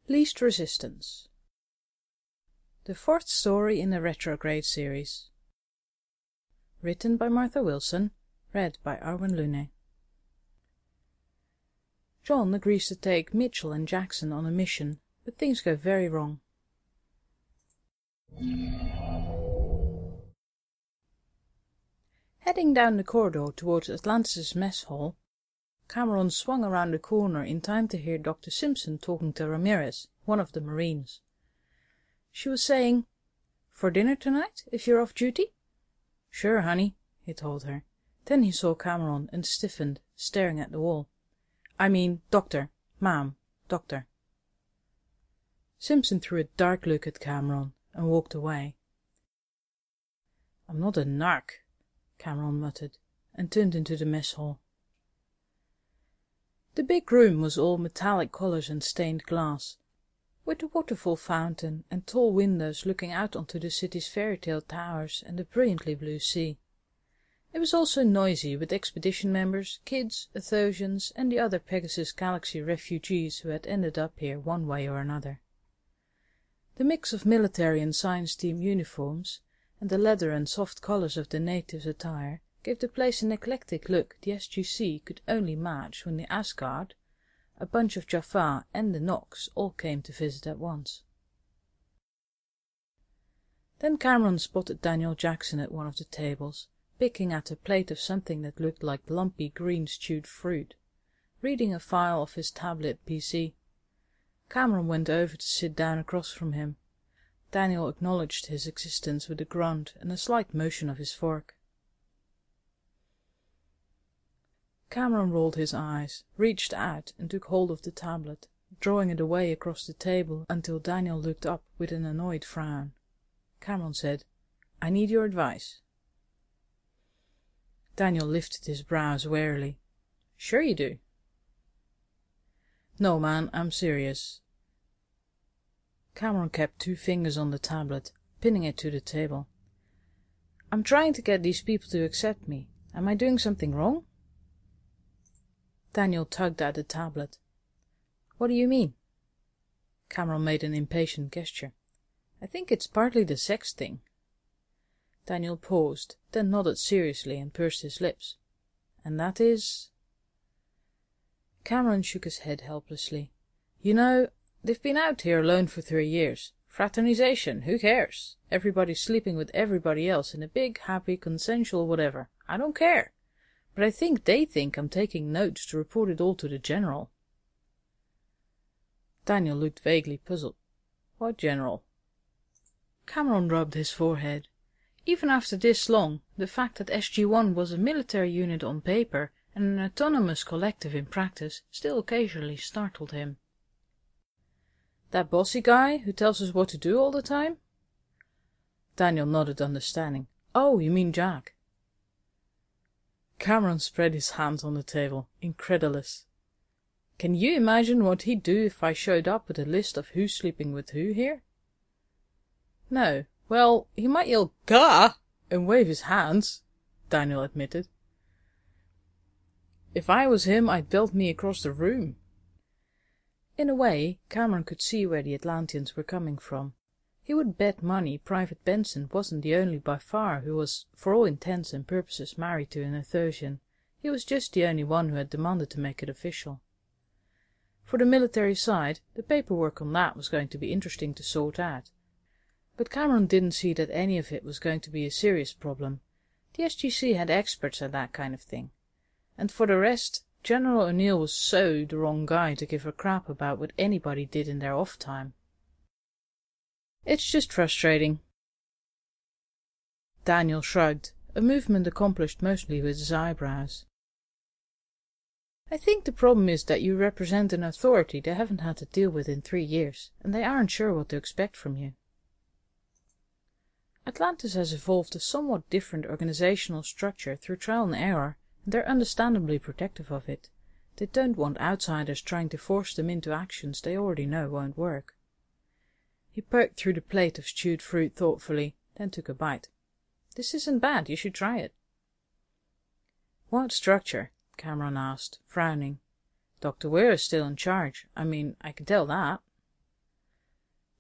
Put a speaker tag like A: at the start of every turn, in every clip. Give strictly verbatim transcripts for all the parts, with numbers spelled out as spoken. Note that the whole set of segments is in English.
A: Least Resistance. The fourth story in the Retrograde series. Written by Martha Wilson, read by Arwen Lune. John agrees to take Mitchell and Jackson on a mission, but things go very wrong. Heading down the corridor towards Atlantis' mess hall, Cameron swung around the corner in time to hear Doctor Simpson talking to Ramirez, one of the Marines. She was saying, "For dinner tonight, if you're off duty?" "Sure, honey," he told her. Then he saw Cameron and stiffened, staring at the wall. "I mean, doctor, ma'am, doctor." Simpson threw a dark look at Cameron and walked away. "I'm not a narc," Cameron muttered, and turned into the mess hall. The big room was all metallic colors and stained glass, with a waterfall fountain and tall windows looking out onto the city's fairy-tale towers and the brilliantly blue sea. It was also noisy with expedition members, kids, Athosians, and the other Pegasus Galaxy refugees who had ended up here one way or another. The mix of military and science team uniforms, and the leather and soft colors of the natives' attire, gave the place an eclectic look the S G C could only match when the Asgard, a bunch of Jaffa, and the Nox all came to visit at once. Then Cameron spotted Daniel Jackson at one of the tables, picking at a plate of something that looked like lumpy green stewed fruit, reading a file of his tablet P C. Cameron went over to sit down across from him. Daniel acknowledged his existence with a grunt and a slight motion of his fork. Cameron rolled his eyes, reached out and took hold of the tablet, drawing it away across the table until Daniel looked up with an annoyed frown. Cameron said, "I need your advice." Daniel lifted his brows warily. "Sure you do." "No, man, I'm serious." Cameron kept two fingers on the tablet, pinning it to the table. "I'm trying to get these people to accept me. Am I doing something wrong?" Daniel tugged at the tablet. "What do you mean?" Cameron made an impatient gesture. "I think it's partly the sex thing." Daniel paused, then nodded seriously and pursed his lips. "And that is?" Cameron shook his head helplessly. "You know, they've been out here alone for three years. Fraternization, who cares? Everybody's sleeping with everybody else in a big, happy, consensual whatever. I don't care. But I think they think I'm taking notes to report it all to the general." Daniel looked vaguely puzzled. "What general?" Cameron rubbed his forehead. Even after this long, the fact that S G one was a military unit on paper and an autonomous collective in practice still occasionally startled him. "That bossy guy who tells us what to do all the time?" Daniel nodded understanding. "Oh, you mean Jack." Cameron spread his hands on the table, incredulous. "Can you imagine what he'd do if I showed up with a list of who's sleeping with who here?" "No. Well, he might yell, 'Gah!' and wave his hands," Daniel admitted. "If I was him, I'd belt me across the room." In a way, Cameron could see where the Atlanteans were coming from. He would bet money Private Benson wasn't the only by far who was, for all intents and purposes, married to an Athosian. He was just the only one who had demanded to make it official. For the military side, the paperwork on that was going to be interesting to sort out. But Cameron didn't see that any of it was going to be a serious problem. The S G C had experts at that kind of thing. And for the rest, General O'Neill was so the wrong guy to give a crap about what anybody did in their off time. "It's just frustrating." Daniel shrugged, a movement accomplished mostly with his eyebrows. "I think the problem is that you represent an authority they haven't had to deal with in three years, and they aren't sure what to expect from you. Atlantis has evolved a somewhat different organizational structure through trial and error, and they're understandably protective of it. They don't want outsiders trying to force them into actions they already know won't work." He poked through the plate of stewed fruit thoughtfully, then took a bite. "This isn't bad, you should try it." "What structure?" Cameron asked, frowning. "Doctor Weir is still in charge. I mean, I can tell that."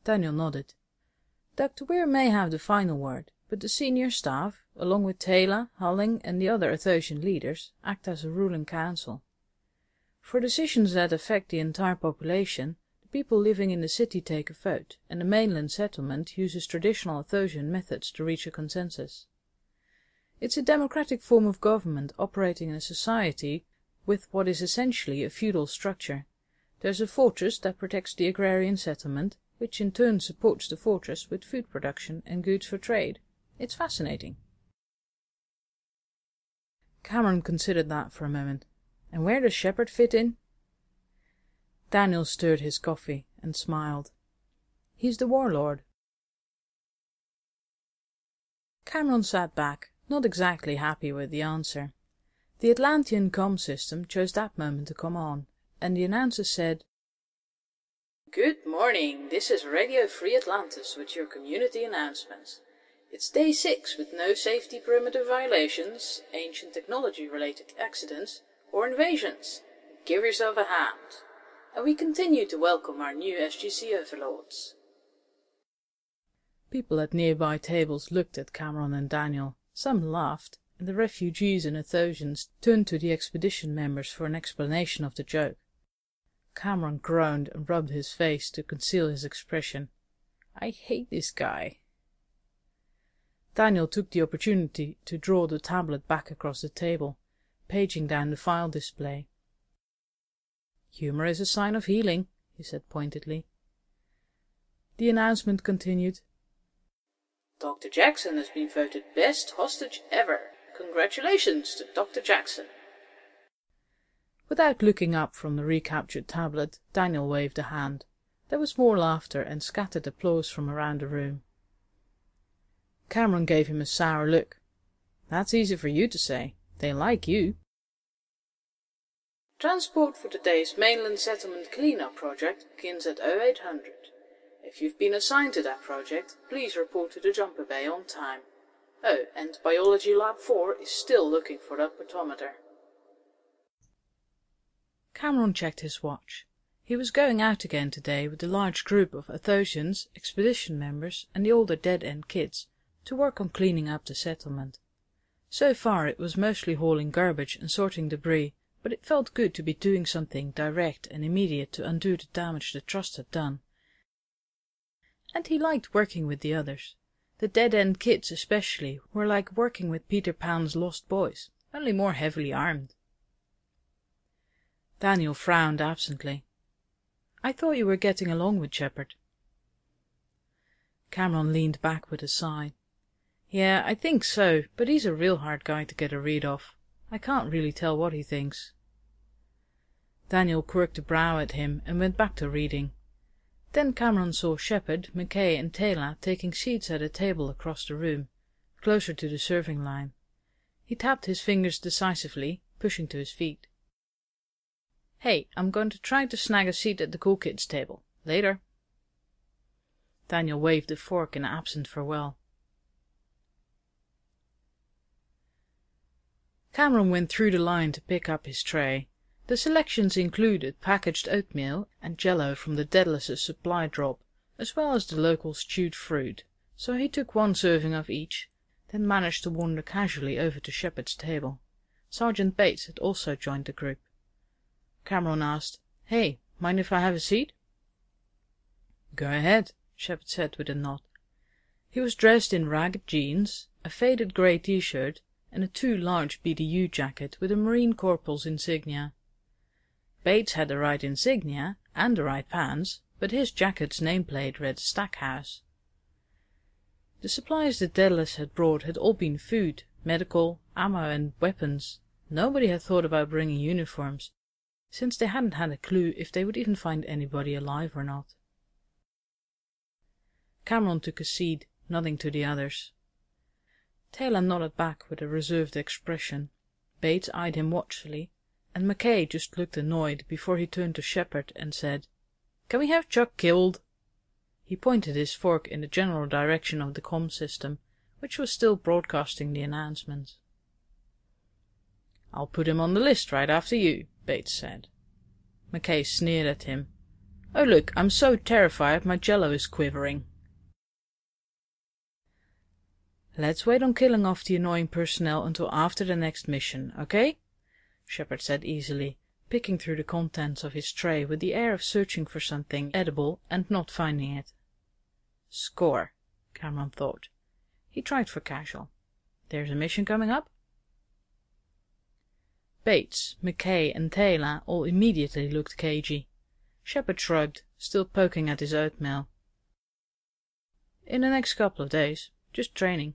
A: Daniel nodded. Doctor Weir may have the final word, but the senior staff, along with Taylor, Hulling and the other Athosian leaders, act as a ruling council. For decisions that affect the entire population, the people living in the city take a vote, and the mainland settlement uses traditional Athosian methods to reach a consensus. It's a democratic form of government operating in a society with what is essentially a feudal structure. There's a fortress that protects the agrarian settlement, which in turn supports the fortress with food production and goods for trade. It's fascinating. Cameron considered that for a moment. And where does Shepherd fit in? Daniel stirred his coffee and smiled. He's the warlord. Cameron sat back, not exactly happy with the answer. The Atlantean comm system chose that moment to come on, and the announcer said, "Good morning, this is Radio Free Atlantis with your community announcements. It's day six with no safety perimeter violations, ancient technology-related accidents, or invasions. Give yourself a hand. And we continue to welcome our new S G C overlords." People at nearby tables looked at Cameron and Daniel. Some laughed, and the refugees and Athosians turned to the expedition members for an explanation of the joke. Cameron groaned and rubbed his face to conceal his expression. "I hate this guy." Daniel took the opportunity to draw the tablet back across the table, paging down the file display. "Humor is a sign of healing," he said pointedly. The announcement continued. "Doctor Jackson has been voted best hostage ever. Congratulations to Doctor Jackson." Without looking up from the recaptured tablet, Daniel waved a hand. There was more laughter and scattered applause from around the room. Cameron gave him a sour look. "That's easy for you to say. They like you." Transport for today's mainland settlement cleanup project begins at oh eight hundred. If you've been assigned to that project, please report to the jumper bay on time. Oh, and Biology Lab four is still looking for that pedometer. Cameron checked his watch. He was going out again today with a large group of Athosians, expedition members and the older dead-end kids to work on cleaning up the settlement. So far it was mostly hauling garbage and sorting debris, but it felt good to be doing something direct and immediate to undo the damage the Trust had done. And he liked working with the others. The dead-end kids especially were like working with Peter Pan's lost boys, only more heavily armed. Daniel frowned absently. "I thought you were getting along with Shepherd." Cameron leaned back with a sigh. "Yeah, I think so, but he's a real hard guy to get a read off. I can't really tell what he thinks." Daniel quirked a brow at him and went back to reading. Then Cameron saw Shepherd, McKay and Taylor taking seats at a table across the room, closer to the serving line. He tapped his fingers decisively, pushing to his feet. "Hey, I'm going to try to snag a seat at the cool kids table. Later." Daniel waved a fork in absent farewell. Cameron went through the line to pick up his tray. The selections included packaged oatmeal and jello from the Daedalus' supply drop, as well as the local stewed fruit, so he took one serving of each, then managed to wander casually over to Shepherd's table. Sergeant Bates had also joined the group. Cameron asked, "Hey, mind if I have a seat?" "Go ahead," Shepherd said with a nod. He was dressed in ragged jeans, a faded grey t-shirt, and a too large B D U jacket with a Marine Corporal's insignia. Bates had the right insignia and the right pants, but his jacket's nameplate read Stackhouse. The supplies the Daedalus had brought had all been food, medical, ammo and weapons. Nobody had thought about bringing uniforms, since they hadn't had a clue if they would even find anybody alive or not. Cameron took a seat, nodding to the others. Taylor nodded back with a reserved expression. Bates eyed him watchfully, and McKay just looked annoyed before he turned to Shepherd and said, "Can we have Chuck killed?" He pointed his fork in the general direction of the comm system, which was still broadcasting the announcements. "I'll put him on the list right after you," Bates said. McKay sneered at him. Oh look, I'm so terrified my jello is quivering. Let's wait on killing off the annoying personnel until after the next mission, okay? Shepard said easily, picking through the contents of his tray with the air of searching for something edible and not finding it. Score, Cameron thought. He tried for casual. There's a mission coming up? Bates, McKay and Taylor all immediately looked cagey. Shepard shrugged, still poking at his oatmeal. In the next couple of days. Just training.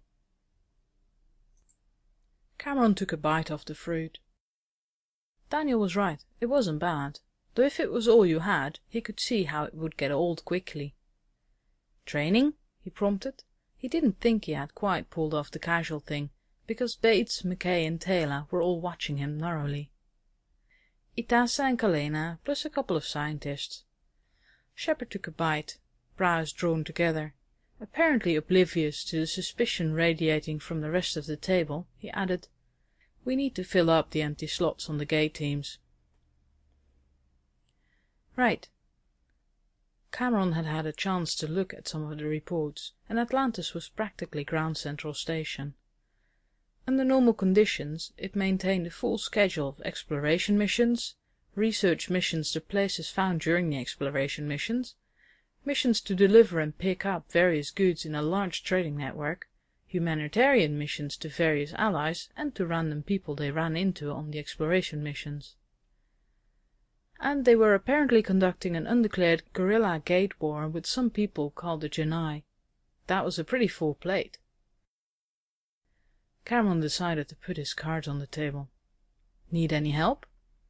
A: Cameron took a bite of the fruit. Daniel was right, it wasn't bad, though if it was all you had, he could see how it would get old quickly. Training? He prompted. He didn't think he had quite pulled off the casual thing, because Bates, McKay and Taylor were all watching him narrowly. Itasa and Kalena, plus a couple of scientists. Shepard took a bite, brows drawn together. Apparently oblivious to the suspicion radiating from the rest of the table, he added, "We need to fill up the empty slots on the gate teams." Right. Cameron had had a chance to look at some of the reports, and Atlantis was practically Ground Central Station. Under normal conditions, it maintained a full schedule of exploration missions, research missions to places found during the exploration missions, missions to deliver and pick up various goods in a large trading network, humanitarian missions to various allies and to random people they ran into on the exploration missions. And they were apparently conducting an undeclared guerrilla gate war with some people called the Genii. That was a pretty full plate. Cameron decided to put his cards on the table. Need any help?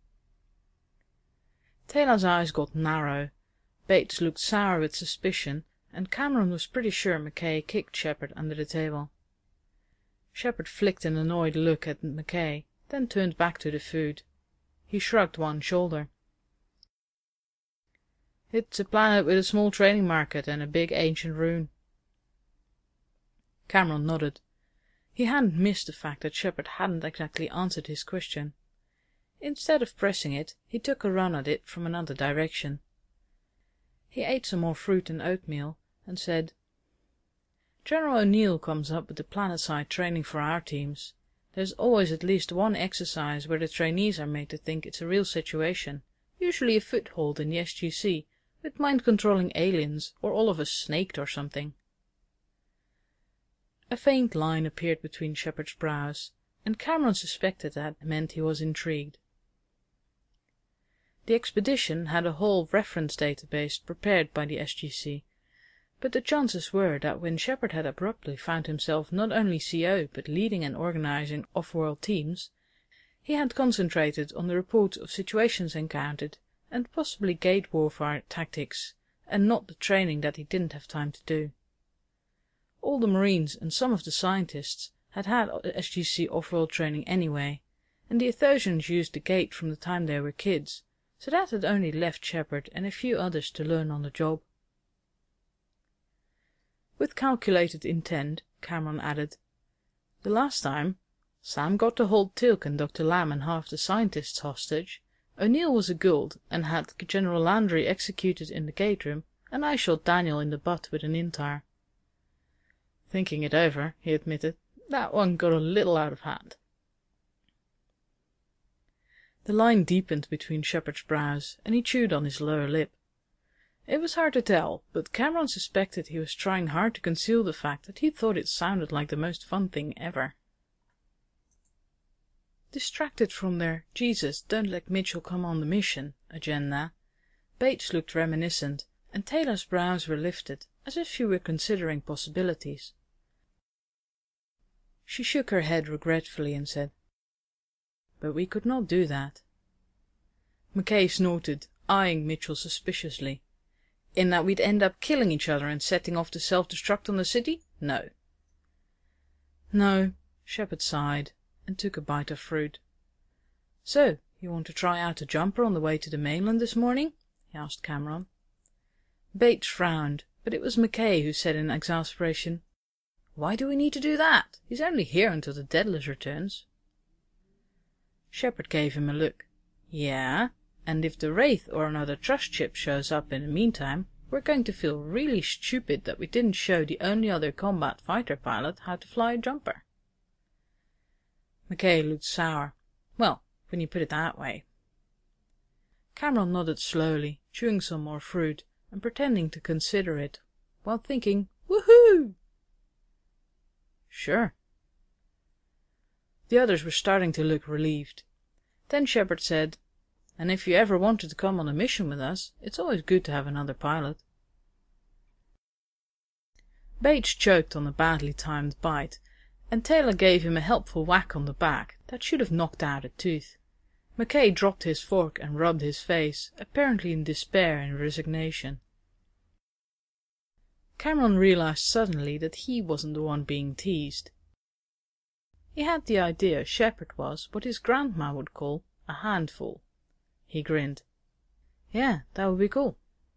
A: Taylor's eyes got narrow. Bates looked sour with suspicion, and Cameron was pretty sure McKay kicked Shepard under the table. Shepard flicked an annoyed look at McKay, then turned back to the food. He shrugged one shoulder. It's a planet with a small trading market and a big ancient rune. Cameron nodded. He hadn't missed the fact that Shepard hadn't exactly answered his question. Instead of pressing it, he took a run at it from another direction. He ate some more fruit and oatmeal, and said, "General O'Neill comes up with the planet-side training for our teams. There's always at least one exercise where the trainees are made to think it's a real situation, usually a foothold in the S G C, with mind-controlling aliens, or all of us snaked or something." A faint line appeared between Shepard's brows, and Cameron suspected that meant he was intrigued. The expedition had a whole reference database prepared by the S G C, but the chances were that when Shepard had abruptly found himself not only C O but leading and organizing off-world teams, he had concentrated on the reports of situations encountered and possibly gate warfare tactics, and not the training that he didn't have time to do. All the Marines and some of the scientists had had S G C off-world training anyway, and the Athosians used the gate from the time they were kids, so that had only left Shepard and a few others to learn on the job. With calculated intent, Cameron added, "The last time, Sam got to hold Teal'c and Doctor Lamb and half the scientists hostage, O'Neill was a Gould and had General Landry executed in the gate room, and I shot Daniel in the butt with an Intar." Thinking it over, he admitted, "That one got a little out of hand." The line deepened between Shepard's brows, and he chewed on his lower lip. It was hard to tell, but Cameron suspected he was trying hard to conceal the fact that he thought it sounded like the most fun thing ever. Distracted from their "Jesus, don't let Mitchell come on the mission" agenda, Bates looked reminiscent, and Taylor's brows were lifted, as if she were considering possibilities. She shook her head regretfully and said, "But we could not do that." McKay snorted, eyeing Mitchell suspiciously. "In that we'd end up killing each other and setting off to self-destruct on the city? No." "No," Shepard sighed, and took a bite of fruit. "So, you want to try out a jumper on the way to the mainland this morning?" he asked Cameron. Bates frowned, but it was McKay who said in exasperation, "Why do we need to do that? He's only here until the Daedalus returns." Shepard gave him a look. "Yeah? And if the Wraith or another trust ship shows up in the meantime, we're going to feel really stupid that we didn't show the only other combat fighter pilot how to fly a jumper. McKay looked sour. Well, when you put it that way. Cameron nodded slowly, chewing some more fruit and pretending to consider it, while thinking, "Woohoo!" Sure. The others were starting to look relieved. Then Shepard said, "And if you ever wanted to come on a mission with us, it's always good to have another pilot." Bates choked on a badly timed bite, and Taylor gave him a helpful whack on the back that should have knocked out a tooth. McKay dropped his fork and rubbed his face, apparently in despair and resignation. Cameron realized suddenly that he wasn't the one being teased. He had the idea Shepard was what his grandma would call a handful. He grinned. "Yeah, that would be cool."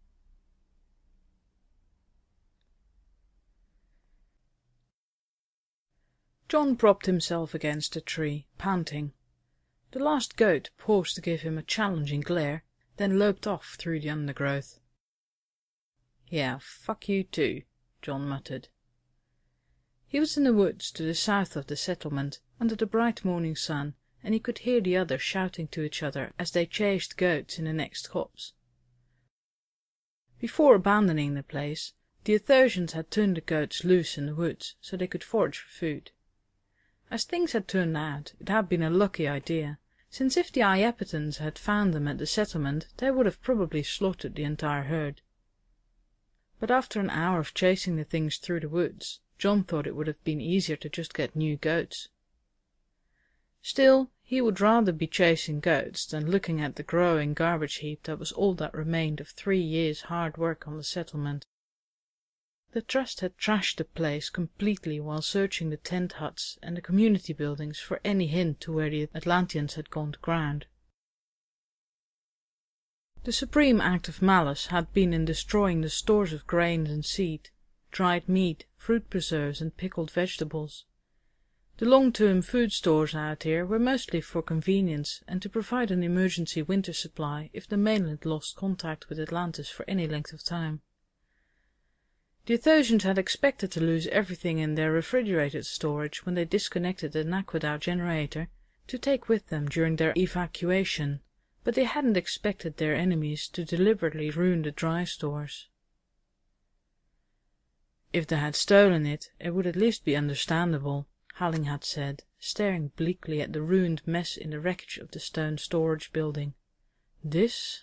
A: John propped himself against a tree, panting. The last goat paused to give him a challenging glare, then loped off through the undergrowth. "Yeah, fuck you too," John muttered. He was in the woods to the south of the settlement, under the bright morning sun, and he could hear the others shouting to each other as they chased goats in the next copse. Before abandoning the place, the Athosians had turned the goats loose in the woods so they could forage for food. As things had turned out, it had been a lucky idea, since if the Iapetans had found them at the settlement, they would have probably slaughtered the entire herd. But after an hour of chasing the things through the woods, John thought it would have been easier to just get new goats. Still, he would rather be chasing goats than looking at the growing garbage heap that was all that remained of three years' hard work on the settlement. The Trust had trashed the place completely while searching the tent huts and the community buildings for any hint to where the Atlanteans had gone to ground. The supreme act of malice had been in destroying the stores of grain and seed, dried meat, fruit preserves and pickled vegetables. The long-term food stores out here were mostly for convenience and to provide an emergency winter supply if the mainland lost contact with Atlantis for any length of time. The Athosians had expected to lose everything in their refrigerated storage when they disconnected the Naquadah generator to take with them during their evacuation, but they hadn't expected their enemies to deliberately ruin the dry stores. If they had stolen it, it would at least be understandable, Halling had said, staring bleakly at the ruined mess in the wreckage of the stone storage building. This?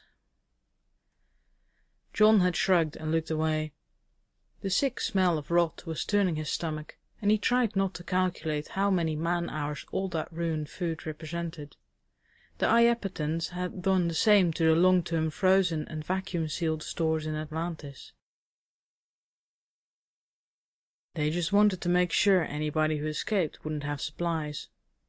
A: John had shrugged and looked away. The sick smell of rot was turning his stomach, and he tried not to calculate how many man-hours all that ruined food represented. The Iapetans had done the same to the long-term frozen and vacuum-sealed stores in Atlantis. They just wanted to make sure anybody who escaped wouldn't have supplies.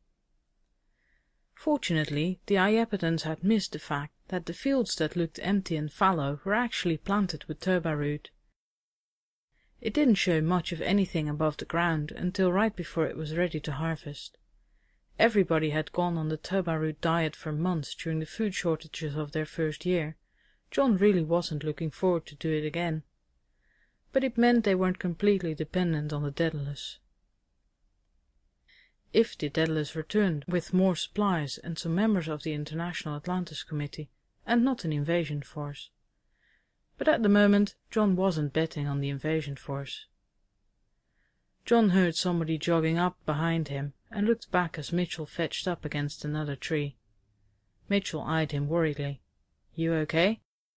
A: Fortunately, the Iapetans had missed the fact that the fields that looked empty and fallow were actually planted with toba root. It didn't show much of anything above the ground until right before it was ready to harvest. Everybody had gone on the toba root diet for months during the food shortages of their first year. John really wasn't looking forward to do it again. But it meant they weren't completely dependent on the Daedalus. If the Daedalus returned with more supplies and some members of the International Atlantis Committee, and not an invasion force. But at the moment, John wasn't betting on the invasion force. John heard somebody jogging up behind him and looked back as Mitchell fetched up against another tree. Mitchell eyed him worriedly. "You okay?"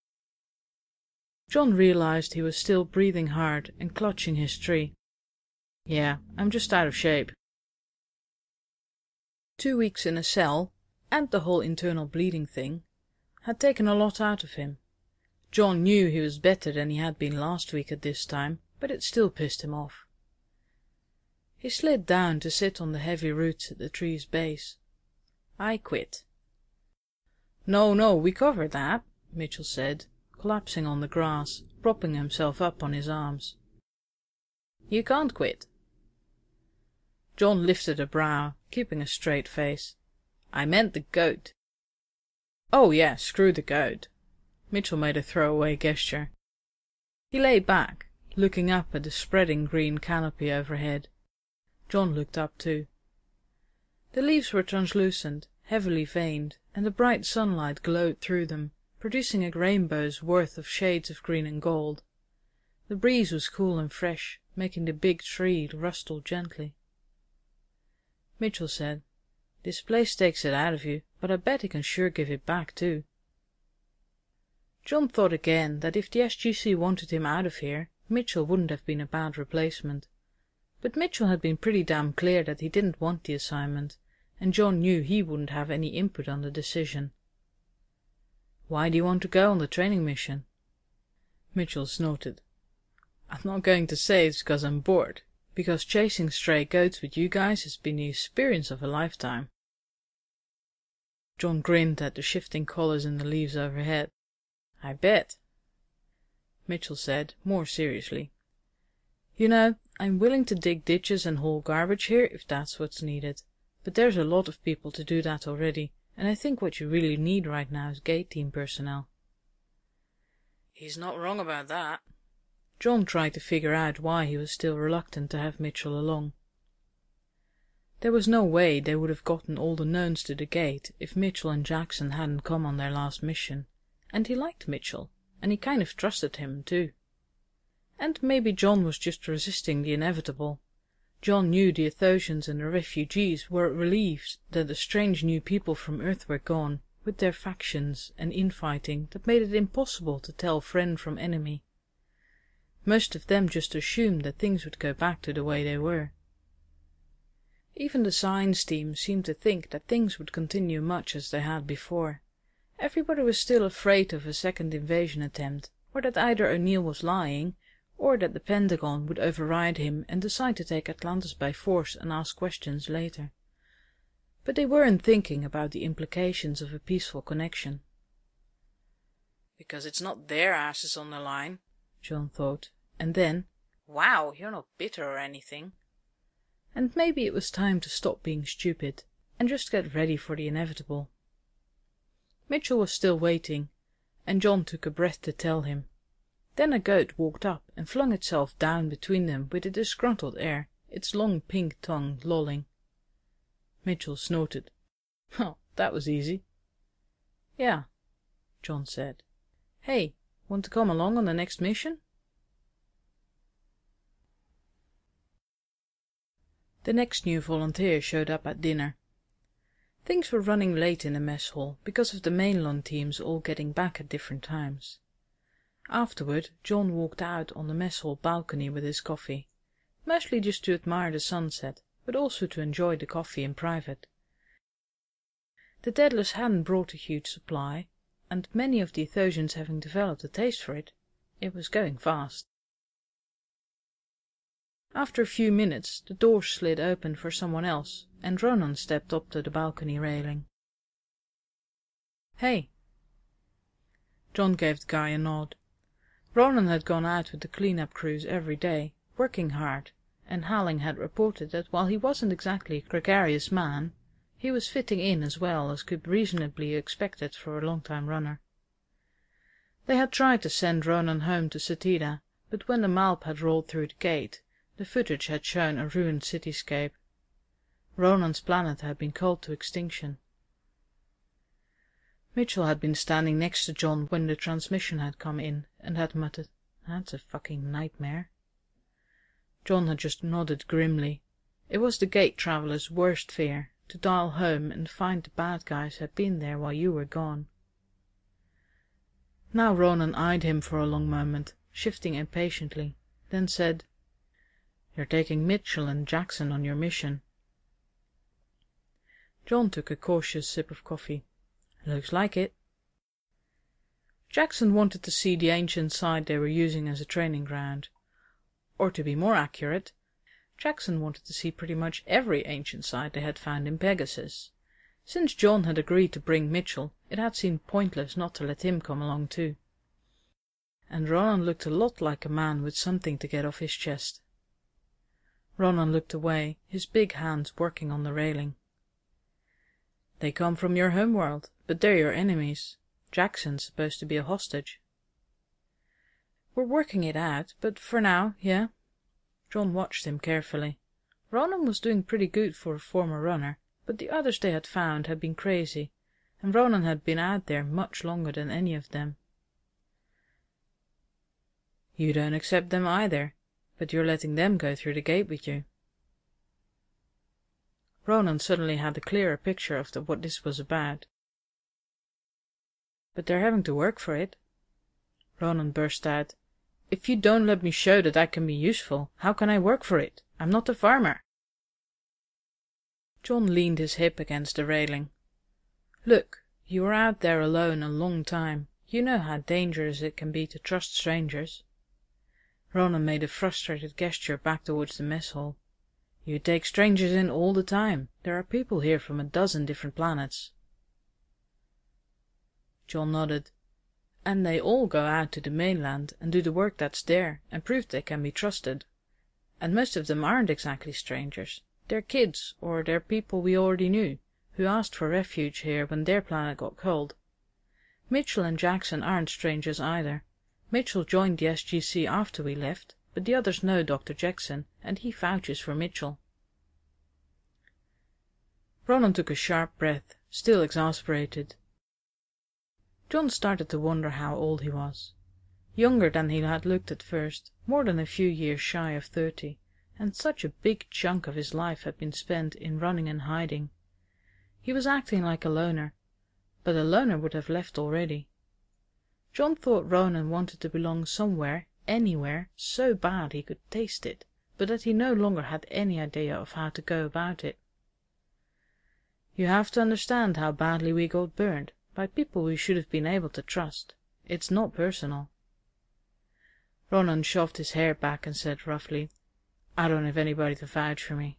A: John realized he was still breathing hard and clutching his tree. "Yeah, I'm just out of shape." Two weeks in a cell, and the whole internal bleeding thing, had taken a lot out of him. John knew he was better than he had been last week at this time, but it still pissed him off. He slid down to sit on the heavy roots at the tree's base. "I quit." "No, no, we covered that," Mitchell said, collapsing on the grass, propping himself up on his arms. "You can't quit." John lifted a brow, keeping a straight face. "I meant the goat." Oh yeah, screw the goat. Mitchell made a throwaway gesture. He lay back, looking up at the spreading green canopy overhead. John looked up too. The leaves were translucent, heavily veined, and the bright sunlight glowed through them, producing a rainbow's worth of shades of green and gold. The breeze was cool and fresh, making the big tree rustle gently. Mitchell said, "This place takes it out of you, but I bet he can sure give it back too." John thought again that if the S G C wanted him out of here, Mitchell wouldn't have been a bad replacement. But Mitchell had been pretty damn clear that he didn't want the assignment, and John knew he wouldn't have any input on the decision. "Why do you want to go on the training mission?" Mitchell snorted. "I'm not going to say it's because I'm bored, because chasing stray goats with you guys has been the experience of a lifetime." John grinned at the shifting colors in the leaves overhead. "I bet." Mitchell said, more seriously, "You know, I'm willing to dig ditches and haul garbage here if that's what's needed, but there's a lot of people to do that already, and I think what you really need right now is gate team personnel." "He's not wrong about that." John tried to figure out why he was still reluctant to have Mitchell along. There was no way they would have gotten all the knowns to the gate if Mitchell and Jackson hadn't come on their last mission, and he liked Mitchell, and he kind of trusted him too. And maybe John was just resisting the inevitable. John knew the Athosians and the refugees were relieved that the strange new people from Earth were gone, with their factions and infighting that made it impossible to tell friend from enemy. Most of them just assumed that things would go back to the way they were. Even the science team seemed to think that things would continue much as they had before. Everybody was still afraid of a second invasion attempt, or that either O'Neill was lying, or that the Pentagon would override him and decide to take Atlantis by force and ask questions later. But they weren't thinking about the implications of a peaceful connection. "Because it's not their asses on the line," John thought, and then, "Wow, you're not bitter or anything." And maybe it was time to stop being stupid, and just get ready for the inevitable. Mitchell was still waiting, and John took a breath to tell him. Then a goat walked up and flung itself down between them with a disgruntled air, its long pink tongue lolling. Mitchell snorted. "Well, that was easy." "Yeah," John said. "Hey, want to come along on the next mission?" The next new volunteer showed up at dinner. Things were running late in the mess hall because of the mainland teams all getting back at different times. Afterward, John walked out on the mess hall balcony with his coffee, mostly just to admire the sunset, but also to enjoy the coffee in private. The Daedalus hadn't brought a huge supply, and many of the Athosians having developed a taste for it, it was going fast. After a few minutes, the door slid open for someone else, and Ronan stepped up to the balcony railing. "Hey." John gave the guy a nod. Ronan had gone out with the clean-up crews every day, working hard, and Halling had reported that while he wasn't exactly a gregarious man, he was fitting in as well as could reasonably be expected for a long-time runner. They had tried to send Ronan home to Setida, but when the Malp had rolled through the gate, the footage had shown a ruined cityscape. Ronan's planet had been called to extinction. Mitchell had been standing next to John when the transmission had come in, and had muttered, "That's a fucking nightmare." John had just nodded grimly. It was the gate traveller's worst fear, to dial home and find the bad guys had been there while you were gone. Now Ronan eyed him for a long moment, shifting impatiently, then said, "You're taking Mitchell and Jackson on your mission." John took a cautious sip of coffee. "Looks like it." Jackson wanted to see the ancient site they were using as a training ground. Or to be more accurate, Jackson wanted to see pretty much every ancient site they had found in Pegasus. Since John had agreed to bring Mitchell, it had seemed pointless not to let him come along too. And Ronan looked a lot like a man with something to get off his chest. Ronan looked away, his big hands working on the railing. They come from your homeworld, but they're your enemies. Jackson's supposed to be a hostage. We're working it out, but for now, yeah. John watched him carefully. Ronan was doing pretty good for a former runner, but the others they had found had been crazy, and Ronan had been out there much longer than any of them. You don't accept them either, but you're letting them go through the gate with you. Ronan suddenly had a clearer picture of the, what this was about. But they're having to work for it. Ronan burst out. If you don't let me show that I can be useful, how can I work for it? I'm not a farmer. John leaned his hip against the railing. Look, you were out there alone a long time. You know how dangerous it can be to trust strangers. Ronan made a frustrated gesture back towards the mess hall. You take strangers in all the time. There are people here from a dozen different planets. John nodded. And they all go out to the mainland and do the work that's there and prove they can be trusted. And most of them aren't exactly strangers. They're kids, or they're people we already knew, who asked for refuge here when their planet got cold. Mitchell and Jackson aren't strangers either. Mitchell joined the S G C after we left, but the others know Doctor Jackson, and he vouches for Mitchell. Ronan took a sharp breath, still exasperated. John started to wonder how old he was. Younger than he had looked at first, more than a few years shy of thirty, and such a big chunk of his life had been spent in running and hiding. He was acting like a loner, but a loner would have left already. John thought Ronan wanted to belong somewhere, anywhere, so bad he could taste it, but that he no longer had any idea of how to go about it. You have to understand how badly we got burned, by people we should have been able to trust. It's not personal. Ronan shoved his hair back and said roughly, I don't have anybody to vouch for me.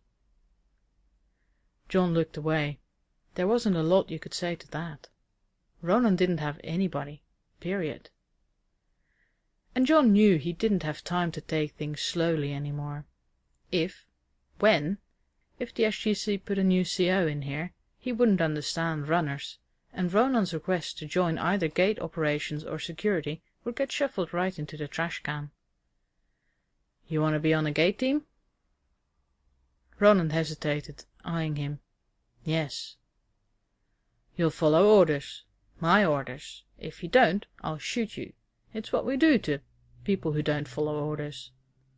A: John looked away. There wasn't a lot you could say to that. Ronan didn't have anybody. Period. And John knew he didn't have time to take things slowly anymore. If, when, if the S G C put a new C O in here, he wouldn't understand runners, and Ronan's request to join either gate operations or security would get shuffled right into the trash can. You want to be on a gate team? Ronan hesitated, eyeing him. Yes. You'll follow orders. My orders. If you don't, I'll shoot you. It's what we do to people who don't follow orders.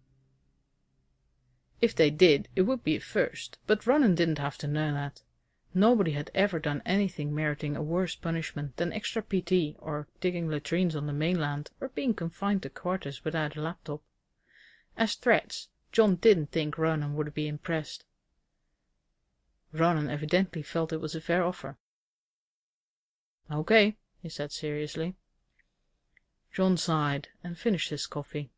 A: If they did, it would be a first, but Ronan didn't have to know that. Nobody had ever done anything meriting a worse punishment than extra P T or digging latrines on the mainland or being confined to quarters without a laptop. As threats, John didn't think Ronan would be impressed. Ronan evidently felt it was a fair offer. Okay, he said seriously. John sighed and finished his coffee.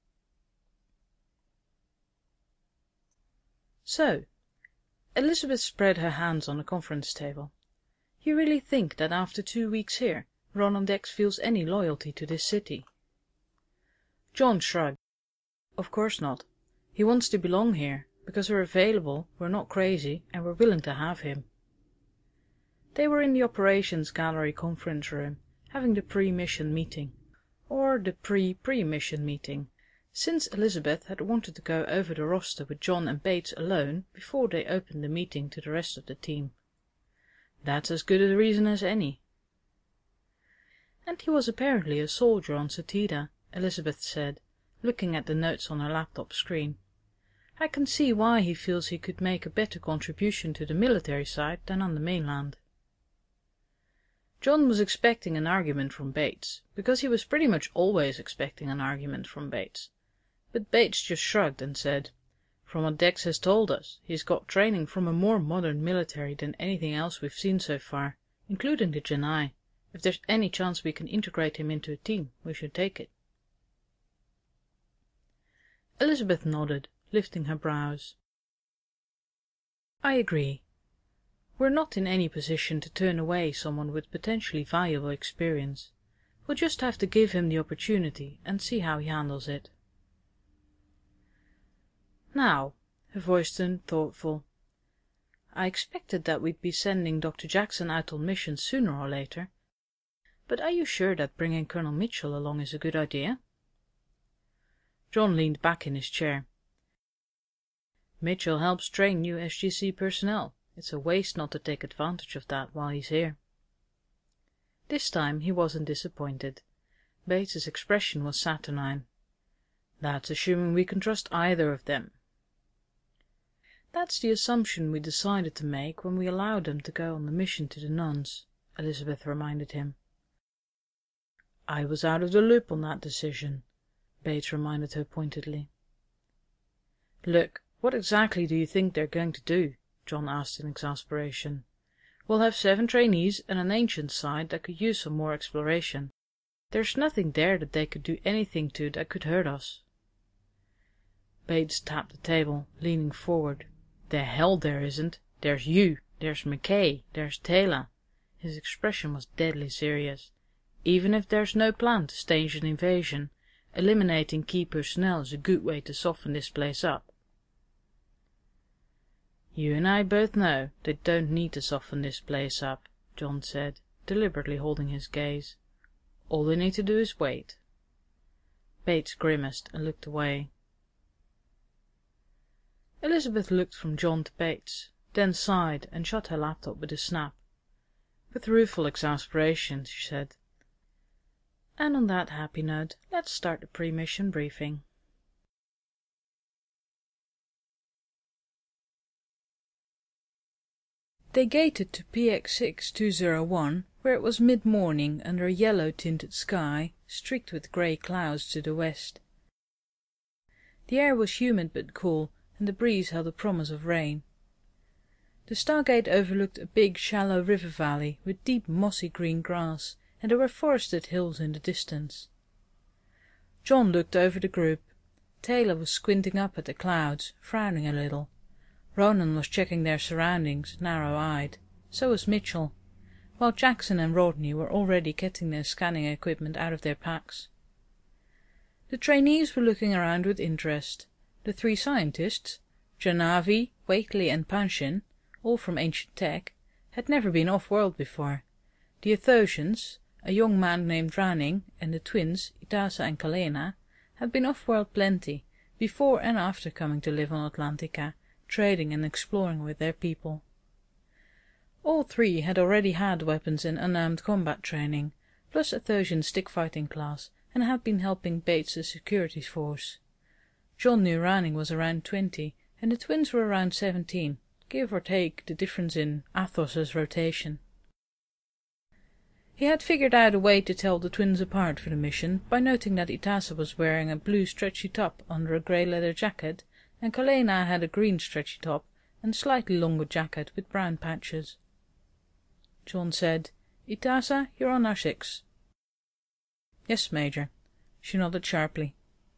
A: So, Elizabeth spread her hands on the conference table. You really think that after two weeks here, Ronan Dex feels any loyalty to this city? John shrugged. Of course not. He wants to belong here, because we're available, we're not crazy, and we're willing to have him. They were in the operations gallery conference room, having the pre-mission meeting, or the pre-pre-mission meeting, since Elizabeth had wanted to go over the roster with John and Bates alone before they opened the meeting to the rest of the team. That's as good a reason as any. And he was apparently a soldier on Satida, Elizabeth said, looking at the notes on her laptop screen. I can see why he feels he could make a better contribution to the military side than on the mainland. John was expecting an argument from Bates, because he was pretty much always expecting an argument from Bates. But Bates just shrugged and said, From what Dex has told us, he's got training from a more modern military than anything else we've seen so far, including the Janai. If there's any chance we can integrate him into a team, we should take it. Elizabeth nodded, lifting her brows. I agree. We're not in any position to turn away someone with potentially valuable experience. We'll just have to give him the opportunity and see how he handles it. Now, her voice turned thoughtful, I expected that we'd be sending Doctor Jackson out on missions sooner or later. But are you sure that bringing Colonel Mitchell along is a good idea?" John leaned back in his chair. "Mitchell helps train new S G C personnel. It's a waste not to take advantage of that while he's here." This time he wasn't disappointed. Bates's expression was saturnine. "That's assuming we can trust either of them." "That's the assumption we decided to make when we allowed them to go on the mission to the nuns," Elizabeth reminded him. "I was out of the loop on that decision," Bates reminded her pointedly. "Look, what exactly do you think they're going to do?" John asked in exasperation. "We'll have seven trainees and an ancient site that could use some more exploration. There's nothing there that they could do anything to that could hurt us." Bates tapped the table, leaning forward. "The hell there isn't. There's you, there's McKay, there's Taylor." His expression was deadly serious. "Even if there's no plan to stage an invasion, eliminating key personnel is a good way to soften this place up." "You and I both know they don't need to soften this place up," John said, deliberately holding his gaze. "All they need to do is wait." Bates grimaced and looked away. Elizabeth looked from John to Bates, then sighed and shut her laptop with a snap. With rueful exasperation, she said, "And on that happy note, let's start the pre-mission briefing." They gated to P X six two oh one, where it was mid-morning under a yellow-tinted sky, streaked with grey clouds to the west. The air was humid but cool, and the breeze held a promise of rain. The Stargate overlooked a big, shallow river valley with deep mossy green grass, and there were forested hills in the distance. John looked over the group. Taylor was squinting up at the clouds, frowning a little. Ronan was checking their surroundings, narrow-eyed. So was Mitchell, while Jackson and Rodney were already getting their scanning equipment out of their packs. The trainees were looking around with interest. The three scientists, Janavi, Whately and Panshin, all from Ancient Tech, had never been off-world before. The Athosians, a young man named Ranning, and the twins, Itasa and Kalena, had been off-world plenty, before and after coming to live on Atlantica, trading and exploring with their people. All three had already had weapons and unarmed combat training, plus Athosian stick-fighting class, and had been helping Bates' security force. John knew Ranning was around twenty, and the twins were around seventeen, give or take the difference in Athos's rotation. He had figured out a way to tell the twins apart for the mission by noting that Itasa was wearing a blue stretchy top under a grey leather jacket, and Kalena had a green stretchy top and slightly longer jacket with brown patches. John said, "Itasa, you're on our six." "Yes, Major." She nodded sharply.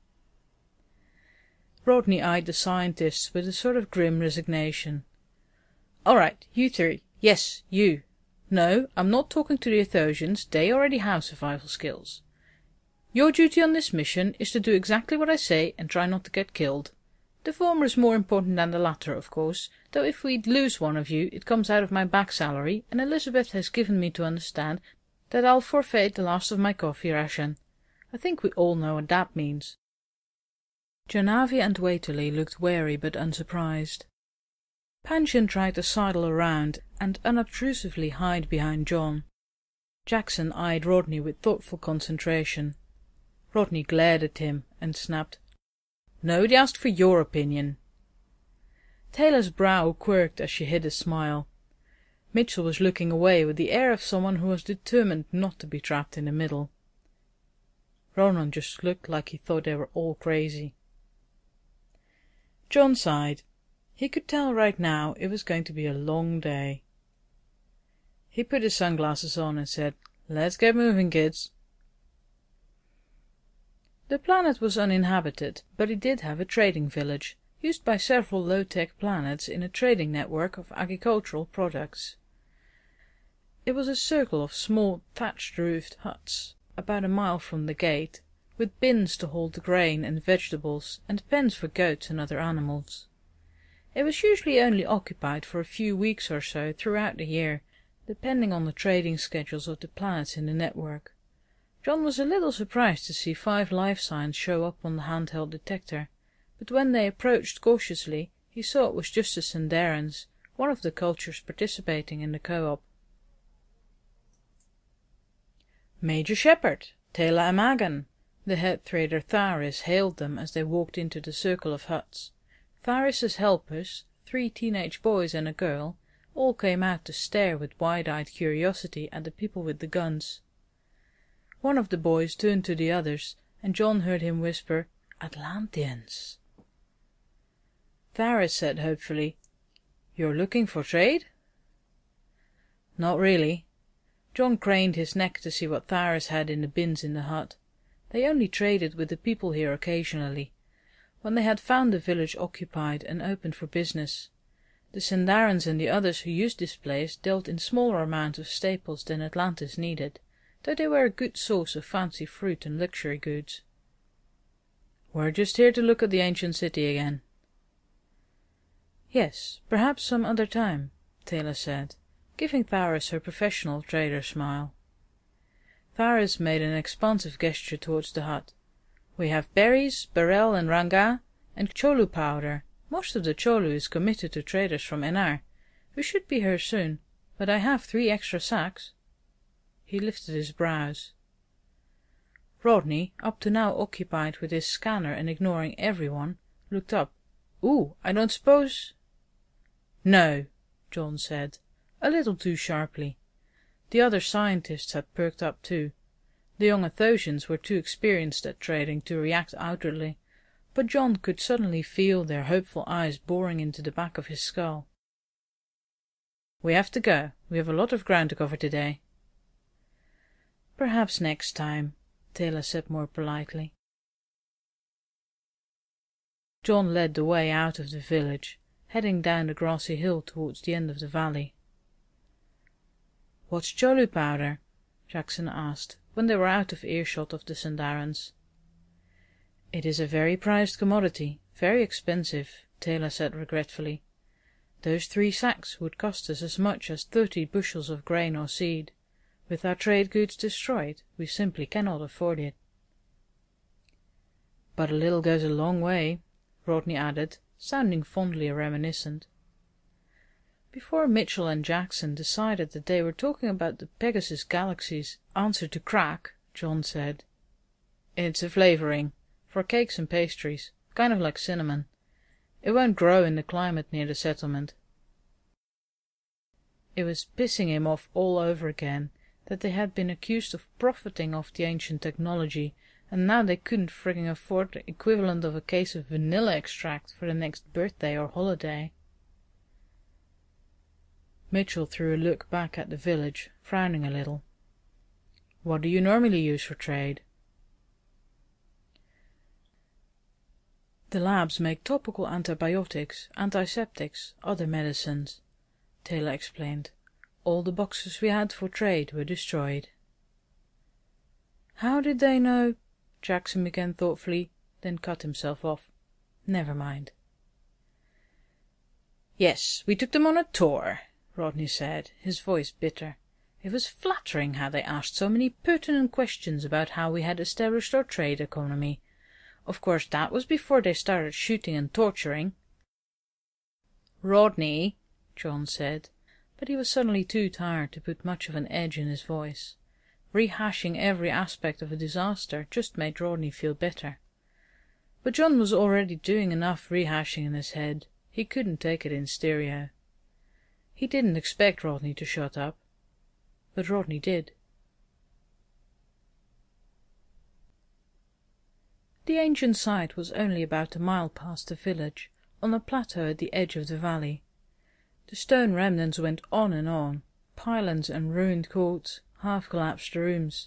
A: Rodney eyed the scientists with a sort of grim resignation. "All right, you three. Yes, you. No, I'm not talking to the Athosians. They already have survival skills. Your duty on this mission is to do exactly what I say and try not to get killed. The former is more important than the latter, of course, though if we lose one of you it comes out of my back salary, and Elizabeth has given me to understand that I'll forfeit the last of my coffee ration. I think we all know what that means." Janavi and Whately looked wary but unsurprised. Panshin tried to sidle around and unobtrusively hide behind John. Jackson eyed Rodney with thoughtful concentration. Rodney glared at him and snapped, "Nobody asked for your opinion." Taylor's brow quirked as she hid a smile. Mitchell was looking away with the air of someone who was determined not to be trapped in the middle. Ronan just looked like he thought they were all crazy. John sighed. He could tell right now it was going to be a long day. He put his sunglasses on and said, "Let's get moving, kids." The planet was uninhabited, but it did have a trading village, used by several low-tech planets in a trading network of agricultural products. It was a circle of small thatched-roofed huts, about a mile from the gate, with bins to hold the grain and vegetables, and pens for goats and other animals. It was usually only occupied for a few weeks or so throughout the year, depending on the trading schedules of the planets in the network. John was a little surprised to see five life signs show up on the handheld detector, but when they approached cautiously, he saw it was just the Sindarans, one of the cultures participating in the co-op. Major Shepard, Tela Amagan, the head trader Tharis hailed them as they walked into the circle of huts. Tharis's helpers, three teenage boys and a girl, all came out to stare with wide-eyed curiosity at the people with the guns. One of the boys turned to the others, and John heard him whisper, "Atlanteans." Tharis said hopefully, "You're looking for trade?" "Not really." John craned his neck to see what Tharis had in the bins in the hut. They only traded with the people here occasionally, when they had found the village occupied and open for business. The Sindarans and the others who used this place dealt in smaller amounts of staples than Atlantis needed, though they were a good source of fancy fruit and luxury goods. "We're just here to look at the ancient city again." "Yes, perhaps some other time," Tela said, giving Tharis her professional trader smile. Tharis made an expansive gesture towards the hut. "We have berries, barel and ranga, and cholu powder. Most of the cholu is committed to traders from Enar. We should be here soon, but I have three extra sacks." He lifted his brows. Rodney, up to now occupied with his scanner and ignoring everyone, looked up. "Ooh, I don't suppose—" "No," John said, a little too sharply. The other scientists had perked up too. The young Athosians were too experienced at trading to react outwardly, but John could suddenly feel their hopeful eyes boring into the back of his skull. "We have to go. We have a lot of ground to cover today." "Perhaps next time," Tela said more politely. John led the way out of the village, heading down the grassy hill towards the end of the valley. "What's cholu powder?" Jackson asked, when they were out of earshot of the Sindarans. "It is a very prized commodity, very expensive," Tela said regretfully. "Those three sacks would cost us as much as thirty bushels of grain or seed. With our trade goods destroyed, we simply cannot afford it." "But a little goes a long way," Rodney added, sounding fondly reminiscent. Before Mitchell and Jackson decided that they were talking about the Pegasus Galaxy's answer to crack, John said, "It's a flavouring, for cakes and pastries, kind of like cinnamon. It won't grow in the climate near the settlement." It was pissing him off all over again that they had been accused of profiting off the ancient technology, and now they couldn't frigging afford the equivalent of a case of vanilla extract for the next birthday or holiday. Mitchell threw a look back at the village, frowning a little. "What do you normally use for trade?" "The labs make topical antibiotics, antiseptics, other medicines," Tela explained. "All the boxes we had for trade were destroyed." "How did they know—" Jackson began thoughtfully, then cut himself off. "Never mind." "Yes, we took them on a tour," Rodney said, his voice bitter. "It was flattering how they asked so many pertinent questions about how we had established our trade economy. Of course that was before they started shooting and torturing." "Rodney," John said, but he was suddenly too tired to put much of an edge in his voice. Rehashing every aspect of a disaster just made Rodney feel better. But John was already doing enough rehashing in his head. He couldn't take it in stereo. He didn't expect Rodney to shut up, but Rodney did. The ancient site was only about a mile past the village, on a plateau at the edge of the valley. The stone remnants went on and on, pylons and ruined courts, half-collapsed rooms.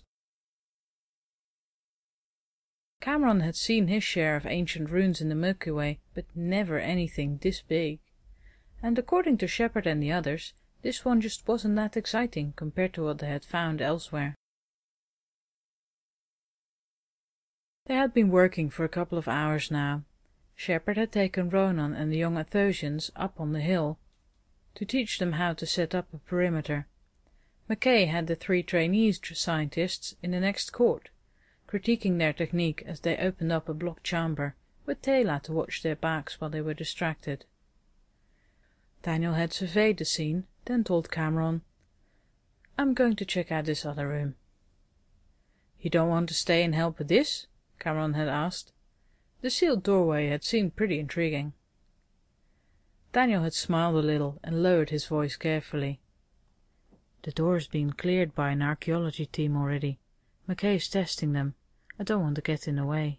A: Cameron had seen his share of ancient ruins in the Milky Way, but never anything this big. And according to Shepard and the others, this one just wasn't that exciting compared to what they had found elsewhere. They had been working for a couple of hours now. Shepard had taken Ronan and the young Athosians up on the hill to teach them how to set up a perimeter. Mackay had the three trainee scientists in the next court, critiquing their technique as they opened up a block chamber, with Teyla to watch their backs while they were distracted. Daniel had surveyed the scene, then told Cameron, "I'm going to check out this other room." "You don't want to stay and help with this?" Cameron had asked. The sealed doorway had seemed pretty intriguing. Daniel had smiled a little and lowered his voice carefully. "The door's been cleared by an archaeology team already. Mackay's testing them. I don't want to get in the way."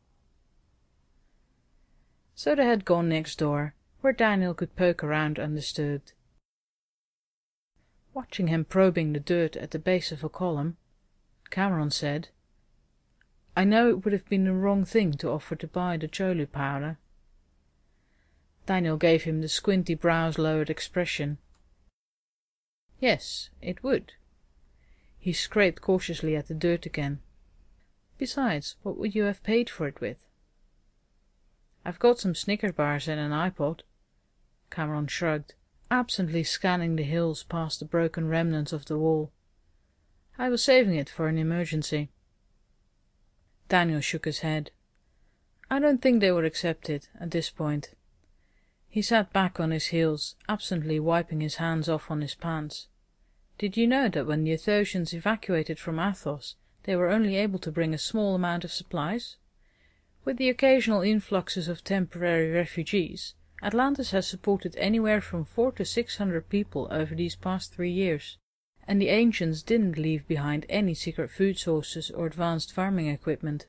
A: So they had gone next door, where Daniel could poke around undisturbed. Watching him probing the dirt at the base of a column, Cameron said, "I know it would have been the wrong thing to offer to buy the Cholu powder." Daniel gave him the squinty brows lowered expression. "Yes, it would." He scraped cautiously at the dirt again. "Besides, what would you have paid for it with?" "I've got some Snickers bars and an iPod." Cameron shrugged, absently scanning the hills past the broken remnants of the wall. "I was saving it for an emergency." Daniel shook his head. "I don't think they would accept it at this point." He sat back on his heels, absently wiping his hands off on his pants. "Did you know that when the Athosians evacuated from Athos, they were only able to bring a small amount of supplies? With the occasional influxes of temporary refugees, Atlantis has supported anywhere from four to six hundred people over these past three years, and the ancients didn't leave behind any secret food sources or advanced farming equipment."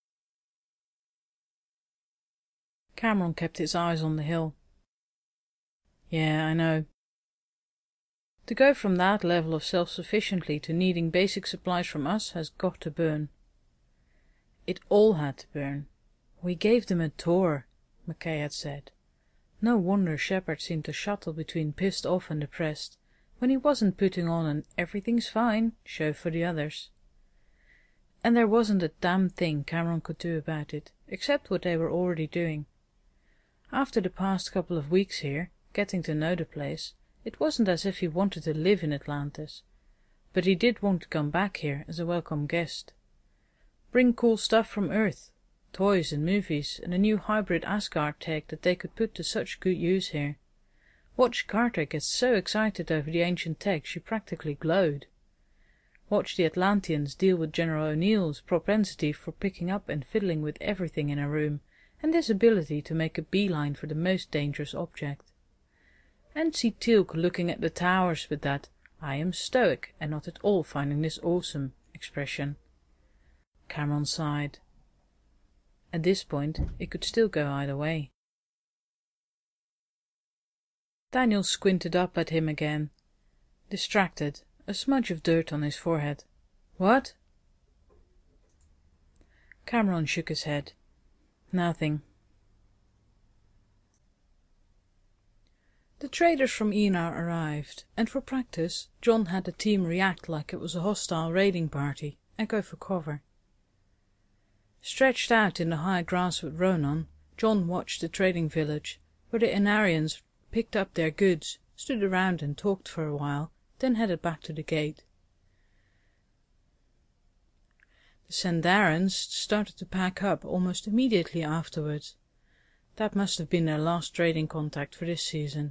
A: Cameron kept his eyes on the hill. "Yeah, I know. To go from that level of self-sufficiency to needing basic supplies from us has got to burn." It all had to burn. "We gave them a tour," Mackay had said. No wonder Shepard seemed to shuttle between pissed off and depressed, when he wasn't putting on an "everything's fine" show for the others. And there wasn't a damn thing Cameron could do about it, except what they were already doing. After the past couple of weeks here, getting to know the place, it wasn't as if he wanted to live in Atlantis, but he did want to come back here as a welcome guest. Bring cool stuff from Earth, toys and movies, and a new hybrid Asgard tech that they could put to such good use here. Watch Carter get so excited over the ancient tech she practically glowed. Watch the Atlanteans deal with General O'Neill's propensity for picking up and fiddling with everything in a room, and his ability to make a beeline for the most dangerous object. And see Teal'c looking at the towers with that "I am stoic and not at all finding this awesome" expression. Cameron sighed. At this point, it could still go either way. Daniel squinted up at him again, distracted, a smudge of dirt on his forehead. "What?" Cameron shook his head. "Nothing." The traders from Enar arrived, and for practice, John had the team react like it was a hostile raiding party and go for cover. Stretched out in the high grass with Ronan, John watched the trading village, where the Inarians picked up their goods, stood around and talked for a while, then headed back to the gate. The Sandarans started to pack up almost immediately afterwards. That must have been their last trading contact for this season.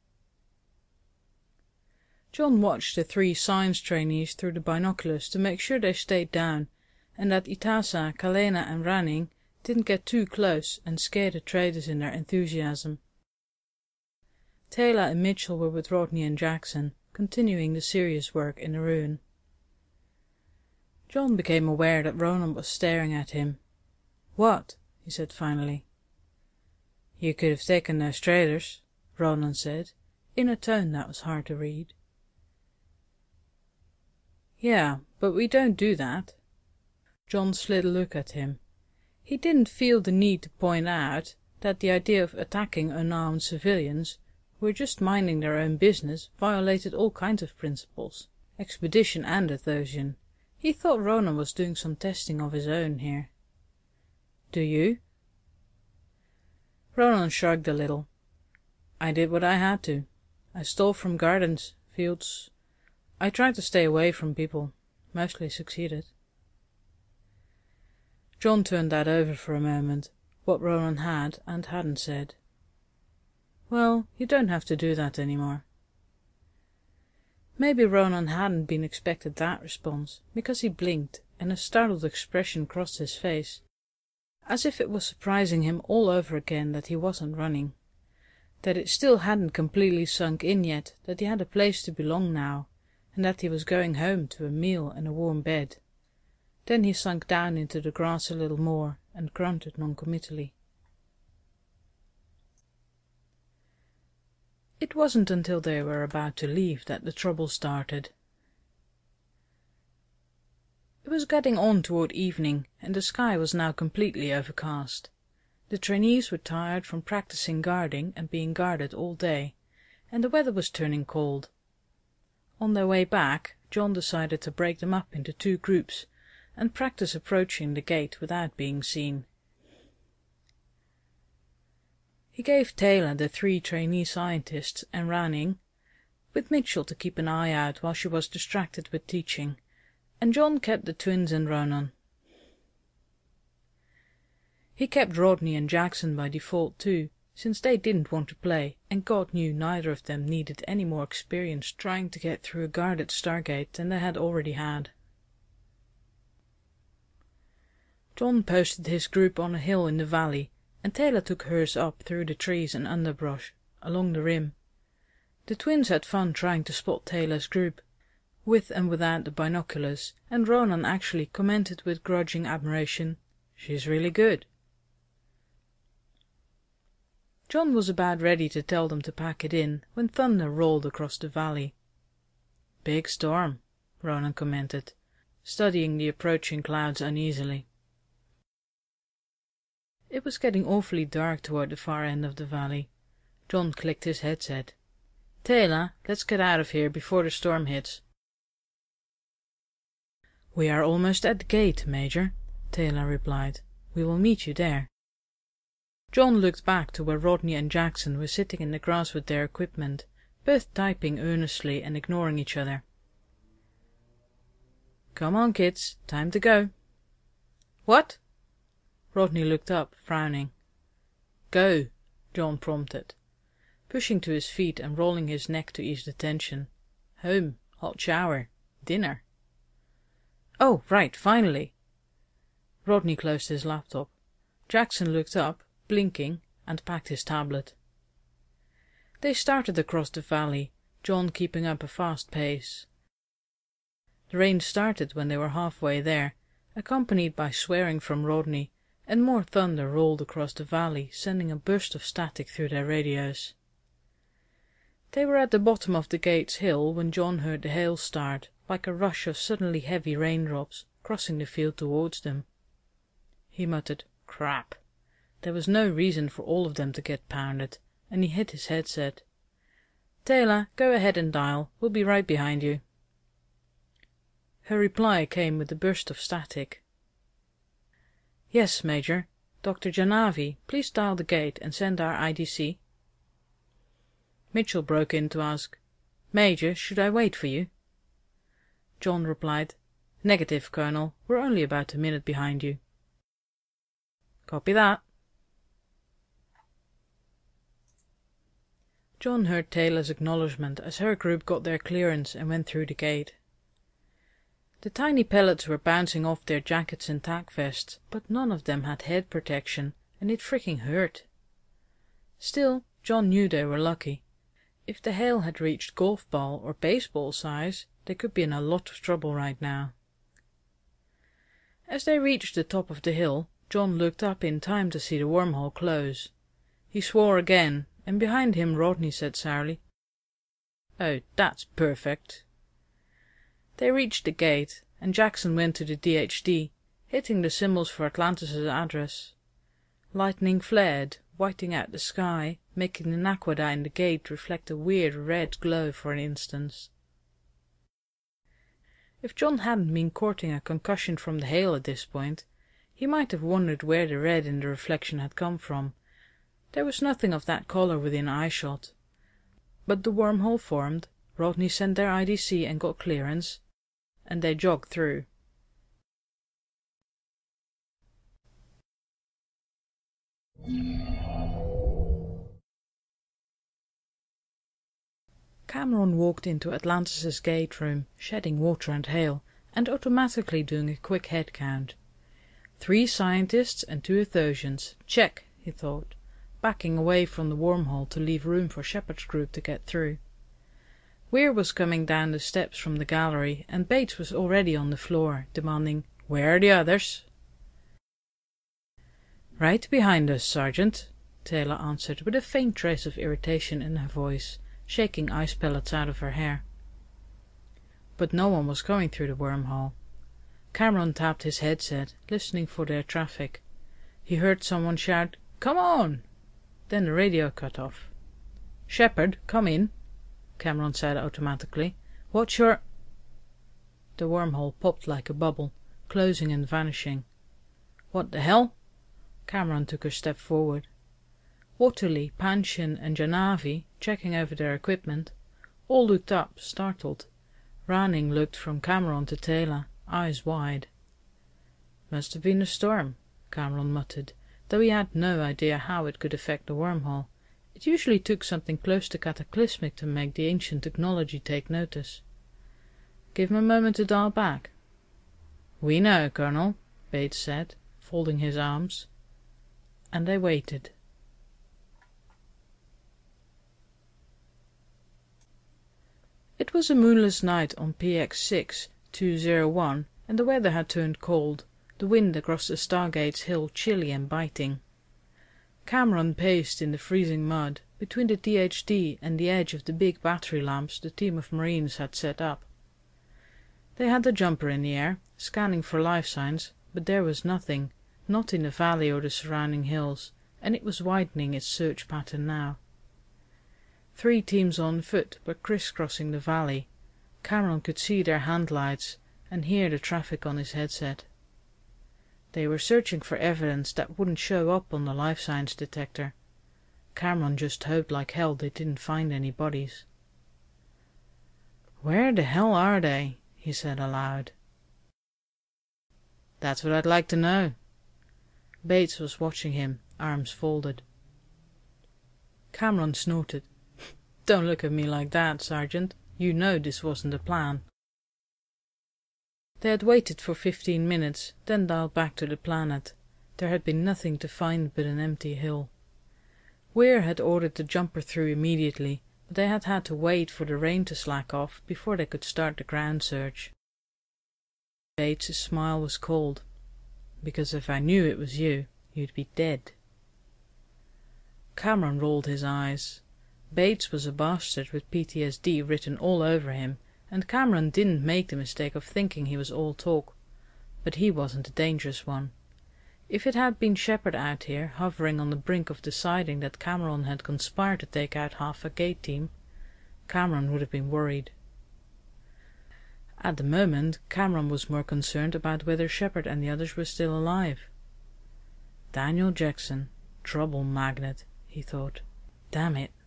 A: John watched the three science trainees through the binoculars to make sure they stayed down, and that Itasa, Kalena and Ranning didn't get too close and scare the traders in their enthusiasm. Teyla and Mitchell were with Rodney and Jackson, continuing the serious work in the ruin. John became aware that Ronan was staring at him. "What?" he said finally. "You could have taken those traders," Ronan said, in a tone that was hard to read. "Yeah, but we don't do that." John slid a look at him. He didn't feel the need to point out that the idea of attacking unarmed civilians who were just minding their own business violated all kinds of principles, expedition and Athosian. He thought Ronan was doing some testing of his own here. "Do you?" Ronan shrugged a little. I did what I had to. I stole from gardens, fields. I tried to stay away from people. Mostly succeeded. John turned that over for a moment, what Ronan had and hadn't said. Well, you don't have to do that anymore. Maybe Ronan hadn't been expected that response, because he blinked, and a startled expression crossed his face, as if it was surprising him all over again that he wasn't running, that it still hadn't completely sunk in yet that he had a place to belong now, and that he was going home to a meal and a warm bed. Then he sunk down into the grass a little more, and grunted noncommittally. It wasn't until they were about to leave that the trouble started. It was getting on toward evening, and the sky was now completely overcast. The trainees were tired from practicing guarding and being guarded all day, and the weather was turning cold. On their way back, John decided to break them up into two groups, and practice approaching the gate without being seen. He gave Taylor the three trainee scientists and ran in, with Mitchell to keep an eye out while she was distracted with teaching, and John kept the twins and Ronan. He kept Rodney and Jackson by default too, since they didn't want to play, and God knew neither of them needed any more experience trying to get through a guarded stargate than they had already had. John posted his group on a hill in the valley, and Taylor took hers up through the trees and underbrush, along the rim. The twins had fun trying to spot Taylor's group, with and without the binoculars, and Ronan actually commented with grudging admiration, "She's really good." John was about ready to tell them to pack it in, when thunder rolled across the valley. "Big storm," Ronan commented, studying the approaching clouds uneasily. It was getting awfully dark toward the far end of the valley. John clicked his headset. "Taylor, let's get out of here before the storm hits." "We are almost at the gate, Major," Taylor replied. "We will meet you there." John looked back to where Rodney and Jackson were sitting in the grass with their equipment, both typing earnestly and ignoring each other. "Come on, kids, time to go." "What?" Rodney looked up, frowning. "Go," John prompted, pushing to his feet and rolling his neck to ease the tension. "Home, hot shower, dinner." "Oh, right, finally." Rodney closed his laptop. Jackson looked up, blinking, and packed his tablet. They started across the valley, John keeping up a fast pace. The rain started when they were halfway there, accompanied by swearing from Rodney, and more thunder rolled across the valley, sending a burst of static through their radios. They were at the bottom of the gate's hill when John heard the hail start, like a rush of suddenly heavy raindrops, crossing the field towards them. He muttered, "Crap." There was no reason for all of them to get pounded, and he hit his headset. "Taylor, go ahead and dial. We'll be right behind you." Her reply came with a burst of static. "Yes, Major. Doctor Janavi, please dial the gate and send our I D C." Mitchell broke in to ask, "Major, should I wait for you?" John replied, "Negative, Colonel. We're only about a minute behind you." "Copy that." John heard Taylor's acknowledgement as her group got their clearance and went through the gate. The tiny pellets were bouncing off their jackets and tack vests, but none of them had head protection, and it freaking hurt. Still, John knew they were lucky. If the hail had reached golf ball or baseball size, they could be in a lot of trouble right now. As they reached the top of the hill, John looked up in time to see the wormhole close. He swore again, and behind him Rodney said sourly, "Oh, that's perfect." They reached the gate, and Jackson went to the D H D, hitting the symbols for Atlantis' address. Lightning flared, whiting out the sky, making the naquadah in the gate reflect a weird red glow for an instant. If John hadn't been courting a concussion from the hail at this point, he might have wondered where the red in the reflection had come from. There was nothing of that colour within eye-shot. But the wormhole formed, Rodney sent their I D C and got clearance, and they jogged through. Cameron walked into Atlantis' gate room, shedding water and hail, and automatically doing a quick head count. Three scientists and two Athosians. Check, he thought, backing away from the wormhole to leave room for Shepard's group to get through. Weir was coming down the steps from the gallery, and Bates was already on the floor, demanding, "Where are the others?" "Right behind us, Sergeant," Taylor answered, with a faint trace of irritation in her voice, shaking ice pellets out of her hair. But no one was going through the wormhole. Cameron tapped his headset, listening for their traffic. He heard someone shout, "Come on!" Then the radio cut off. "Shepard, come in," Cameron said automatically. "What's your—" The wormhole popped like a bubble, closing and vanishing. "What the hell?" Cameron took a step forward. Waterley, Panshin and Janavi, checking over their equipment, all looked up, startled. Ranning looked from Cameron to Taylor, eyes wide. "Must have been a storm," Cameron muttered, though he had no idea how it could affect the wormhole. It usually took something close to cataclysmic to make the ancient technology take notice. "Give him a moment to dial back." "We know, Colonel," Bates said, folding his arms. And they waited. It was a moonless night on P X six two oh one, and the weather had turned cold, the wind across the Stargate's hill chilly and biting. Cameron paced in the freezing mud, between the T H D and the edge of the big battery lamps the team of Marines had set up. They had the jumper in the air, scanning for life signs, but there was nothing, not in the valley or the surrounding hills, and it was widening its search pattern now. Three teams on foot were crisscrossing the valley. Cameron could see their handlights and hear the traffic on his headset. They were searching for evidence that wouldn't show up on the life signs detector. Cameron just hoped like hell they didn't find any bodies. "Where the hell are they?" he said aloud. "That's what I'd like to know." Bates was watching him, arms folded. Cameron snorted. "Don't look at me like that, Sergeant. You know this wasn't the plan." They had waited for fifteen minutes, then dialed back to the planet. There had been nothing to find but an empty hill. Weir had ordered the jumper through immediately, but they had had to wait for the rain to slack off before they could start the ground search. Bates' smile was cold. "Because if I knew it was you, you'd be dead." Cameron rolled his eyes. Bates was a bastard with P T S D written all over him, and Cameron didn't make the mistake of thinking he was all talk. But he wasn't a dangerous one. If it had been Shepard out here, hovering on the brink of deciding that Cameron had conspired to take out half a gate team, Cameron would have been worried. At the moment, Cameron was more concerned about whether Shepard and the others were still alive. Daniel Jackson, trouble magnet, he thought. Damn it.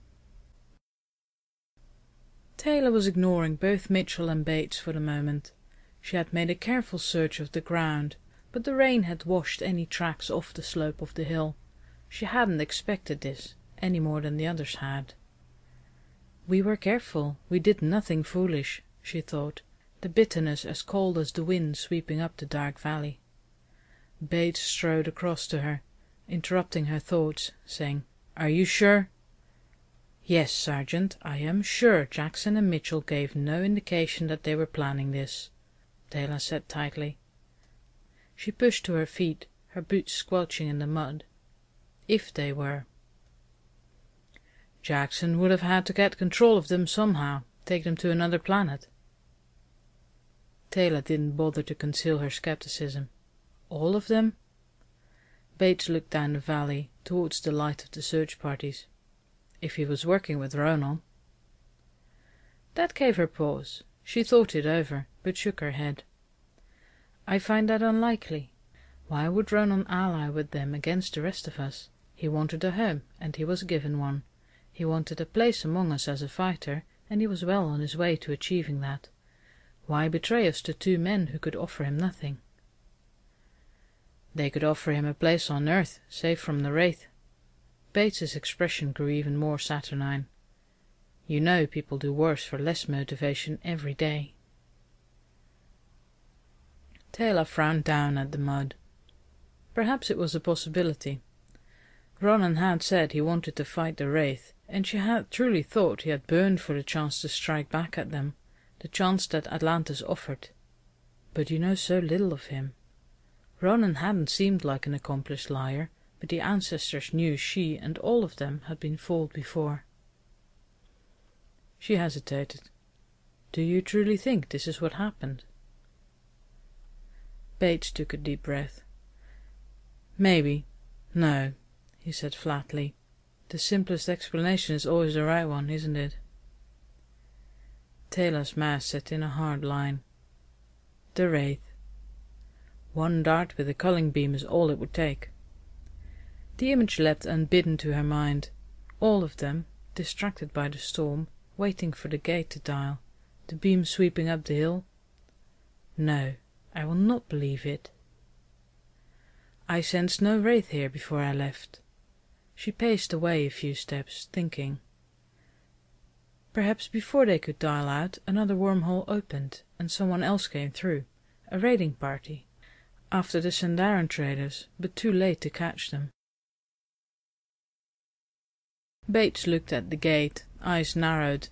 A: Taylor was ignoring both Mitchell and Bates for the moment. She had made a careful search of the ground, but the rain had washed any tracks off the slope of the hill. She hadn't expected this, any more than the others had. "We were careful, we did nothing foolish," she thought, the bitterness as cold as the wind sweeping up the dark valley. Bates strode across to her, interrupting her thoughts, saying, "Are you sure?" "Yes, Sergeant, I am sure Jackson and Mitchell gave no indication that they were planning this," Taylor said tightly. She pushed to her feet, her boots squelching in the mud. If they were. Jackson would have had to get control of them somehow, take them to another planet. Taylor didn't bother to conceal her skepticism. All of them? Bates looked down the valley, towards the light of the search parties. If he was working with Ronan. That gave her pause. She thought it over, but shook her head. "I find that unlikely. Why would Ronan ally with them against the rest of us? He wanted a home, and he was given one. He wanted a place among us as a fighter, and he was well on his way to achieving that. Why betray us to two men who could offer him nothing? They could offer him a place on earth, safe from the Wraith. Bates's expression grew even more saturnine. You know people do worse for less motivation every day. Taylor frowned down at the mud. Perhaps it was a possibility. Ronan had said he wanted to fight the Wraith, and she had truly thought he had burned for the chance to strike back at them, the chance that Atlantis offered. But you know so little of him. Ronan hadn't seemed like an accomplished liar, but the ancestors knew she and all of them had been fooled before. She hesitated. Do you truly think this is what happened? Bates took a deep breath. Maybe. No, he said flatly. The simplest explanation is always the right one, isn't it? Taylor's mouth set in a hard line. The Wraith. One dart with a culling beam is all it would take. The image leapt unbidden to her mind. All of them, distracted by the storm, waiting for the gate to dial, the beam sweeping up the hill. No, I will not believe it. I sensed no Wraith here before I left. She paced away a few steps, thinking. Perhaps before they could dial out, another wormhole opened, and someone else came through, a raiding party, after the Sindarin traders, but too late to catch them. Bates looked at the gate, eyes narrowed.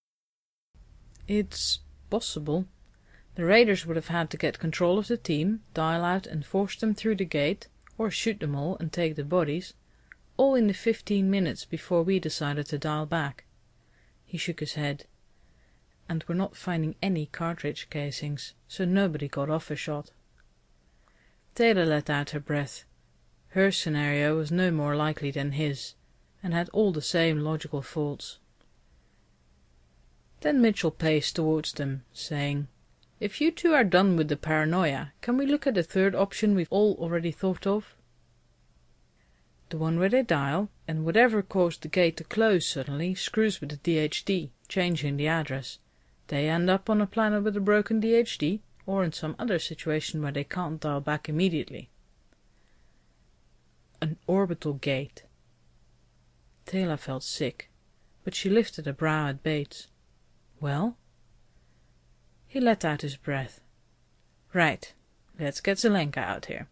A: It's possible. The raiders would have had to get control of the team, dial out and force them through the gate, or shoot them all and take the bodies, all in the fifteen minutes before we decided to dial back. He shook his head. And we're not finding any cartridge casings, so nobody got off a shot. Taylor let out her breath. Her scenario was no more likely than his, and had all the same logical faults. Then Mitchell paced towards them, saying, If you two are done with the paranoia, can we look at the third option we've all already thought of? The one where they dial, and whatever caused the gate to close suddenly screws with the D H D, changing the address. They end up on a planet with a broken D H D, or in some other situation where they can't dial back immediately. An orbital gate. Taylor felt sick, but she lifted a brow at Bates. Well? He let out his breath. Right, let's get Zelenka out here.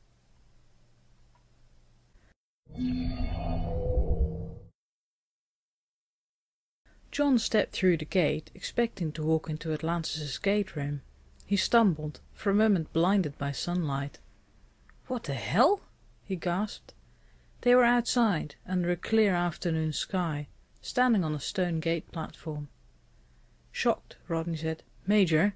A: John stepped through the gate, expecting to walk into Atlantis' gate room. He stumbled, for a moment blinded by sunlight. What the hell? He gasped. They were outside, under a clear afternoon sky, standing on a stone gate platform. Shocked, Rodney said, Major.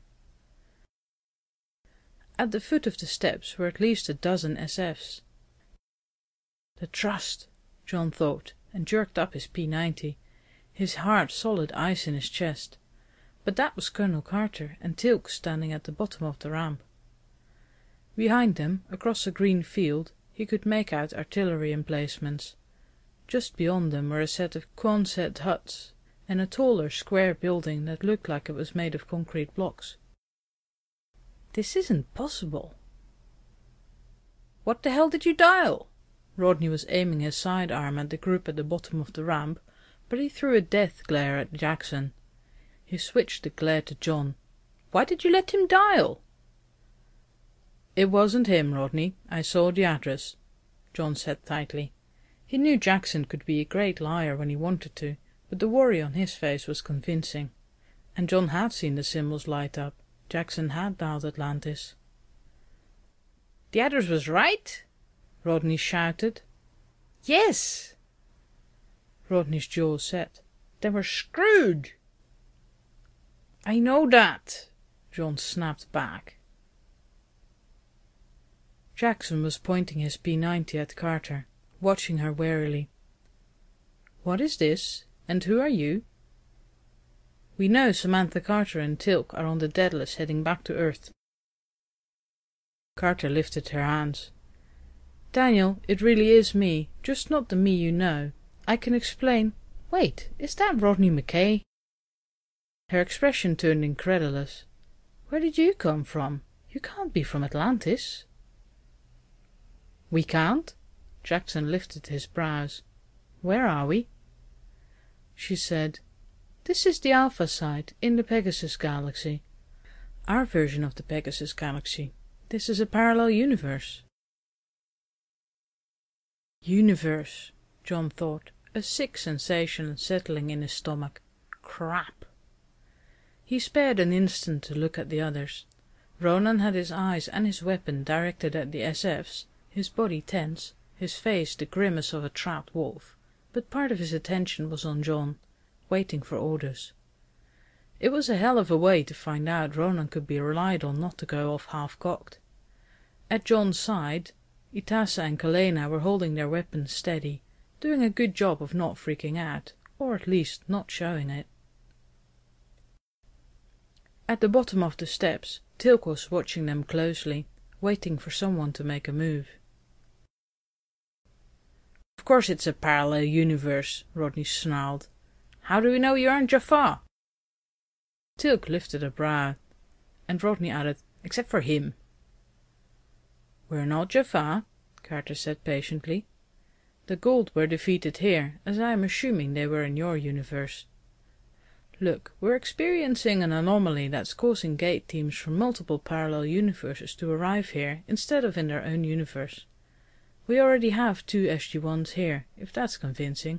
A: At the foot of the steps were at least a dozen S Fs. The Trust, John thought, and jerked up his P ninety, his heart solid ice in his chest. But that was Colonel Carter and Teal'c standing at the bottom of the ramp. Behind them, across a green field, he could make out artillery emplacements. Just beyond them were a set of Quonset huts, and a taller square building that looked like it was made of concrete blocks. This isn't possible. What the hell did you dial? Rodney was aiming his sidearm at the group at the bottom of the ramp, but he threw a death glare at Jackson. He switched the glare to John. Why did you let him dial? It wasn't him, Rodney. I saw the address, John said tightly. He knew Jackson could be a great liar when he wanted to, but the worry on his face was convincing. And John had seen the symbols light up. Jackson had dialed Atlantis. The address was right? Rodney shouted. Yes! Rodney's jaw set. Then we're screwed. I know that, John snapped back. Jackson was pointing his P ninety at Carter, watching her warily. What is this, and who are you? We know Samantha Carter and Teal'c are on the Daedalus heading back to Earth. Carter lifted her hands. Daniel, it really is me, Just not the me you know. I can explain— Wait, is that Rodney McKay? Her expression turned incredulous. Where did you come from? You can't be from Atlantis. We can't? Jackson lifted his brows. Where are we? She said, This is the Alpha site, in the Pegasus Galaxy. Our version of the Pegasus Galaxy. This is a parallel universe. Universe, John thought, a sick sensation settling in his stomach. Crap. He spared an instant to look at the others. Ronan had his eyes and his weapon directed at the S Fs, his body tense, his face the grimace of a trapped wolf, but part of his attention was on John, waiting for orders. It was a hell of a way to find out Ronan could be relied on not to go off half-cocked. At John's side, Itasa and Kalena were holding their weapons steady, doing a good job of not freaking out, or at least not showing it. At the bottom of the steps, Teal'c was watching them closely, waiting for someone to make a move. Of course it's a parallel universe, Rodney snarled. How do we know you aren't Jaffa? Teal'c lifted a brow, and Rodney added, except for him. We're not Jaffa, Carter said patiently. The Goa'uld were defeated here, as I am assuming they were in your universe. Look, we're experiencing an anomaly that's causing gate teams from multiple parallel universes to arrive here instead of in their own universe. We already have two S G ones here, if that's convincing.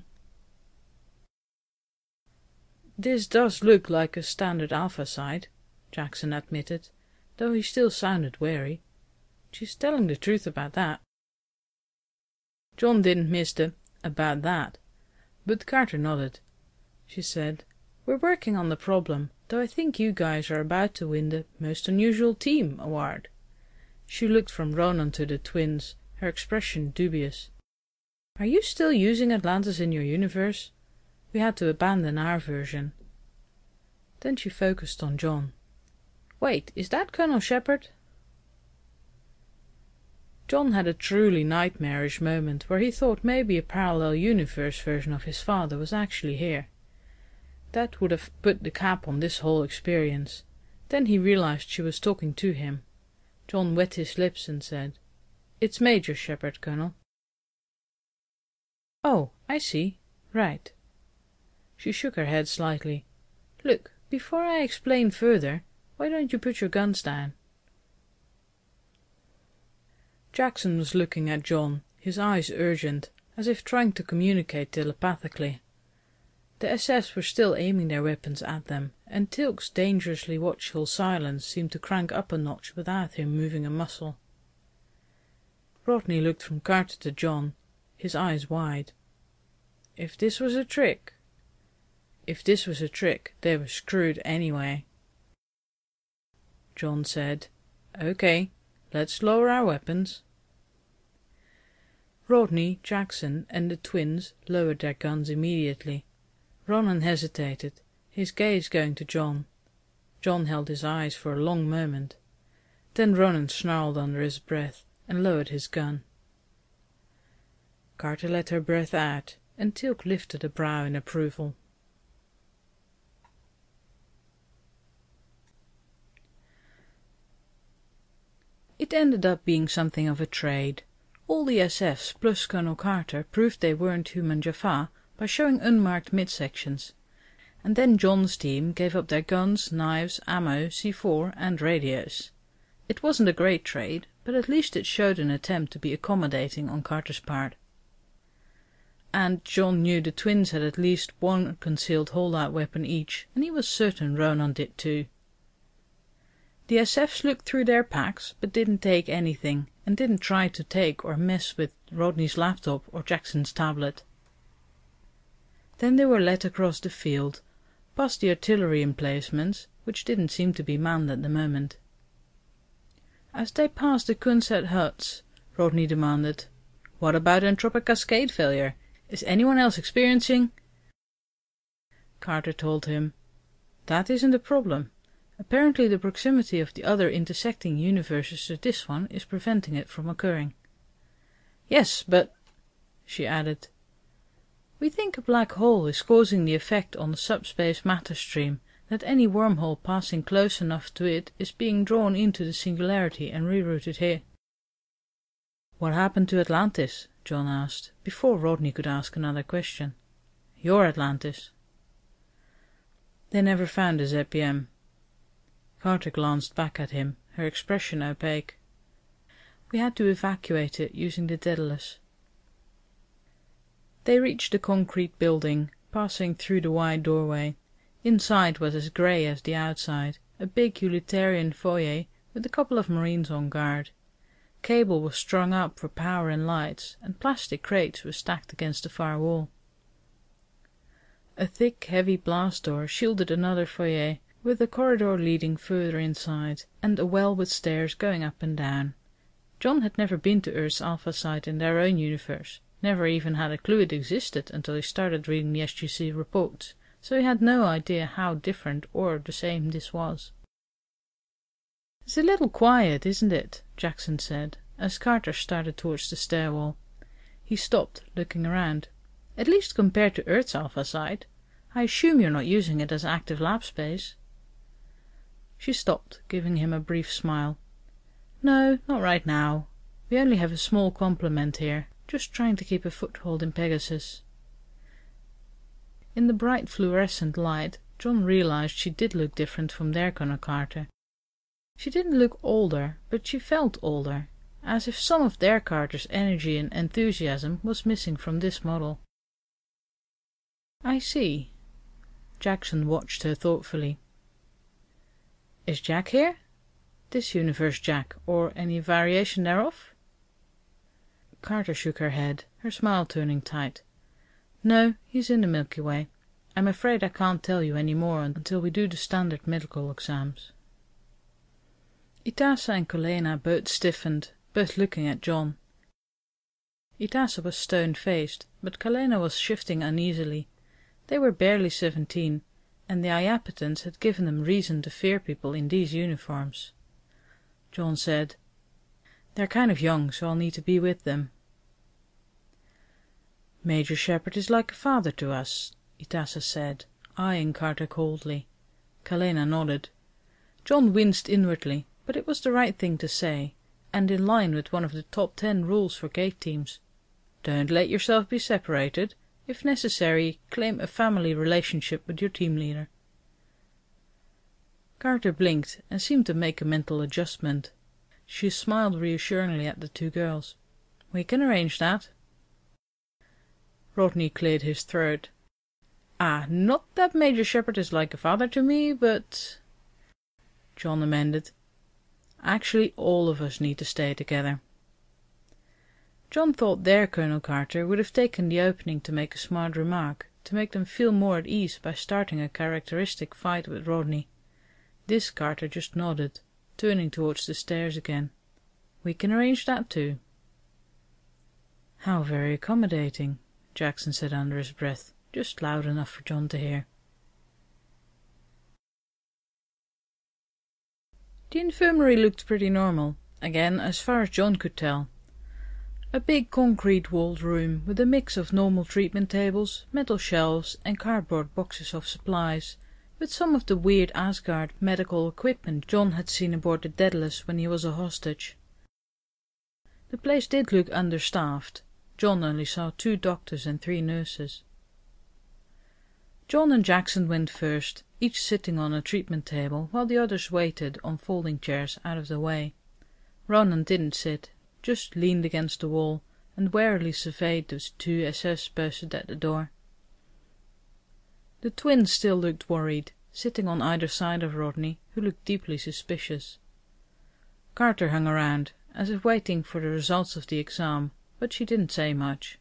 A: This does look like a standard Alpha site, Jackson admitted, though he still sounded wary. She's telling the truth about that. John didn't miss the about that, but Carter nodded. She said, We're working on the problem, though I think you guys are about to win the Most Unusual Team award. She looked from Ronan to the twins, her expression dubious. Are you still using Atlantis in your universe? We had to abandon our version. Then she focused on John. Wait, is that Colonel Shepard? John had a truly nightmarish moment where he thought maybe a parallel universe version of his father was actually here. That would have put the cap on this whole experience. Then he realized she was talking to him. John wet his lips and said, It's Major Shepard, Colonel. Oh, I see. Right. She shook her head slightly. Look, before I explain further, why don't you put your guns down? Jackson was looking at John, his eyes urgent, as if trying to communicate telepathically. The S Fs were still aiming their weapons at them, and Teal'c's dangerously watchful silence seemed to crank up a notch without him moving a muscle. Rodney looked from Carter to John, his eyes wide. If this was a trick... If this was a trick, they were screwed anyway. John said, Okay, let's lower our weapons. Rodney, Jackson, and the twins lowered their guns immediately. Ronan hesitated, his gaze going to John. John held his eyes for a long moment. Then Ronan snarled under his breath and lowered his gun. Carter let her breath out, and Teal'c lifted a brow in approval. It ended up being something of a trade. All the S Fs plus Colonel Carter proved they weren't human Jaffa by showing unmarked midsections, and then John's team gave up their guns, knives, ammo, C four and radios. It wasn't a great trade, but at least it showed an attempt to be accommodating on Carter's part. And John knew the twins had at least one concealed holdout weapon each, and he was certain Ronan did too. The S Fs looked through their packs, but didn't take anything, and didn't try to take or mess with Rodney's laptop or Jackson's tablet. Then they were led across the field, past the artillery emplacements, which didn't seem to be manned at the moment. As they passed the Kunset huts, Rodney demanded, What about entropic cascade failure? Is anyone else experiencing? Carter told him, That isn't a problem. Apparently the proximity of the other intersecting universes to this one is preventing it from occurring. Yes, but... she added. We think a black hole is causing the effect on the subspace matter stream, that any wormhole passing close enough to it is being drawn into the singularity and rerouted here. What happened to Atlantis? John asked, before Rodney could ask another question. Your Atlantis. They never found the Z P M. Carter glanced back at him, her expression opaque. We had to evacuate it using the Daedalus. They reached the concrete building, passing through the wide doorway. Inside was as grey as the outside, a big utilitarian foyer with a couple of Marines on guard. Cable was strung up for power and lights, and plastic crates were stacked against the far wall. A thick, heavy blast door shielded another foyer, with a corridor leading further inside, and a well with stairs going up and down. John had never been to Earth's Alpha Site in their own universe, never even had a clue it existed until he started reading the S G C reports, so he had no idea how different or the same this was. It's a little quiet, isn't it? Jackson said, as Carter started towards the stairwell. He stopped, looking around. At least compared to Earth's Alpha Site. I assume you're not using it as active lab space. She stopped, giving him a brief smile. No, not right now. We only have a small complement here, just trying to keep a foothold in Pegasus. In the bright fluorescent light, John realized she did look different from their Connor Carter. She didn't look older, but she felt older, as if some of their Carter's energy and enthusiasm was missing from this model. I see. Jackson watched her thoughtfully. Is Jack here? This universe Jack, or any variation thereof? Carter shook her head, her smile turning tight. No, he's in the Milky Way. I'm afraid I can't tell you any more until we do the standard medical exams. Itasa and Kalena both stiffened, both looking at John. Itasa was stone-faced, but Kalena was shifting uneasily. They were barely seventeen, and the Iapetans had given them reason to fear people in these uniforms. John said, They're kind of young, so I'll need to be with them. Major Shepard is like a father to us, Itasa said, eyeing Carter coldly. Kalena nodded. John winced inwardly, but it was the right thing to say, and in line with one of the top ten rules for gate teams. Don't let yourself be separated. If necessary, claim a family relationship with your team leader. Carter blinked and seemed to make a mental adjustment. She smiled reassuringly at the two girls. We can arrange that. Rodney cleared his throat. Ah, not that Major Shepard is like a father to me, but... John amended. Actually, all of us need to stay together. John thought their Colonel Carter would have taken the opening to make a smart remark, to make them feel more at ease by starting a characteristic fight with Rodney. This Carter just nodded, turning towards the stairs again. We can arrange that too. How very accommodating, Jackson said under his breath, just loud enough for John to hear. The infirmary looked pretty normal, again as far as John could tell. A big concrete-walled room with a mix of normal treatment tables, metal shelves and cardboard boxes of supplies, with some of the weird Asgard medical equipment John had seen aboard the Daedalus when he was a hostage. The place did look understaffed. John only saw two doctors and three nurses. John and Jackson went first, each sitting on a treatment table, while the others waited on folding chairs out of the way. Ronan didn't sit, just leaned against the wall and warily surveyed those two S S posted at the door. The twins still looked worried, sitting on either side of Rodney, who looked deeply suspicious. Carter hung around, as if waiting for the results of the exam, but she didn't say much.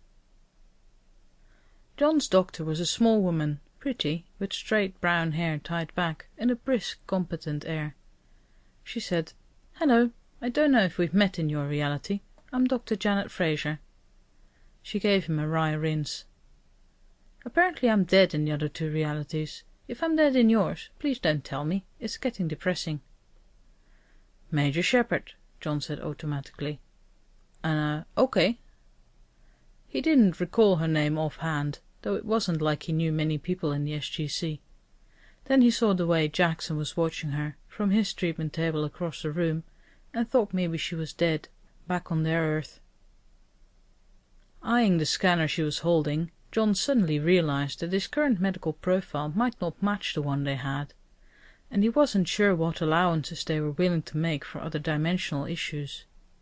A: John's doctor was a small woman, pretty, with straight brown hair tied back and a brisk, competent air. She said, "Hello. I don't know if we've met in your reality. I'm Doctor Janet Fraser." She gave him a wry rinse. "Apparently I'm dead in the other two realities. If I'm dead in yours, please don't tell me. It's getting depressing." "Major Shepard," John said automatically. "Uh, okay." He didn't recall her name offhand, though it wasn't like he knew many people in the S G C. Then he saw the way Jackson was watching her from his treatment table across the room, and thought maybe she was dead, back on their Earth. Eyeing the scanner she was holding, John suddenly realized that his current medical profile might not match the one they had, and he wasn't sure what allowances they were willing to make for other dimensional issues.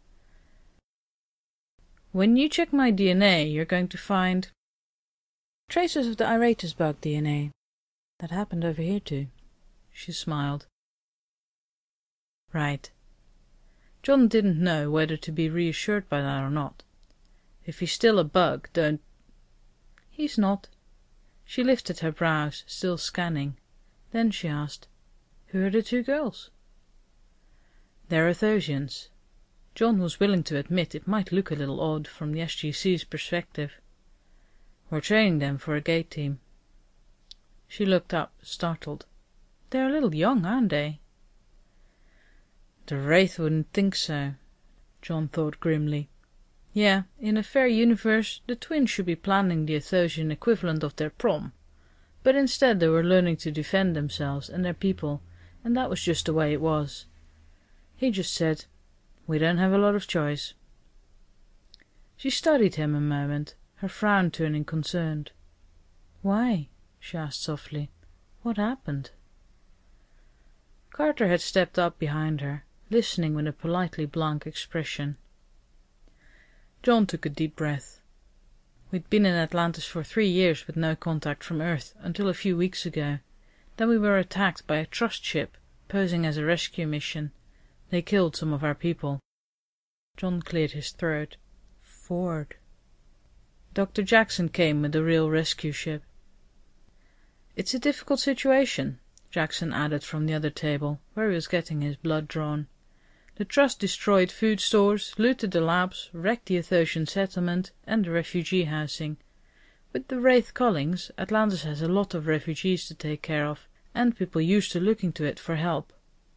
A: "When you check my D N A, you're going to find traces of the Iratus bug D N A. That happened over here too." She smiled. Right. John didn't know whether to be reassured by that or not. If he's still a bug, don't... He's not. She lifted her brows, still scanning. Then she asked, "Who are the two girls?" "They're Athosians." John was willing to admit it might look a little odd from the S G C's perspective. "We're training them for a gate team." She looked up, startled. "They're a little young, aren't they?" "The Wraith wouldn't think so," John thought grimly. Yeah, in a fair universe, the twins should be planning the Athosian equivalent of their prom. But instead they were learning to defend themselves and their people, and that was just the way it was. He just said, "We don't have a lot of choice." She studied him a moment, her frown turning concerned. "Why?" she asked softly. "What happened?" Carter had stepped up behind her, listening with a politely blank expression. John took a deep breath. "We'd been in Atlantis for three years with no contact from Earth until a few weeks ago. Then we were attacked by a trust ship, posing as a rescue mission. They killed some of our people." John cleared his throat. "Ford." "Doctor Jackson came with the real rescue ship." "It's a difficult situation," Jackson added from the other table, where he was getting his blood drawn. "The Trust destroyed food stores, looted the labs, wrecked the Athosian settlement and the refugee housing. With the Wraith Collings, Atlantis has a lot of refugees to take care of, and people used to looking to it for help.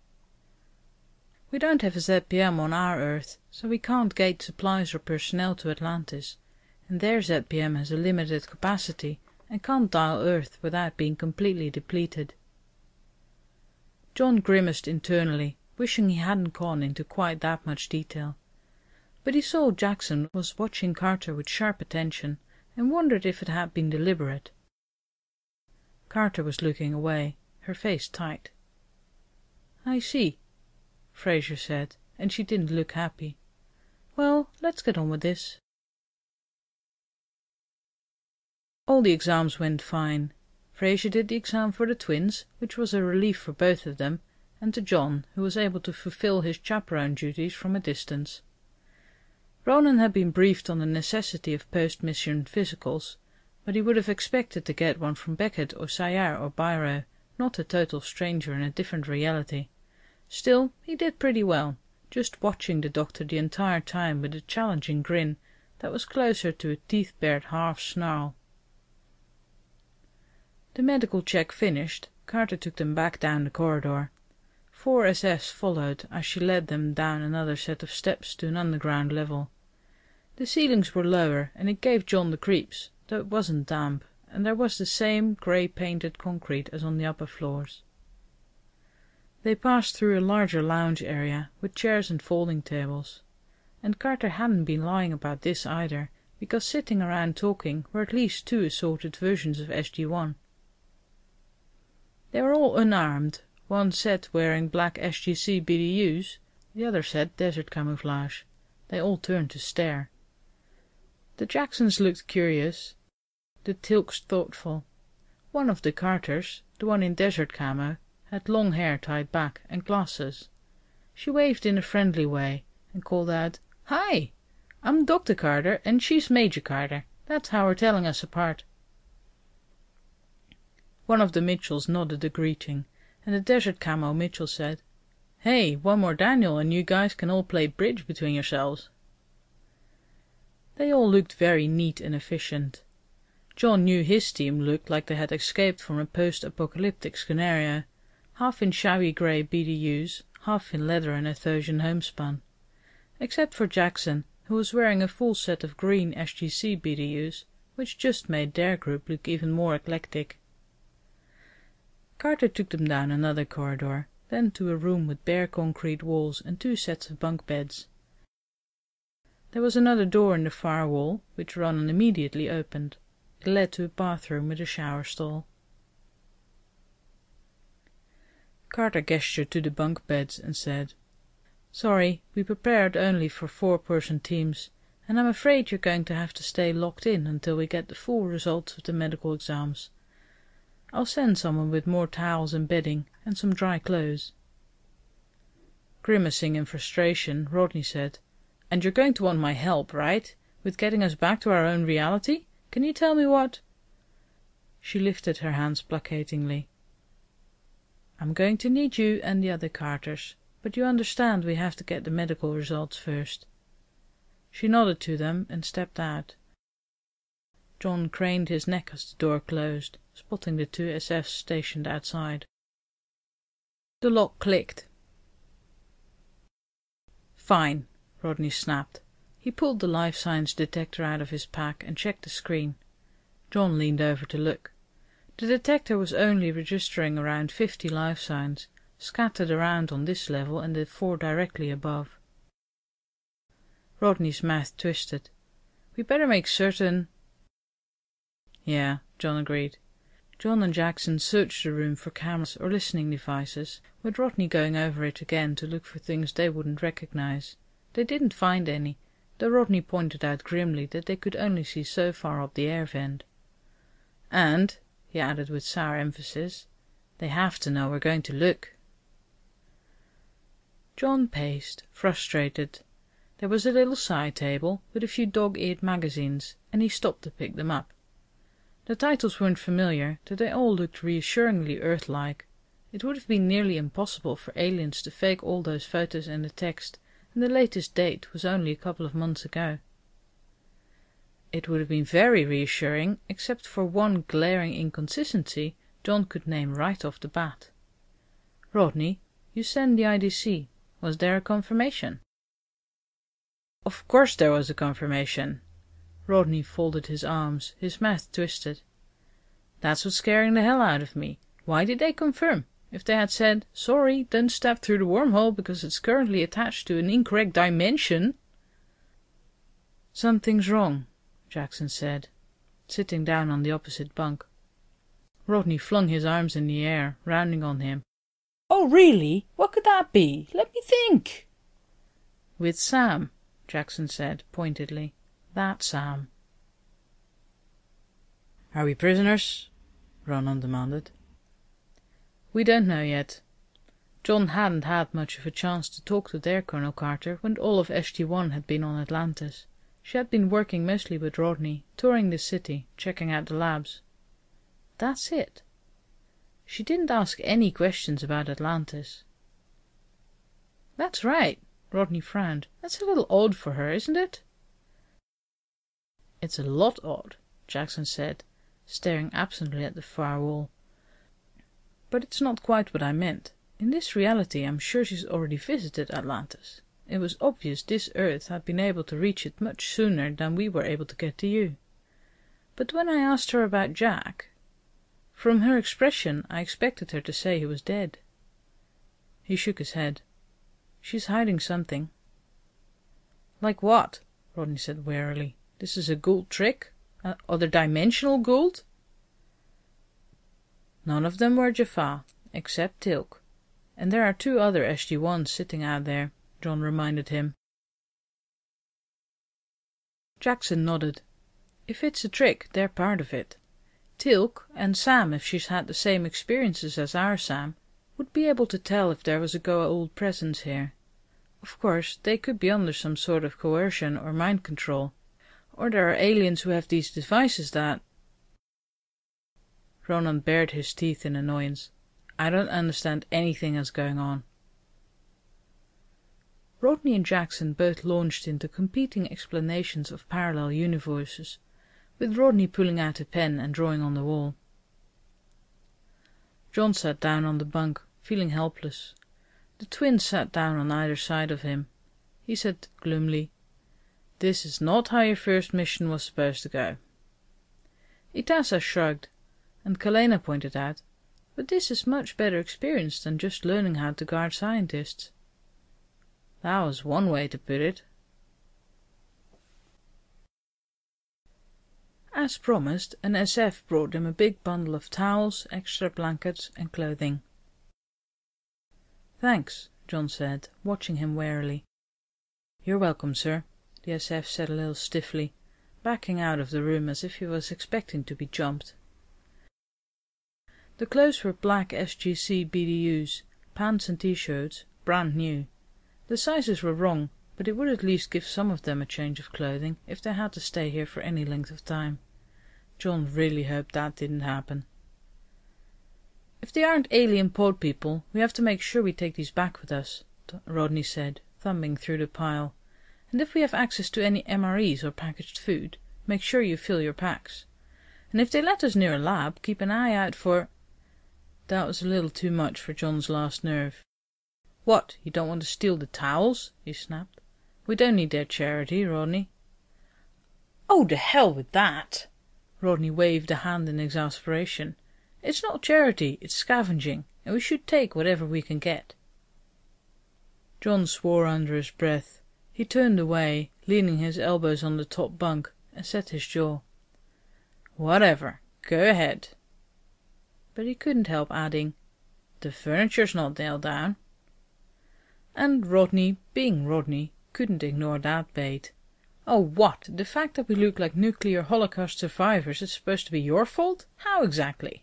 A: We don't have a Z P M on our Earth, so we can't gate supplies or personnel to Atlantis, and their Z P M has a limited capacity and can't dial Earth without being completely depleted." John grimaced internally, wishing he hadn't gone into quite that much detail. But he saw Jackson was watching Carter with sharp attention and wondered if it had been deliberate. Carter was looking away, her face tight. "I see," Fraser said, and she didn't look happy. "Well, let's get on with this." All the exams went fine. Fraser did the exam for the twins, which was a relief for both of them, and to John, who was able to fulfill his chaperone duties from a distance. Ronan had been briefed on the necessity of post-mission physicals, but he would have expected to get one from Beckett or Sayar or Biro, not a total stranger in a different reality. Still, he did pretty well, just watching the doctor the entire time with a challenging grin that was closer to a teeth-bared half-snarl. The medical check finished, Carter took them back down the corridor. Four S Fs followed as she led them down another set of steps to an underground level. The ceilings were lower, and it gave John the creeps, though it wasn't damp, and there was the same grey-painted concrete as on the upper floors. They passed through a larger lounge area, with chairs and folding tables. And Carter hadn't been lying about this either, because sitting around talking were at least two assorted versions of S G one. They were all unarmed, one set wearing black S G C B D Us, the other set desert camouflage. They all turned to stare. The Jacksons looked curious, the Tilks thoughtful. One of the Carters, the one in desert camo, had long hair tied back and glasses. She waved in a friendly way and called out, "Hi! I'm Doctor Carter and she's Major Carter. That's how we're telling us apart." One of the Mitchells nodded a greeting, and the desert camo Mitchell said, "Hey, one more Daniel and you guys can all play bridge between yourselves." They all looked very neat and efficient. John knew his team looked like they had escaped from a post-apocalyptic scenario, half in shabby grey B D Us, half in leather and Athosian homespun. Except for Jackson, who was wearing a full set of green S G C B D Us, which just made their group look even more eclectic. Carter took them down another corridor, then to a room with bare concrete walls and two sets of bunk beds. There was another door in the far wall, which Ronan immediately opened. It led to a bathroom with a shower stall. Carter gestured to the bunk beds and said, "Sorry, we prepared only for four-person teams, and I'm afraid you're going to have to stay locked in until we get the full results of the medical exams. I'll send someone with more towels and bedding and some dry clothes." Grimacing in frustration, Rodney said, "And you're going to want my help, right? With getting us back to our own reality? Can you tell me what—" She lifted her hands placatingly. "I'm going to need you and the other Carters, but you understand we have to get the medical results first." She nodded to them and stepped out. John craned his neck as the door closed, spotting the two S Fs stationed outside. The lock clicked. "Fine," Rodney snapped. He pulled the life signs detector out of his pack and checked the screen. John leaned over to look. The detector was only registering around fifty life signs, scattered around on this level and the four directly above. Rodney's mouth twisted. "We better make certain—" "Yeah," John agreed. John and Jackson searched the room for cameras or listening devices, with Rodney going over it again to look for things they wouldn't recognize. They didn't find any, though Rodney pointed out grimly that they could only see so far up the air vent. "And," he added with sour emphasis, "they have to know we're going to look." John paced, frustrated. There was a little side table with a few dog-eared magazines, and he stopped to pick them up. The titles weren't familiar, though they all looked reassuringly Earth-like. It would have been nearly impossible for aliens to fake all those photos and the text, and the latest date was only a couple of months ago. It would have been very reassuring, except for one glaring inconsistency John could name right off the bat. "Rodney, you sent the I D C. Was there a confirmation?" "Of course there was a confirmation." Rodney folded his arms, his mouth twisted. "That's what's scaring the hell out of me. Why did they confirm? If they had said, 'Sorry, don't step through the wormhole because it's currently attached to an incorrect dimension—'" "Something's wrong," Jackson said, sitting down on the opposite bunk. Rodney flung his arms in the air, rounding on him. "Oh, really? What could that be? Let me think." "With Sam," Jackson said pointedly. "That Sam." "Are we prisoners?" Ronan demanded. "We don't know yet." John hadn't had much of a chance to talk to their Colonel Carter when all of S G one had been on Atlantis. She had been working mostly with Rodney, touring the city, checking out the labs. That's it. She didn't ask any questions about Atlantis. "That's right," Rodney frowned. "That's a little odd for her, isn't it?" "It's a lot odd," Jackson said, staring absently at the far wall. "But it's not quite what I meant. In this reality I'm sure she's already visited Atlantis. It was obvious this Earth had been able to reach it much sooner than we were able to get to you. But when I asked her about Jack, from her expression I expected her to say he was dead." He shook his head. "She's hiding something." "Like what?" Rodney said warily. "This is a Gould trick? Uh, other dimensional Gould?" "None of them were Jaffa, except Tilk. And there are two other S G ones sitting out there," John reminded him. Jackson nodded. "If it's a trick, they're part of it. Tilk, and Sam if she's had the same experiences as our Sam, would be able to tell if there was a Goa'uld presence here. Of course, they could be under some sort of coercion or mind control. Or there are aliens who have these devices that—" Ronan bared his teeth in annoyance. "I don't understand anything that's going on." Rodney and Jackson both launched into competing explanations of parallel universes, with Rodney pulling out a pen and drawing on the wall. John sat down on the bunk, feeling helpless. The twins sat down on either side of him. He said gloomily, This is not how your first mission was supposed to go. Itasa shrugged, and Kalena pointed out, but this is much better experience than just learning how to guard scientists. That was one way to put it. As promised, an S F brought them a big bundle of towels, extra blankets and clothing. Thanks, John said, watching him warily. You're welcome, sir, the S F said a little stiffly, backing out of the room as if he was expecting to be jumped. The clothes were black S G C B D Us, pants and t-shirts, brand new. The sizes were wrong, but it would at least give some of them a change of clothing if they had to stay here for any length of time. John really hoped that didn't happen. If they aren't alien pod people, we have to make sure we take these back with us, Rodney said, thumbing through the pile. And if we have access to any M R Es or packaged food, make sure you fill your packs. And if they let us near a lab, keep an eye out for... That was a little too much for John's last nerve. What, you don't want to steal the towels? He snapped. We don't need their charity, Rodney. Oh, the hell with that! Rodney waved a hand in exasperation. It's not charity, it's scavenging, and we should take whatever we can get. John swore under his breath. He turned away, leaning his elbows on the top bunk, and set his jaw. Whatever, go ahead. But he couldn't help adding, the furniture's not nailed down. And Rodney, being Rodney, couldn't ignore that bait. Oh, what? The fact that we look like nuclear holocaust survivors is supposed to be your fault? How exactly?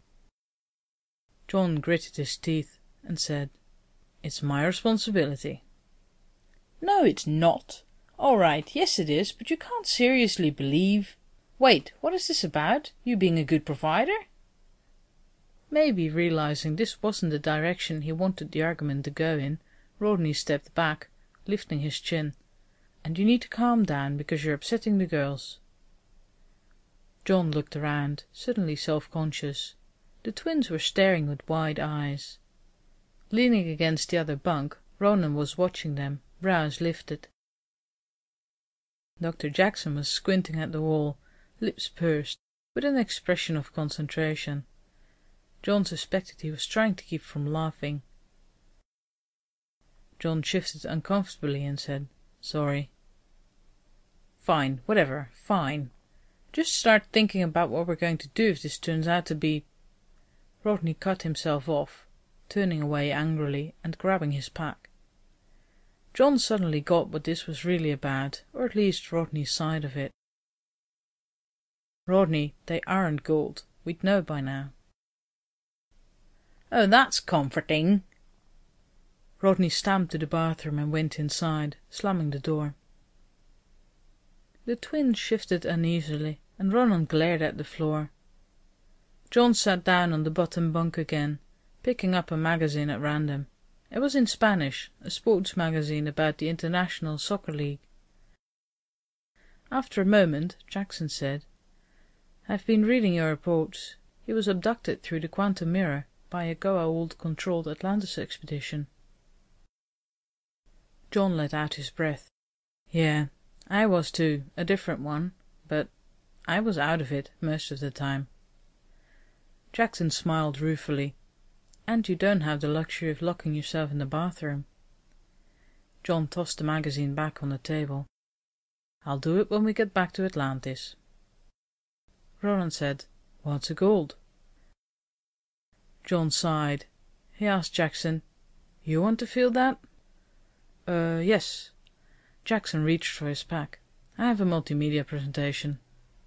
A: John gritted his teeth and said, It's my responsibility. No, it's not. All right, yes it is, but you can't seriously believe... Wait, what is this about? You being a good provider? Maybe realizing this wasn't the direction he wanted the argument to go in, Rodney stepped back, lifting his chin. And you need to calm down, because you're upsetting the girls. John looked around, suddenly self-conscious. The twins were staring with wide eyes. Leaning against the other bunk, Ronan was watching them, brows lifted. Doctor Jackson was squinting at the wall, lips pursed, with an expression of concentration. John suspected he was trying to keep from laughing. John shifted uncomfortably and said, Sorry. Fine, whatever, fine. Just start thinking about what we're going to do if this turns out to be... Rodney cut himself off, turning away angrily and grabbing his pack. John suddenly got what this was really about, or at least Rodney's side of it. Rodney, they aren't gold. We'd know by now. Oh, that's comforting. Rodney stamped to the bathroom and went inside, slamming the door. The twins shifted uneasily, and Ronan glared at the floor. John sat down on the bottom bunk again, picking up a magazine at random. It was in Spanish, a sports magazine about the International Soccer League. After a moment, Jackson said, I've been reading your reports. He was abducted through the quantum mirror by a Goa'uld-controlled Atlantis expedition. John let out his breath. Yeah, I was too, a different one, but I was out of it most of the time. Jackson smiled ruefully. And you don't have the luxury of locking yourself in the bathroom. John tossed the magazine back on the table. I'll do it when we get back to Atlantis. Ronan said, What's a gold? John sighed. He asked Jackson, You want to feel that? Uh, yes. Jackson reached for his pack. I have a multimedia presentation.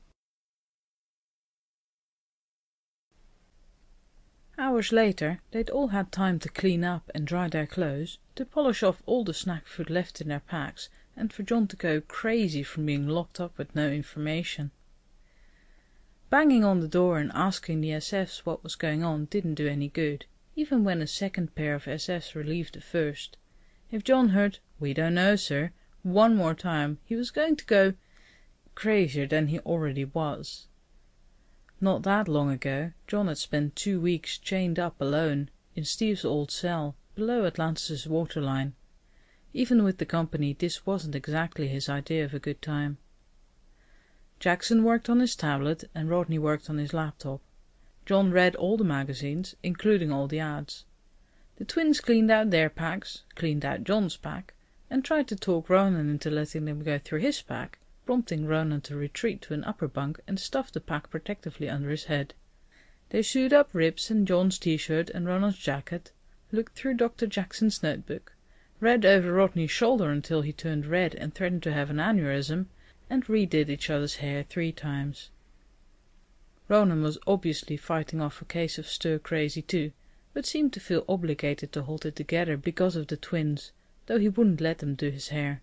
A: Hours later, they'd all had time to clean up and dry their clothes, to polish off all the snack food left in their packs, and for John to go crazy from being locked up with no information. Banging on the door and asking the S Fs what was going on didn't do any good, even when a second pair of S Fs relieved the first. If John heard, "We don't know, sir," one more time, he was going to go crazier than he already was. Not that long ago, John had spent two weeks chained up alone in Steve's old cell, below Atlantis' waterline. Even with the company, this wasn't exactly his idea of a good time. Jackson worked on his tablet and Rodney worked on his laptop. John read all the magazines, including all the ads. The twins cleaned out their packs, cleaned out John's pack, and tried to talk Ronan into letting them go through his pack, prompting Ronan to retreat to an upper bunk and stuff the pack protectively under his head. They sewed up ribs and John's t-shirt and Ronan's jacket, looked through Doctor Jackson's notebook, read over Rodney's shoulder until he turned red and threatened to have an aneurysm, and redid each other's hair three times. Ronan was obviously fighting off a case of stir-crazy too, but seemed to feel obligated to hold it together because of the twins, though he wouldn't let them do his hair.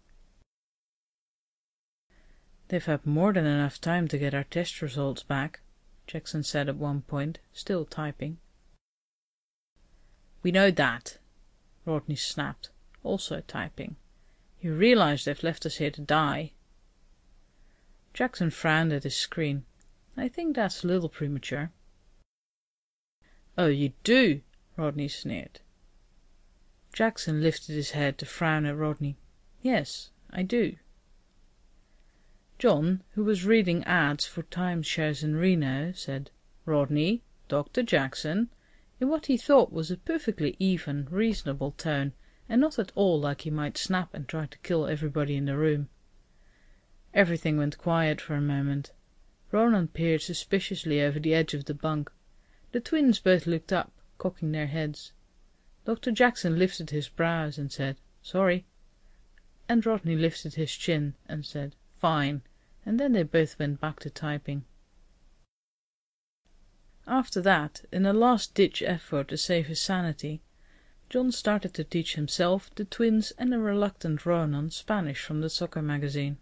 A: "They've had more than enough time to get our test results back," Jackson said at one point, still typing. "We know that," Rodney snapped, also typing. "You realize they've left us here to die." Jackson frowned at his screen. "I think that's a little premature." "Oh, you do?" Rodney sneered. Jackson lifted his head to frown at Rodney. "Yes, I do." John, who was reading ads for timeshares in Reno, said, "Rodney, Doctor Jackson," in what he thought was a perfectly even, reasonable tone, and not at all like he might snap and try to kill everybody in the room. Everything went quiet for a moment. Ronan peered suspiciously over the edge of the bunk. The twins both looked up, cocking their heads. Doctor Jackson lifted his brows and said, "Sorry." And Rodney lifted his chin and said, "Fine," and then they both went back to typing. After that, in a last-ditch effort to save his sanity, John started to teach himself, the twins and the reluctant Ronan Spanish from the soccer magazine.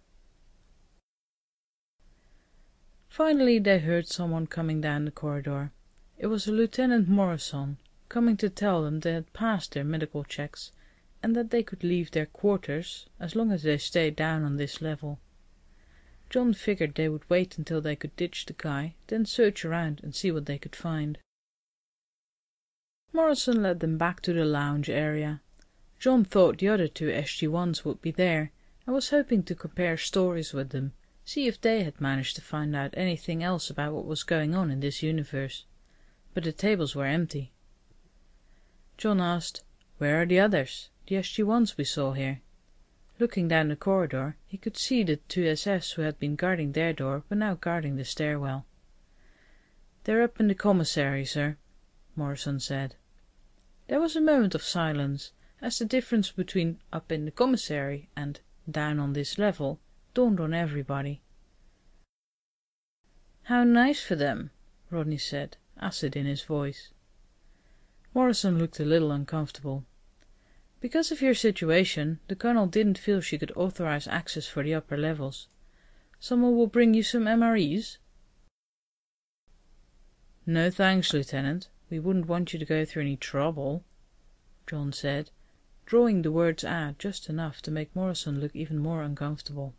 A: Finally they heard someone coming down the corridor. It was a Lieutenant Morrison, coming to tell them they had passed their medical checks, and that they could leave their quarters, as long as they stayed down on this level. John figured they would wait until they could ditch the guy, then search around and see what they could find. Morrison led them back to the lounge area. John thought the other two S G ones would be there, and was hoping to compare stories with them, see if they had managed to find out anything else about what was going on in this universe. But the tables were empty. John asked, "Where are the others, the S G ones we saw here?" Looking down the corridor, he could see the two S Fs who had been guarding their door were now guarding the stairwell. "They're up in the commissary, sir," Morrison said. There was a moment of silence, as the difference between up in the commissary and down on this level dawned on everybody. "How nice for them," Rodney said, acid in his voice. Morrison looked a little uncomfortable. "Because of your situation, the Colonel didn't feel she could authorize access for the upper levels. Someone will bring you some M R Es?" "No thanks, Lieutenant. We wouldn't want you to go through any trouble," John said, drawing the words out just enough to make Morrison look even more uncomfortable.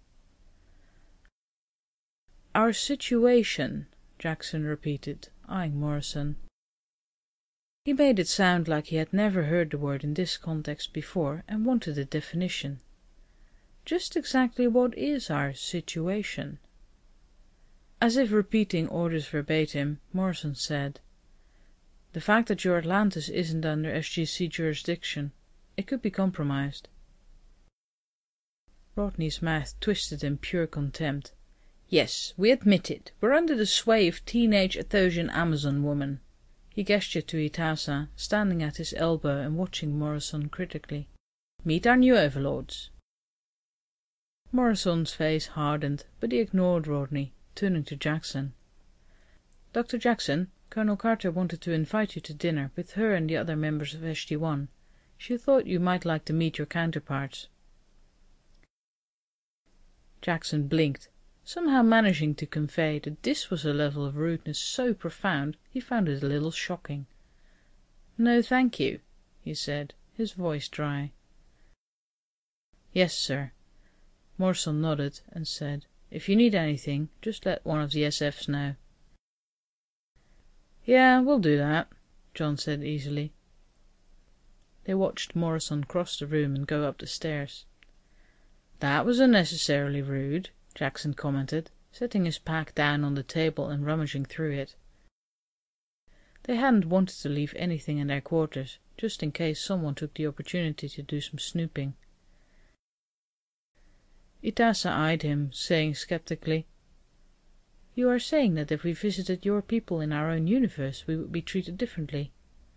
A: "Our situation," Jackson repeated, eyeing Morrison. He made it sound like he had never heard the word in this context before and wanted a definition. Just exactly what is our situation? As if repeating orders verbatim, Morrison said, "The fact that your Atlantis isn't under S G C jurisdiction. It could be compromised." Rodney's mouth twisted in pure contempt. "Yes, we admit it. We're under the sway of teenage Athosian Amazon woman." He gestured to Itasa, standing at his elbow and watching Morrison critically. "Meet our new overlords." Morrison's face hardened, but he ignored Rodney, turning to Jackson. "Doctor Jackson, Colonel Carter wanted to invite you to dinner with her and the other members of S G one. She thought you might like to meet your counterparts." Jackson blinked, somehow managing to convey that this was a level of rudeness so profound he found it a little shocking. "No, thank you," he said, his voice dry. "Yes, sir." Morrison nodded and said, "If you need anything, just let one of the S Fs know." "Yeah, we'll do that," John said easily. They watched Morrison cross the room and go up the stairs. "That was unnecessarily rude," Jackson commented, setting his pack down on the table and rummaging through it. They hadn't wanted to leave anything in their quarters, just in case someone took the opportunity to do some snooping. Itasa eyed him, saying skeptically, "You are saying that if we visited your people in our own universe, we would be treated differently?"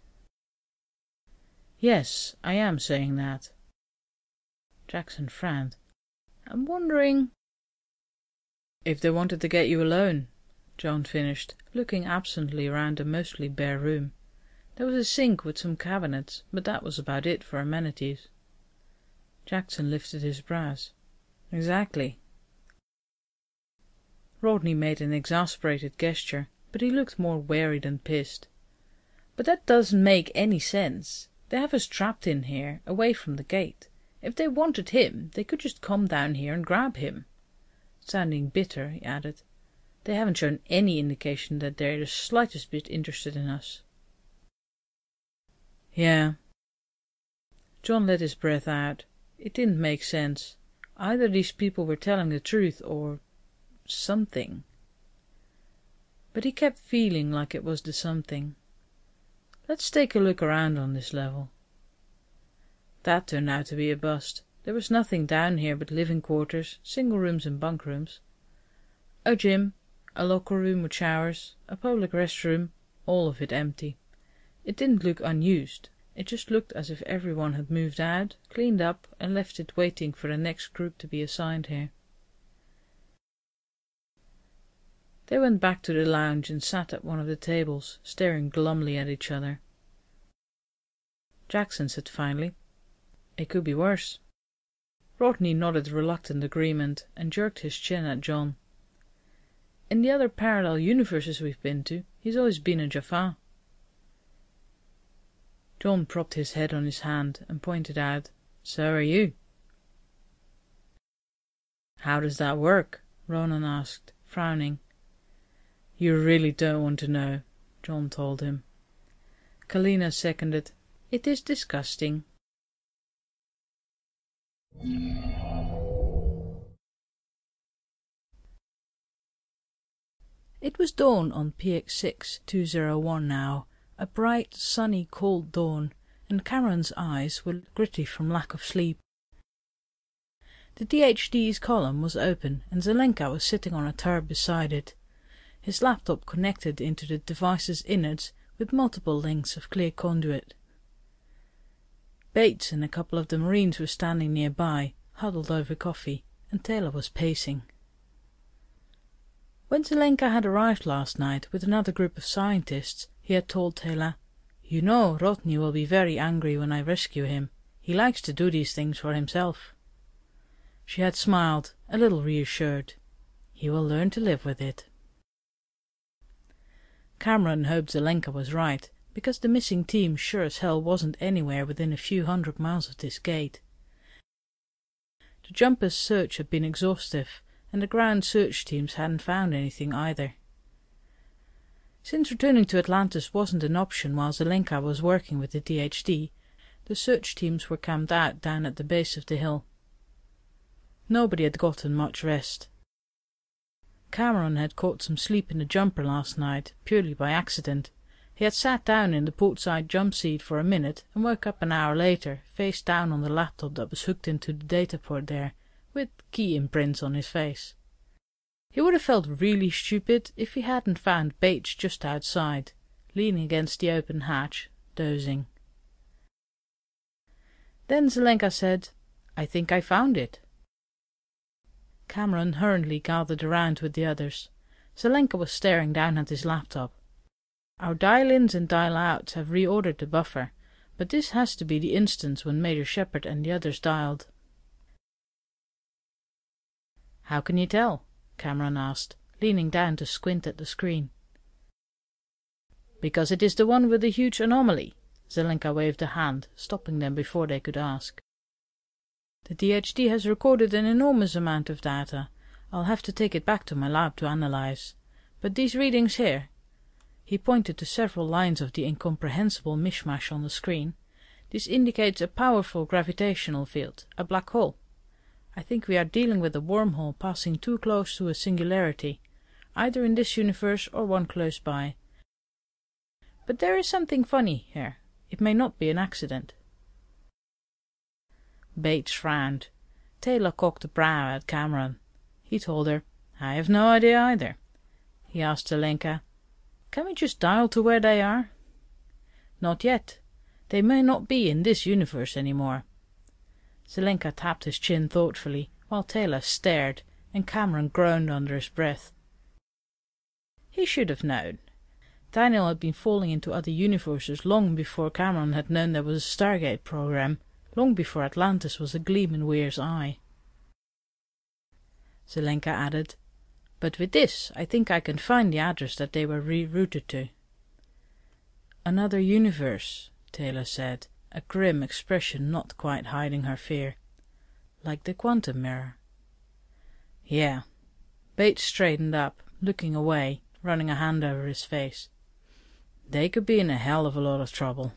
A: "Yes, I am saying that." Jackson frowned. "I'm wondering—" "If they wanted to get you alone," John finished, looking absently around the mostly bare room. There was a sink with some cabinets, but that was about it for amenities. Jackson lifted his brows. "Exactly." Rodney made an exasperated gesture, but he looked more wary than pissed. "But that doesn't make any sense. They have us trapped in here, away from the gate. If they wanted him, they could just come down here and grab him." Sounding bitter, he added, "They haven't shown any indication that they're the slightest bit interested in us." "Yeah." John let his breath out. It didn't make sense. Either these people were telling the truth or something. But he kept feeling like it was the something. "Let's take a look around on this level." That turned out to be a bust. There was nothing down here but living quarters, single rooms and bunk rooms. A gym, a locker room with showers, a public restroom, all of it empty. It didn't look unused. It just looked as if everyone had moved out, cleaned up, and left it waiting for the next group to be assigned here. They went back to the lounge and sat at one of the tables, staring glumly at each other. Jackson said finally, "It could be worse." Rodney nodded reluctant agreement and jerked his chin at John. "In the other parallel universes we've been to, he's always been a Jaffa." John propped his head on his hand and pointed out, "So are you." "How does that work?" Ronan asked, frowning. "You really don't want to know," John told him. Kalina seconded, "It is disgusting." It was dawn on P X six two oh one now, a bright, sunny, cold dawn, and Cameron's eyes were gritty from lack of sleep. The D H D's column was open, and Zelenka was sitting on a turb beside it. His laptop connected into the device's innards with multiple lengths of clear conduit. Bates and a couple of the Marines were standing nearby, huddled over coffee, and Taylor was pacing. When Zelenka had arrived last night with another group of scientists, he had told Taylor, "You know, Rodney will be very angry when I rescue him. He likes to do these things for himself." She had smiled, a little reassured. He will learn to live with it. Cameron hoped Zelenka was right, because the missing team sure as hell wasn't anywhere within a few hundred miles of this gate. The jumpers' search had been exhaustive, and the ground search teams hadn't found anything either. Since returning to Atlantis wasn't an option while Zelenka was working with the D H D, the search teams were camped out down at the base of the hill. Nobody had gotten much rest. Cameron had caught some sleep in the jumper last night, purely by accident. He had sat down in the portside jump seat for a minute and woke up an hour later, face down on the laptop that was hooked into the data port there, with key imprints on his face. He would have felt really stupid if he hadn't found Bates just outside, leaning against the open hatch, dozing. Then Zelenka said, "I think I found it." Cameron hurriedly gathered around with the others. Zelenka was staring down at his laptop. "Our dial-ins and dial-outs have reordered the buffer, but this has to be the instance when Major Shepard and the others dialed." "How can you tell?" Cameron asked, leaning down to squint at the screen. "Because it is the one with the huge anomaly." Zelenka waved a hand, stopping them before they could ask. "The D H D has recorded an enormous amount of data. I'll have to take it back to my lab to analyze. But these readings here," he pointed to several lines of the incomprehensible mishmash on the screen, This indicates a powerful gravitational field, a black hole. I think we are dealing with a wormhole passing too close to a singularity, either in this universe or one close by. But there is something funny here. It may not be an accident. Bates frowned. Taylor cocked a brow at Cameron. He told her, I have no idea either. He asked Zelenka, Can we just dial to where they are? Not yet. They may not be in this universe anymore. Zelenka tapped his chin thoughtfully, while Taylor stared, and Cameron groaned under his breath. He should have known. Daniel had been falling into other universes long before Cameron had known there was a Stargate program, long before Atlantis was a gleam in Weir's eye. Zelenka added, But with this, I think I can find the address that they were rerouted to. Another universe, Taylor said, a grim expression not quite hiding her fear. Like the quantum mirror. Yeah. Bates straightened up, looking away, running a hand over his face. They could be in a hell of a lot of trouble.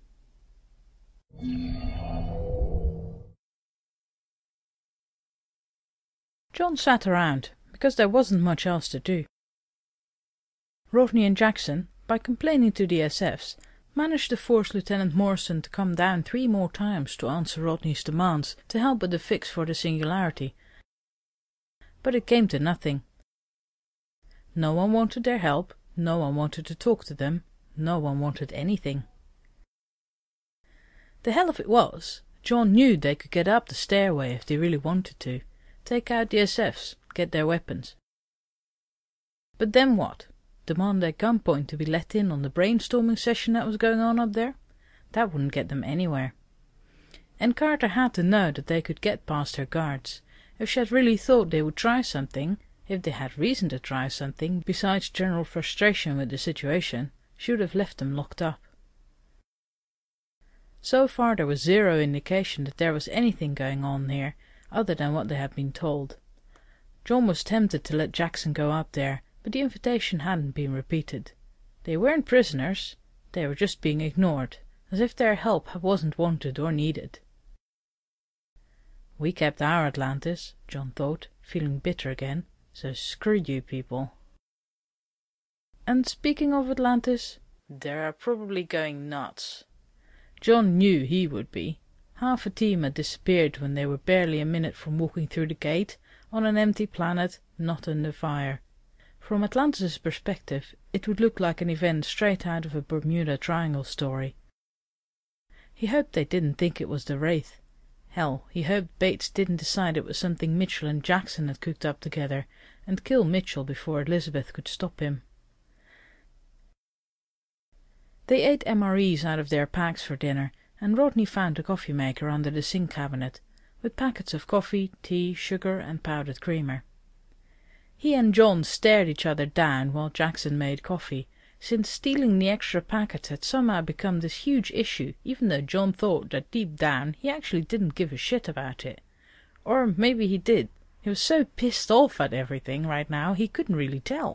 A: John sat around, because there wasn't much else to do. Rodney and Jackson, by complaining to the S Fs, managed to force Lieutenant Morrison to come down three more times to answer Rodney's demands to help with the fix for the singularity. But it came to nothing. No one wanted their help, no one wanted to talk to them, no one wanted anything. The hell of it was, John knew they could get up the stairway if they really wanted to, take out the S Fs, get their weapons. But then what? Demand at gunpoint to be let in on the brainstorming session that was going on up there? That wouldn't get them anywhere. And Carter had to know that they could get past her guards. If she had really thought they would try something, if they had reason to try something besides general frustration with the situation, she would have left them locked up. So far there was zero indication that there was anything going on here, other than what they had been told. John was tempted to let Jackson go up there, but the invitation hadn't been repeated. They weren't prisoners, they were just being ignored, as if their help wasn't wanted or needed. We kept our Atlantis, John thought, feeling bitter again, so screw you people. And speaking of Atlantis, they are probably going nuts. John knew he would be. Half a team had disappeared when they were barely a minute from walking through the gate, on an empty planet, not under fire. From Atlantis' perspective, it would look like an event straight out of a Bermuda Triangle story. He hoped they didn't think it was the Wraith. Hell, he hoped Bates didn't decide it was something Mitchell and Jackson had cooked up together, and kill Mitchell before Elizabeth could stop him. They ate M R Es out of their packs for dinner, and Rodney found a coffee maker under the sink cabinet, with packets of coffee, tea, sugar, and powdered creamer. He and John stared each other down while Jackson made coffee, since stealing the extra packets had somehow become this huge issue, even though John thought that deep down he actually didn't give a shit about it. Or maybe he did. He was so pissed off at everything right now he couldn't really tell.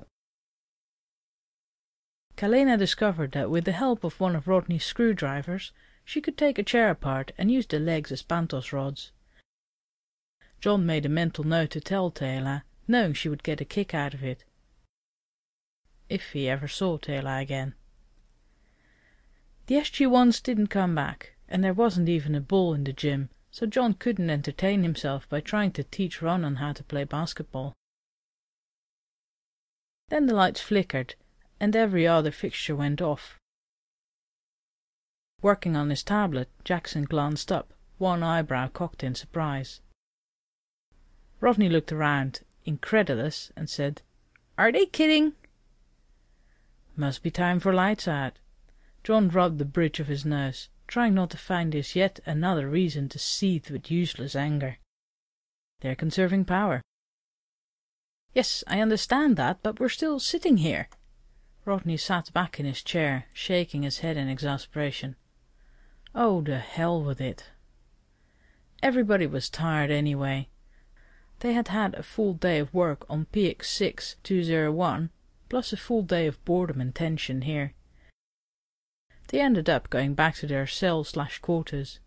A: Kalena discovered that with the help of one of Rodney's screwdrivers, she could take a chair apart and use the legs as pantos rods. John made a mental note to tell Taylor, knowing she would get a kick out of it. If he ever saw Taylor again. The S G ones didn't come back, and there wasn't even a ball in the gym, so John couldn't entertain himself by trying to teach Ronan how to play basketball. Then the lights flickered, and every other fixture went off. Working on his tablet, Jackson glanced up, one eyebrow cocked in surprise. Rodney looked around, incredulous, and said, "Are they kidding?" "Must be time for lights out." John rubbed the bridge of his nose, trying not to find this yet another reason to seethe with useless anger. "They're conserving power." "Yes, I understand that, but we're still sitting here." Rodney sat back in his chair, shaking his head in exasperation. Oh, the hell with it. Everybody was tired anyway. They had had a full day of work on P X six two oh one, plus a full day of boredom and tension here. They ended up going back to their cell slash quarters.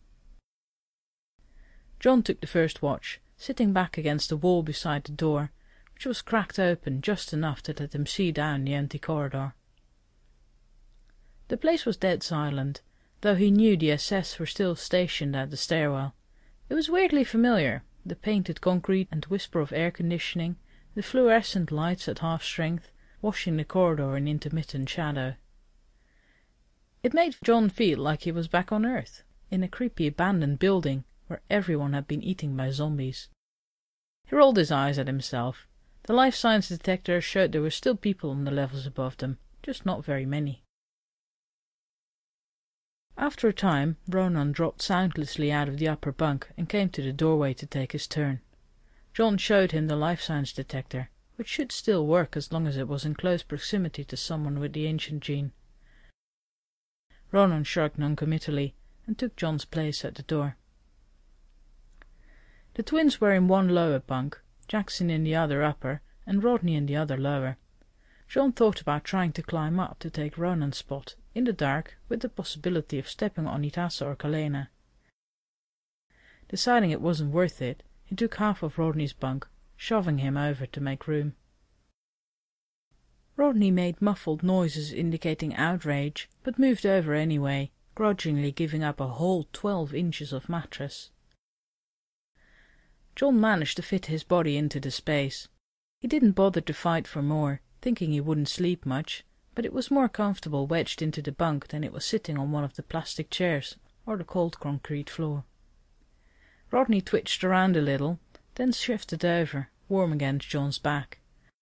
A: John took the first watch, sitting back against the wall beside the door, which was cracked open just enough to let him see down the empty corridor. The place was dead silent, though he knew the S S were still stationed at the stairwell. It was weirdly familiar, the painted concrete and whisper of air conditioning, the fluorescent lights at half strength, washing the corridor in intermittent shadow. It made John feel like he was back on Earth, in a creepy abandoned building where everyone had been eaten by zombies. He rolled his eyes at himself. The life science detector showed there were still people on the levels above them, just not very many. After a time, Ronan dropped soundlessly out of the upper bunk and came to the doorway to take his turn. John showed him the life science detector, which should still work as long as it was in close proximity to someone with the ancient gene. Ronan shrugged noncommittally and took John's place at the door. The twins were in one lower bunk, Jackson in the other upper, and Rodney in the other lower. John thought about trying to climb up to take Ronan's spot, in the dark, with the possibility of stepping on Itasa or Kalena. Deciding it wasn't worth it, he took half of Rodney's bunk, shoving him over to make room. Rodney made muffled noises indicating outrage, but moved over anyway, grudgingly giving up a whole twelve inches of mattress. John managed to fit his body into the space. He didn't bother to fight for more, thinking he wouldn't sleep much, but it was more comfortable wedged into the bunk than it was sitting on one of the plastic chairs or the cold concrete floor. Rodney twitched around a little, then shifted over, warm against John's back.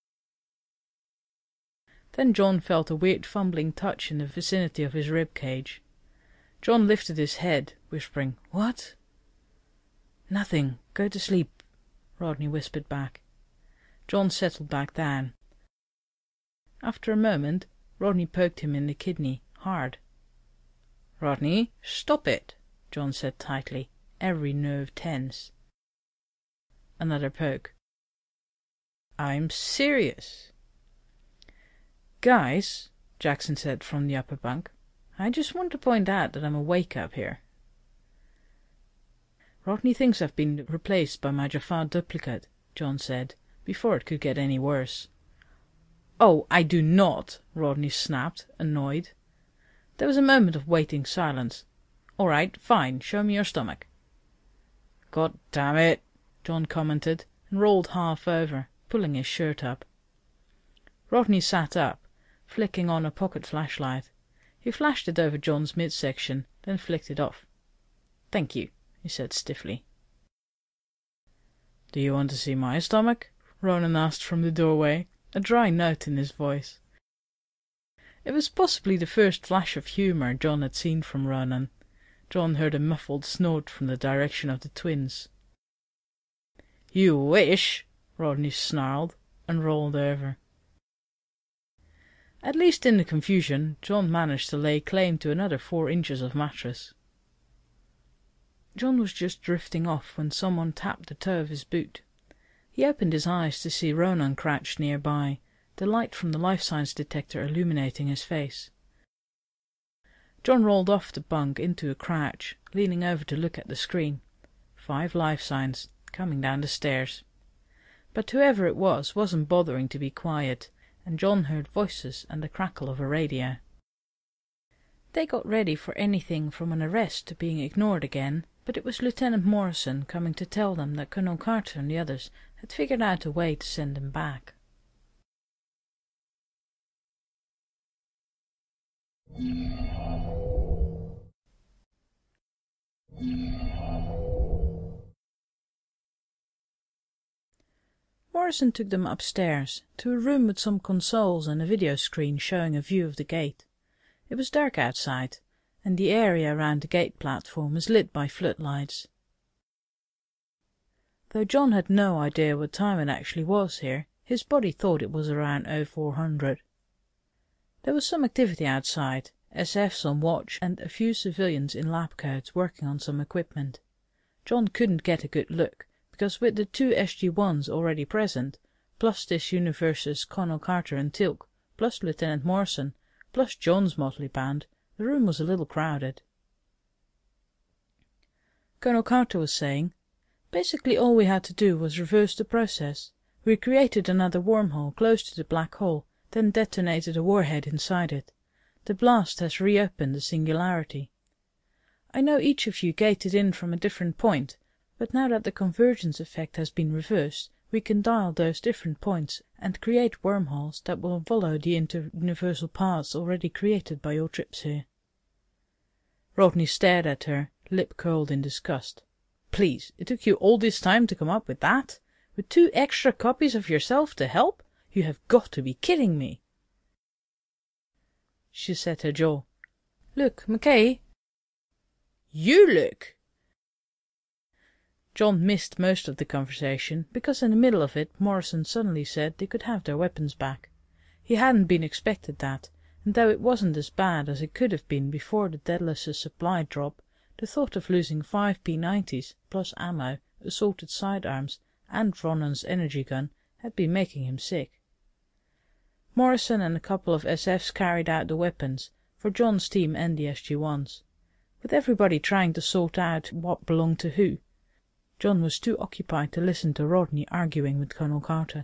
A: Then John felt a weird fumbling touch in the vicinity of his rib cage. John lifted his head, whispering, "What?" "Nothing. Go to sleep," Rodney whispered back. John settled back down. After a moment, Rodney poked him in the kidney, hard. "Rodney, stop it," John said tightly, every nerve tense. Another poke. "I'm serious." "Guys," Jackson said from the upper bunk, "I just want to point out that I'm awake up here." "Rodney thinks I've been replaced by my Jafar duplicate," John said, before it could get any worse. "Oh, I do not," Rodney snapped, annoyed. There was a moment of waiting silence. "All right, fine, show me your stomach." "God damn it," John commented, and rolled half over, pulling his shirt up. Rodney sat up, flicking on a pocket flashlight. He flashed it over John's midsection, then flicked it off. "Thank you," he said stiffly. "Do you want to see my stomach?" Ronan asked from the doorway, a dry note in his voice. It was possibly the first flash of humour John had seen from Ronan. John heard a muffled snort from the direction of the twins. "You wish," Rodney snarled, and rolled over. At least in the confusion, John managed to lay claim to another four inches of mattress. John was just drifting off when someone tapped the toe of his boot. He opened his eyes to see Ronan crouched nearby, the light from the life science detector illuminating his face. John rolled off the bunk into a crouch, leaning over to look at the screen. Five life signs, coming down the stairs. But whoever it was wasn't bothering to be quiet, and John heard voices and the crackle of a radio. They got ready for anything from an arrest to being ignored again, but it was Lieutenant Morrison coming to tell them that Colonel Carter and the others had figured out a way to send him back. Morrison took them upstairs, to a room with some consoles and a video screen showing a view of the gate. It was dark outside, and the area around the gate platform was lit by floodlights. Though John had no idea what time it actually was here, his body thought it was around oh four hundred. There was some activity outside, S Fs on watch and a few civilians in lab coats working on some equipment. John couldn't get a good look, because with the two S G ones already present, plus this universe's Colonel Carter and Tilk, plus Lieutenant Morrison, plus John's motley band, The room was a little crowded. Colonel Carter was saying, basically all we had to do was reverse the process. We created another wormhole close to the black hole, then detonated a warhead inside it. The blast has reopened the singularity. I know each of you gated in from a different point, but now that the convergence effect has been reversed, we can dial those different points and create wormholes that will follow the inter-universal paths already created by your trips here. Rodney stared at her, lip curled in disgust. Please, it took you all this time to come up with that? With two extra copies of yourself to help? You have got to be kidding me. She set her jaw. Look, McKay. You look! John missed most of the conversation, because in the middle of it Morrison suddenly said they could have their weapons back. He hadn't been expected that, and though it wasn't as bad as it could have been before the Daedalus' supply drop, the thought of losing five P nineties, plus ammo, assorted sidearms, and Ronan's energy gun had been making him sick. Morrison and a couple of S Fs carried out the weapons, for John's team and the S G ones. With everybody trying to sort out what belonged to who, John was too occupied to listen to Rodney arguing with Colonel Carter.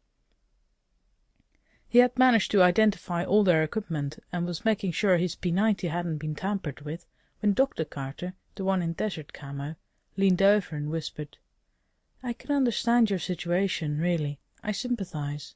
A: He had managed to identify all their equipment and was making sure his P ninety hadn't been tampered with when Doctor Carter, the one in desert camo, leaned over and whispered, "I can understand your situation, really. I sympathize."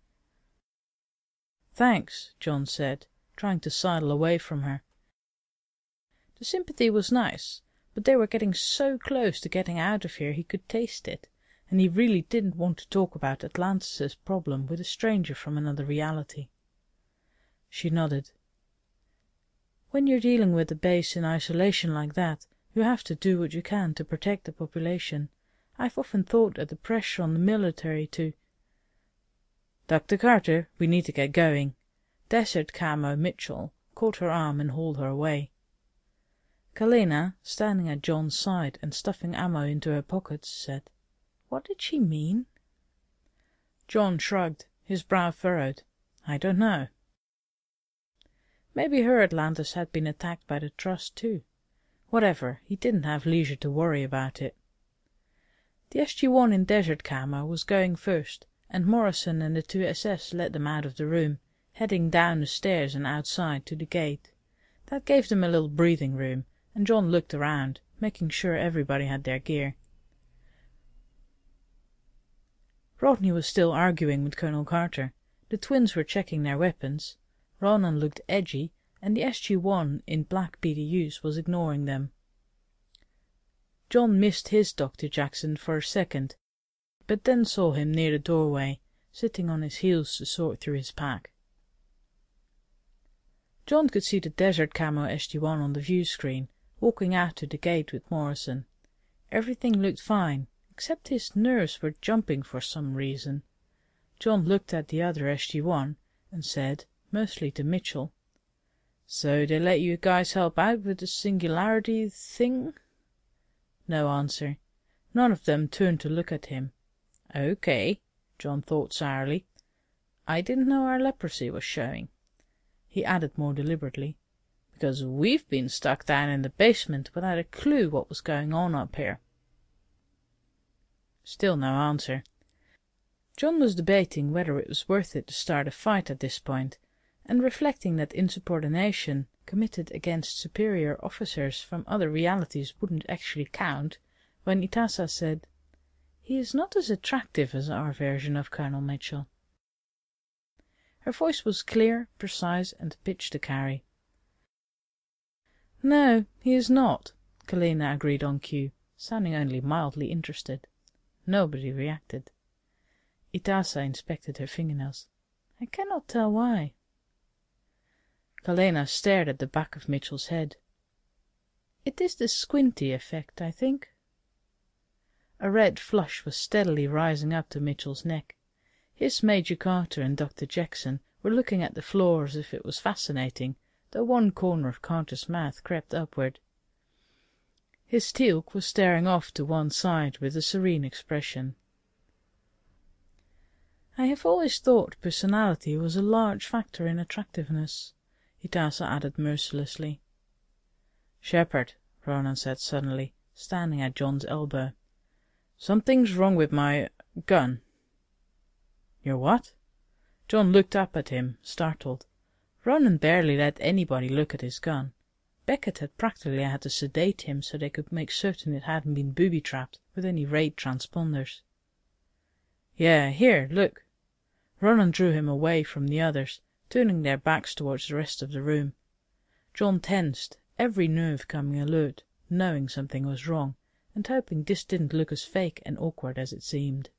A: "Thanks," John said, trying to sidle away from her. The sympathy was nice, but they were getting so close to getting out of here he could taste it, and he really didn't want to talk about Atlantis' problem with a stranger from another reality. She nodded. "When you're dealing with a base in isolation like that, you have to do what you can to protect the population. I've often thought that the pressure on the military to—" "Doctor Carter, we need to get going." Desert Camo Mitchell caught her arm and hauled her away. Kalena, standing at John's side and stuffing ammo into her pockets, said, "What did she mean?" John shrugged, his brow furrowed. "I don't know." Maybe her Atlantis had been attacked by the Trust too. Whatever, he didn't have leisure to worry about it. The S G one in desert camo was going first, and Morrison and the two S S led them out of the room, heading down the stairs and outside to the gate. That gave them a little breathing room, and John looked around, making sure everybody had their gear. Rodney was still arguing with Colonel Carter. The twins were checking their weapons. Ronan looked edgy, and the S G one in black P D Us was ignoring them. John missed his Doctor Jackson for a second, but then saw him near the doorway, sitting on his heels to sort through his pack. John could see the desert camo S G one on the view screen, walking out to the gate with Morrison. Everything looked fine, except his nerves were jumping for some reason. John looked at the other S G one and said, mostly to Mitchell, "So they let you guys help out with the singularity thing?" No answer. None of them turned to look at him. "Okay," John thought sourly. "I didn't know our leprosy was showing." He added more deliberately, "Because we've been stuck down in the basement without a clue what was going on up here." Still no answer. John was debating whether it was worth it to start a fight at this point, and reflecting that insubordination committed against superior officers from other realities wouldn't actually count, when Itasa said, "He is not as attractive as our version of Colonel Mitchell." Her voice was clear, precise, and pitch to carry. "No, he is not," Kalena agreed on cue, sounding only mildly interested. Nobody reacted. Itasa inspected her fingernails. "I cannot tell why." Kalena stared at the back of Mitchell's head. "It is the squinty effect, I think." A red flush was steadily rising up to Mitchell's neck. His Major Carter and Doctor Jackson were looking at the floor as if it was fascinating, though one corner of Carter's mouth crept upward. His Teal'c was staring off to one side with a serene expression. "I have always thought personality was a large factor in attractiveness. Itasa added mercilessly. "Shepherd," Ronan said suddenly, standing at John's elbow. "Something's wrong with my gun." "Your what?" John looked up at him, startled. Ronan barely let anybody look at his gun. Beckett had practically had to sedate him so they could make certain it hadn't been booby-trapped with any raid transponders. "Yeah, here, look." Ronan drew him away from the others, turning their backs towards the rest of the room. John tensed, every nerve coming alert, knowing something was wrong, and hoping this didn't look as fake and awkward as it seemed.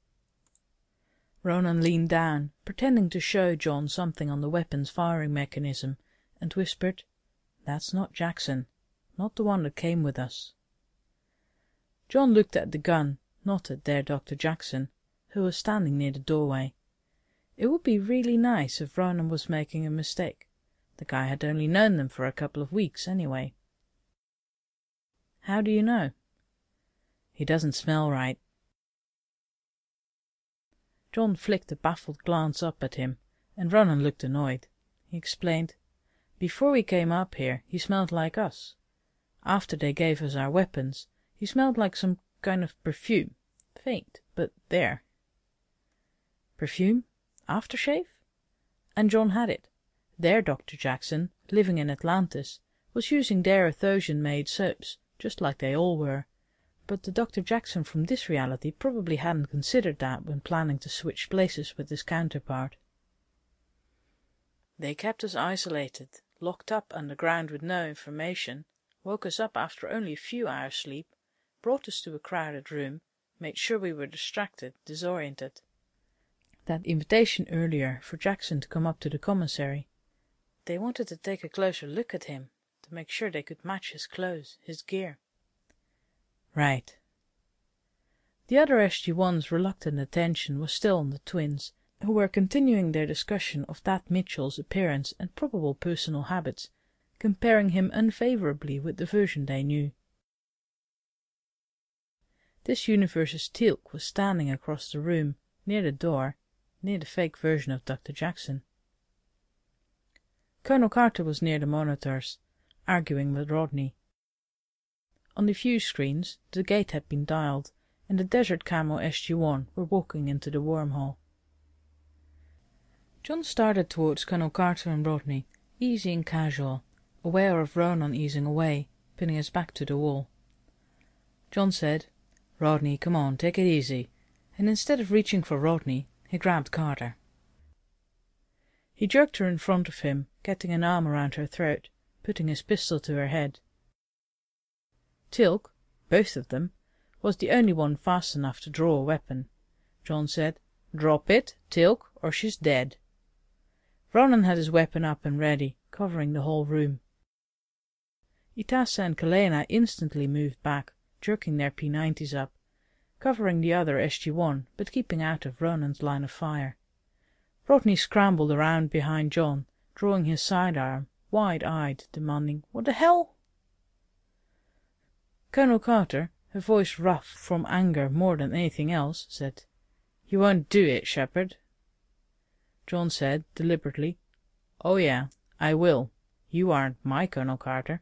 A: Ronan leaned down, pretending to show John something on the weapon's firing mechanism, and whispered, "That's not Jackson. Not the one that came with us." John looked at the gun, not at their Doctor Jackson, who was standing near the doorway. It would be really nice if Ronan was making a mistake. The guy had only known them for a couple of weeks, anyway. "How do you know?" "He doesn't smell right." John flicked a baffled glance up at him, and Ronan looked annoyed. He explained, "Before we came up here, he smelled like us. After they gave us our weapons, he smelled like some kind of perfume. Faint, but there." Perfume? Aftershave? And John had it. Their Doctor Jackson, living in Atlantis, was using their Athosian-made soaps, just like they all were. But the Doctor Jackson from this reality probably hadn't considered that when planning to switch places with his counterpart. "They kept us isolated, locked up underground with no information, woke us up after only a few hours' sleep, brought us to a crowded room, made sure we were distracted, disoriented. That invitation earlier for Jackson to come up to the commissary. They wanted to take a closer look at him, to make sure they could match his clothes, his gear." "Right." The other S G one's reluctant attention was still on the twins, who were continuing their discussion of that Mitchell's appearance and probable personal habits, comparing him unfavourably with the version they knew. This universe's Teal'c was standing across the room, near the door, near the fake version of Doctor Jackson. Colonel Carter was near the monitors, arguing with Rodney. On the view screens, the gate had been dialed, and the Desert Camel S G one were walking into the wormhole. John started towards Colonel Carter and Rodney, easy and casual, aware of Ronan easing away, pinning his back to the wall. John said, "Rodney, come on, take it easy," and instead of reaching for Rodney, he grabbed Carter. He jerked her in front of him, getting an arm around her throat, putting his pistol to her head. Teal'c, both of them, was the only one fast enough to draw a weapon. John said, "Drop it, Teal'c, or she's dead." Ronan had his weapon up and ready, covering the whole room. Itasa and Kalena instantly moved back, jerking their P nineties up, covering the other S G one, but keeping out of Ronan's line of fire. Rodney scrambled around behind John, drawing his sidearm, wide-eyed, demanding, "What the hell?" Colonel Carter, her voice rough from anger more than anything else, said, "You won't do it, Shepherd." John said, deliberately, "Oh yeah, I will. You aren't my Colonel Carter."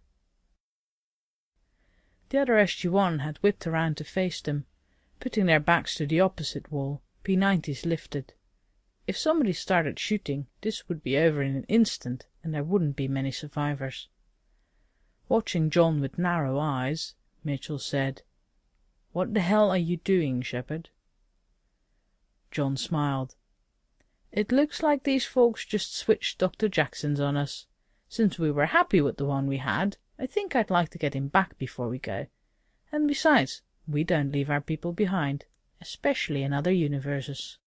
A: The other S G one had whipped around to face them, putting their backs to the opposite wall, P nineties lifted. If somebody started shooting, this would be over in an instant, and there wouldn't be many survivors. Watching John with narrow eyes, Mitchell said, "What the hell are you doing, Shepherd?" John smiled. "It looks like these folks just switched Doctor Jacksons on us. Since we were happy with the one we had, I think I'd like to get him back before we go. And besides, we don't leave our people behind, especially in other universes."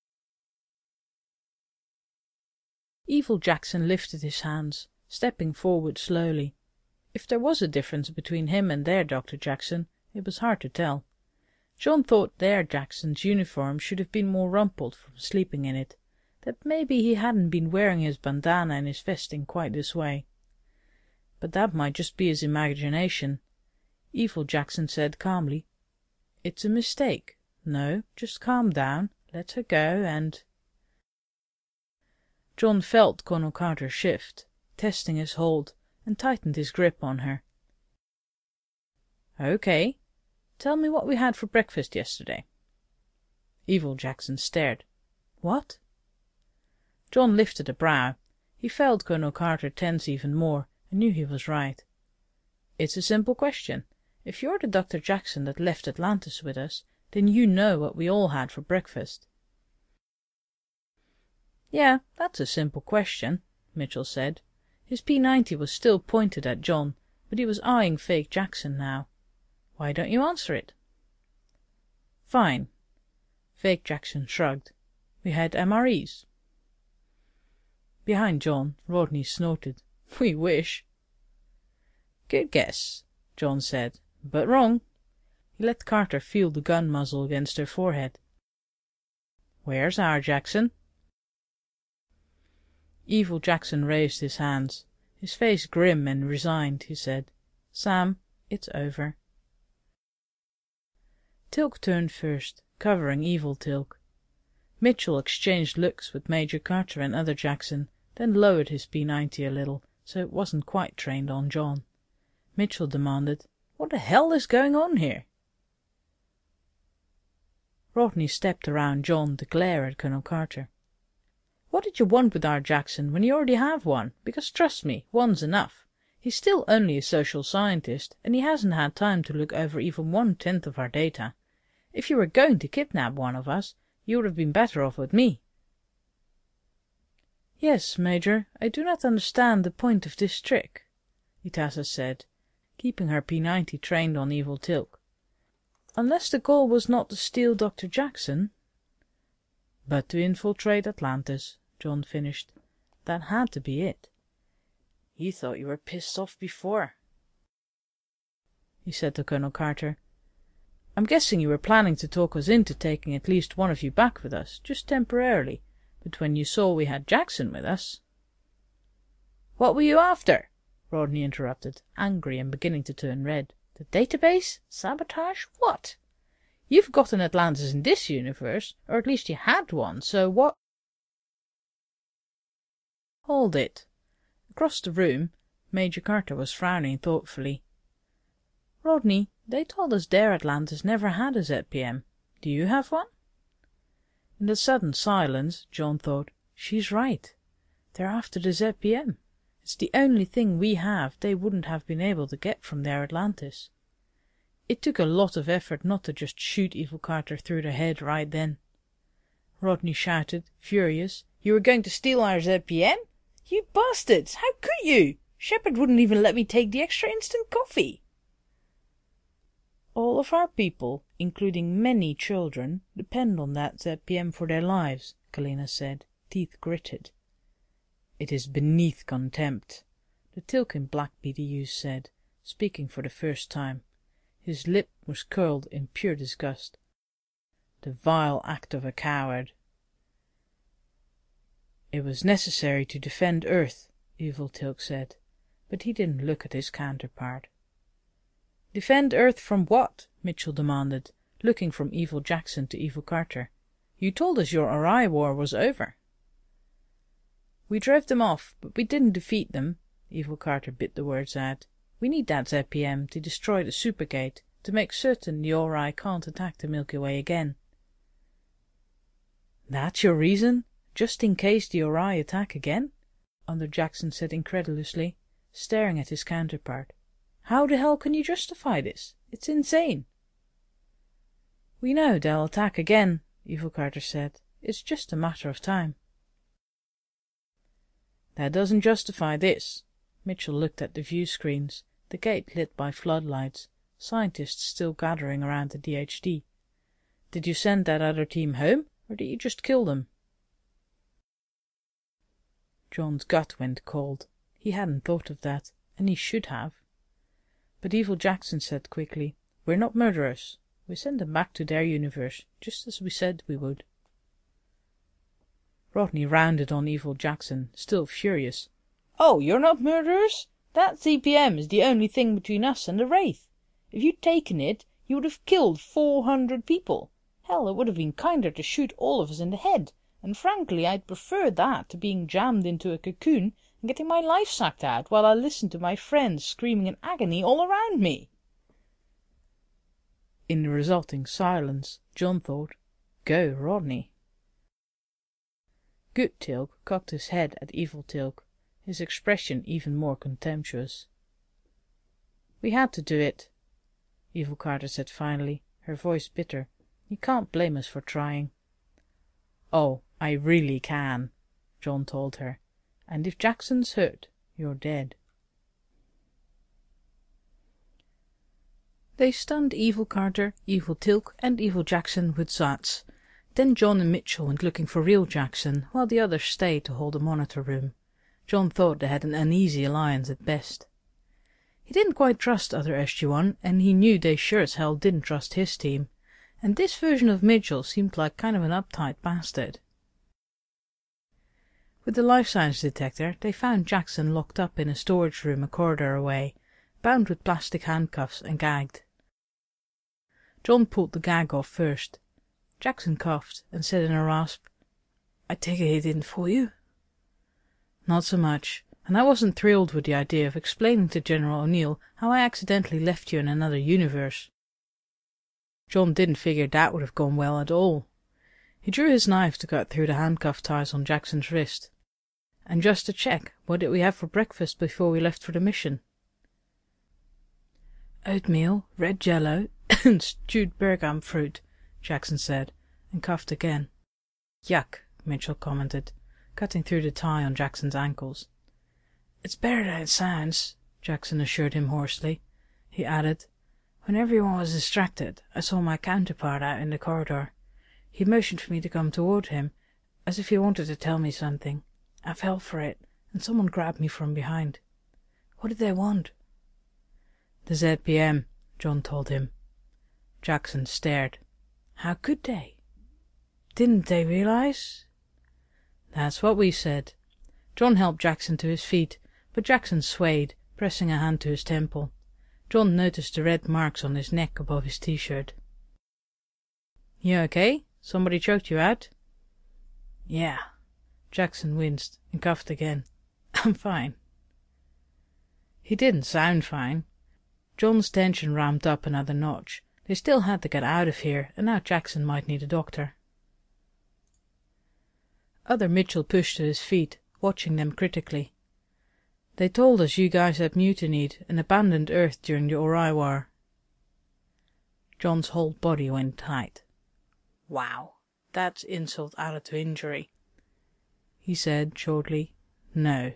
A: Evil Jackson lifted his hands, stepping forward slowly. If there was a difference between him and their Doctor Jackson, it was hard to tell. John thought their Jackson's uniform should have been more rumpled from sleeping in it, that maybe he hadn't been wearing his bandana and his vest in quite this way. But that might just be his imagination. Evil Jackson said calmly, "It's a mistake. No, just calm down, let her go, and—" John felt Colonel Carter shift, testing his hold, and tightened his grip on her. "Okay. Tell me what we had for breakfast yesterday." Evil Jackson stared. "What?" John lifted a brow. He felt Colonel Carter tense even more, and knew he was right. "It's a simple question. If you're the Doctor Jackson that left Atlantis with us, then you know what we all had for breakfast." "Yeah, that's a simple question," Mitchell said. His P ninety was still pointed at John, but he was eyeing fake Jackson now. "Why don't you answer it?" "Fine." Fake Jackson shrugged. "We had M R Es." Behind John, Rodney snorted. "We wish." "Good guess," John said, "but wrong." He let Carter feel the gun muzzle against her forehead. "Where's our Jackson?" Evil Jackson raised his hands. His face grim and resigned, he said, "Sam, it's over." Teal'c turned first, covering Evil Teal'c. Mitchell exchanged looks with Major Carter and other Jackson, then lowered his P ninety a little, so it wasn't quite trained on John. Mitchell demanded, "What the hell is going on here?" Rodney stepped around John to glare at Colonel Carter. "What did you want with our Jackson when you already have one? Because trust me, one's enough. He's still only a social scientist, and he hasn't had time to look over even one-tenth of our data. If you were going to kidnap one of us, you would have been better off with me." "Yes, Major, I do not understand the point of this trick," Itasca said, keeping her P ninety trained on Evil Teal'c. "Unless the goal was not to steal Doctor Jackson." "But to infiltrate Atlantis," John finished. "That had to be it." "You thought you were pissed off before," he said to Colonel Carter. "I'm guessing you were planning to talk us into taking at least one of you back with us, just temporarily, but when you saw we had Jackson with us—" "What were you after?" Rodney interrupted, angry and beginning to turn red. "The database? Sabotage? What? You've forgotten Atlantis in this universe, or at least you had one, so what—" "Hold it." Across the room, Major Carter was frowning thoughtfully. "Rodney, they told us their Atlantis never had a Z P M. Do you have one?" In the sudden silence, John thought, she's right. They're after the Z P M. It's the only thing we have they wouldn't have been able to get from their Atlantis. It took a lot of effort not to just shoot Evil Carter through the head right then. Rodney shouted, furious, "You were going to steal our Z P M? You bastards! How could you? Shepard wouldn't even let me take the extra instant coffee." "All of our people, including many children, depend on that Z P M for their lives," Kalina said, teeth gritted. "It is beneath contempt," the Teal'c in black B D Us said, speaking for the first time. His lip was curled in pure disgust. "The vile act of a coward." "It was necessary to defend Earth," Evil Teal'c said, but he didn't look at his counterpart. "Defend Earth from what?" Mitchell demanded, looking from Evil Jackson to Evil Carter. "You told us your Ori war was over." "We drove them off, but we didn't defeat them," Evil Carter bit the words out. "We need that Z P M to destroy the Supergate, to make certain the Ori can't attack the Milky Way again." "That's your reason? Just in case the Ori attack again?" Under Jackson said incredulously, staring at his counterpart. "How the hell can you justify this? It's insane." "We know they'll attack again," Evil Carter said. "It's just a matter of time." "That doesn't justify this." Mitchell looked at the view screens, the gate lit by floodlights, scientists still gathering around the D H D. "Did you send that other team home, or did you just kill them?" John's gut went cold. He hadn't thought of that, and he should have. But Evil Jackson said quickly, "We're not murderers. We sent them back to their universe, just as we said we would." Rodney rounded on Evil Jackson, still furious. "Oh, you're not murderers? That Z P M is the only thing between us and the Wraith. If you'd taken it, you would have killed four hundred people. Hell, it would have been kinder to shoot all of us in the head. and frankly I'd prefer that to being jammed into a cocoon and getting my life sucked out while I listened to my friends screaming in agony all around me." In the resulting silence, John thought, "Go, Rodney." Good Tilk cocked his head at Evil Tilk, his expression even more contemptuous. "We had to do it," Evil Carter said finally, her voice bitter. "You can't blame us for trying." "Oh, I really can," John told her. "And if Jackson's hurt, you're dead." They stunned Evil Carter, Evil Tilk, and Evil Jackson with zats. Then John and Mitchell went looking for real Jackson, while the others stayed to hold the monitor room. John thought they had an uneasy alliance at best. He didn't quite trust other S G one, and he knew they sure as hell didn't trust his team, and this version of Mitchell seemed like kind of an uptight bastard. With the life science detector, they found Jackson locked up in a storage room a corridor away, bound with plastic handcuffs and gagged. John pulled the gag off first. Jackson coughed and said in a rasp, "I take it he didn't fool you?" "Not so much, and I wasn't thrilled with the idea of explaining to General O'Neill how I accidentally left you in another universe." John didn't figure that would have gone well at all. He drew his knife to cut through the handcuff ties on Jackson's wrist. "And just to check, what did we have for breakfast before we left for the mission?" "Oatmeal, red jello, and stewed bergam fruit," Jackson said, and coughed again. "Yuck," Mitchell commented, cutting through the tie on Jackson's ankles. "It's better than it sounds," Jackson assured him hoarsely. He added, "When everyone was distracted, I saw my counterpart out in the corridor. He motioned for me to come toward him, as if he wanted to tell me something. I fell for it, and someone grabbed me from behind. What did they want?" "The Z P M," John told him. Jackson stared. How could they? Didn't they realize? That's what we said. John helped Jackson to his feet, but Jackson swayed, pressing a hand to his temple. John noticed the red marks on his neck above his t-shirt. "You okay? Somebody choked you out?" "Yeah." Jackson winced and coughed again. "I'm fine." He didn't sound fine. John's tension ramped up another notch. They still had to get out of here, and now Jackson might need a doctor. Other Mitchell pushed to his feet, watching them critically. "They told us you guys had mutinied and abandoned Earth during the Ori War." John's whole body went tight. "Wow, that's insult added to injury." He said shortly, "No."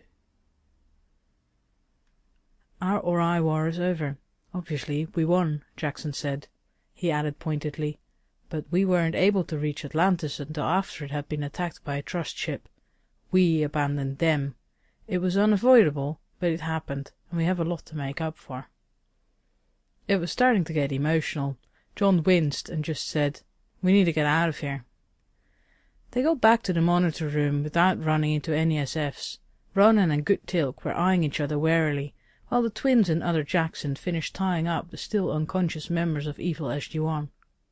A: "Our Ori War is over. Obviously, we won," Jackson said. He added pointedly, "But we weren't able to reach Atlantis until after it had been attacked by a trust ship. We abandoned them. It was unavoidable, but it happened, and we have a lot to make up for." It was starting to get emotional. John winced and just said, "We need to get out of here." They got back to the monitor room without running into any S Fs. Ronan and Good Tilk were eyeing each other warily, while the twins and other Jackson finished tying up the still unconscious members of Evil S G one.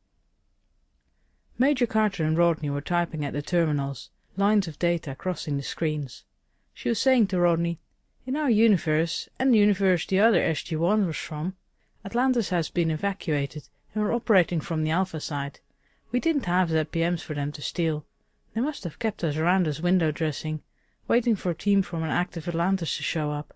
A: Major Carter and Rodney were typing at the terminals, lines of data crossing the screens. She was saying to Rodney, "In our universe, and the universe the other S G one was from, Atlantis has been evacuated, and we're operating from the Alpha side. We didn't have Z P Ms for them to steal. They must have kept us around as window dressing, waiting for a team from an active Atlantis to show up."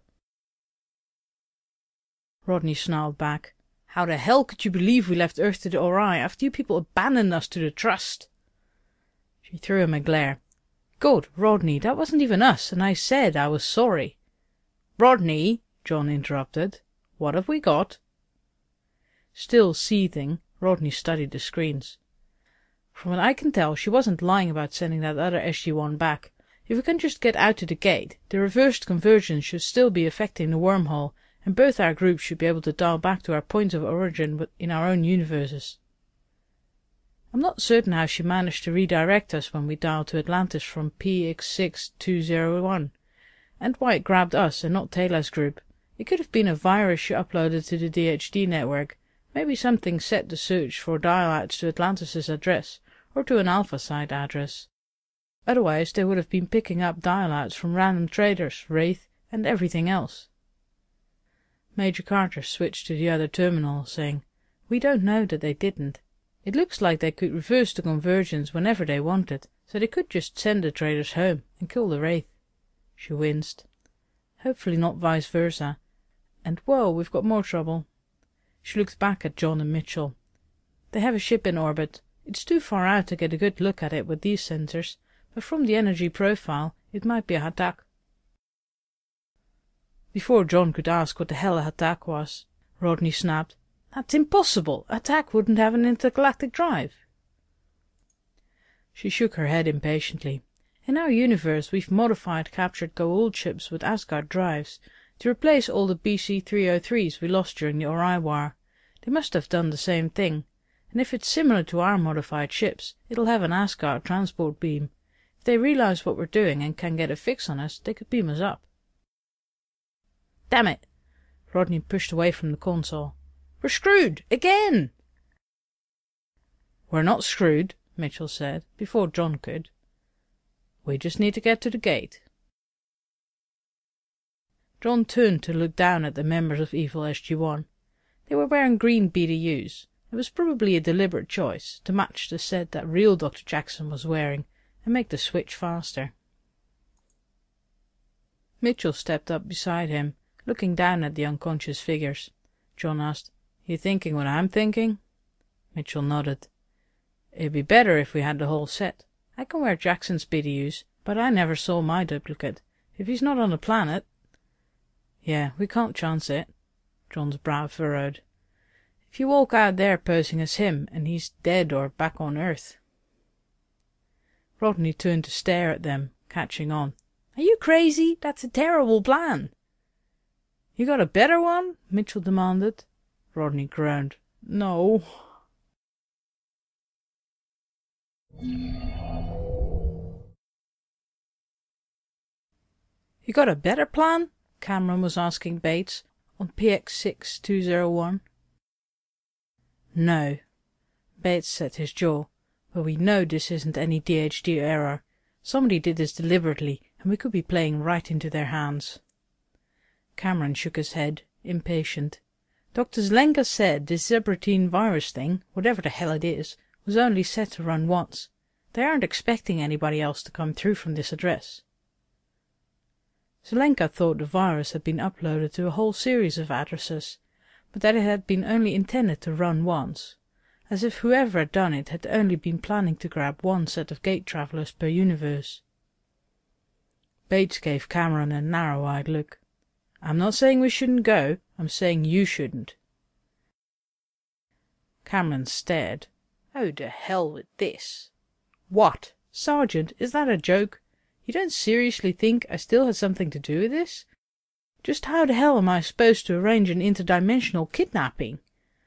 A: Rodney snarled back, "How the hell could you believe we left Earth to the Ori after you people abandoned us to the Trust?" She threw him a glare. "God, Rodney, that wasn't even us, and I said I was sorry." "Rodney," John interrupted, "what have we got?" Still seething, Rodney studied the screens. "From what I can tell, she wasn't lying about sending that other S G one back. If we can just get out to the gate, the reversed convergence should still be affecting the wormhole, and both our groups should be able to dial back to our points of origin in our own universes. I'm not certain how she managed to redirect us when we dialed to Atlantis from P X six two zero one, and why it grabbed us and not Taylor's group. It could have been a virus she uploaded to the D H D network, maybe something set the search for dial-outs to Atlantis' address, or to an Alpha site address. Otherwise they would have been picking up dial-outs from random traders, Wraith, and everything else. Major Carter switched to the other terminal, saying, "We don't know that they didn't. It looks like they could reverse the conversions whenever they wanted, so they could just send the traders home and kill the Wraith." She winced. "Hopefully not vice versa. And whoa, we've got more trouble." She looked back at John and Mitchell. "They have a ship in orbit. It's too far out to get a good look at it with these sensors, but from the energy profile it might be a Hatak." Before John could ask what the hell a Hatak was, Rodney snapped, "That's impossible! A Hatak wouldn't have an intergalactic drive." She shook her head impatiently. "In our universe we've modified captured Goa'uld ships with Asgard drives to replace all the B C three oh threes we lost during the Ori War. They must have done the same thing, and if it's similar to our modified ships, it'll have an Asgard transport beam. If they realize what we're doing and can get a fix on us, they could beam us up." "Damn it!" Rodney pushed away from the console. "We're screwed! Again!" "We're not screwed," Mitchell said, before John could. "We just need to get to the gate." John turned to look down at the members of Evil S G one. They were wearing green B D Us. It was probably a deliberate choice, to match the set that real Doctor Jackson was wearing, and make the switch faster. Mitchell stepped up beside him, looking down at the unconscious figures. John asked, "You thinking what I'm thinking?" Mitchell nodded. "It'd be better if we had the whole set. I can wear Jackson's B D Us, but I never saw my duplicate. If he's not on the planet—" "Yeah, we can't chance it." John's brow furrowed. "If you walk out there posing as him, and he's dead or back on Earth—" Rodney turned to stare at them, catching on. "Are you crazy? That's a terrible plan." "You got a better one?" Mitchell demanded. Rodney groaned. "No." "You got a better plan?" Cameron was asking Bates on P X six two oh one. "No." Bates set his jaw. "But we know this isn't any D H D error. Somebody did this deliberately, and we could be playing right into their hands." Cameron shook his head, impatient. "Doctor Zelenka said this Zebratine virus thing, whatever the hell it is, was only set to run once. They aren't expecting anybody else to come through from this address." Zelenka thought the virus had been uploaded to a whole series of addresses, but that it had been only intended to run once, as if whoever had done it had only been planning to grab one set of gate travelers per universe. Bates gave Cameron a narrow-eyed look. "I'm not saying we shouldn't go, I'm saying you shouldn't." Cameron stared. "Oh, the hell with this." "What? Sergeant, is that a joke? You don't seriously think I still had something to do with this? Just how the hell am I supposed to arrange an interdimensional kidnapping?"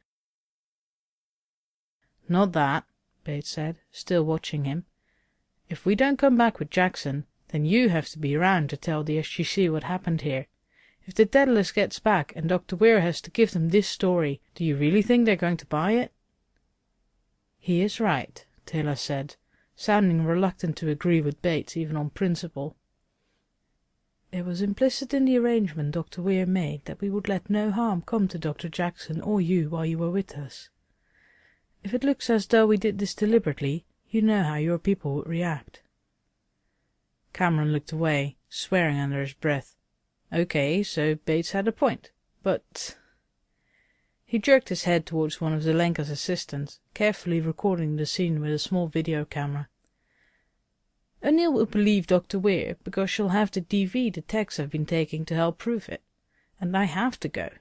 A: "Not that," Bates said, still watching him. "If we don't come back with Jackson, then you have to be around to tell the S G C what happened here. If the Daedalus gets back and Doctor Weir has to give them this story, do you really think they're going to buy it?" "He is right," Taylor said, sounding reluctant to agree with Bates even on principle. "It was implicit in the arrangement Doctor Weir made that we would let no harm come to Doctor Jackson or you while you were with us. If it looks as though we did this deliberately, you know how your people would react." Cameron looked away, swearing under his breath. Okay, so Bates had a point, but... He jerked his head towards one of Zelenka's assistants, carefully recording the scene with a small video camera. "O'Neill will believe Doctor Weir, because she'll have the D V the techs have been taking to help prove it. And I have to go."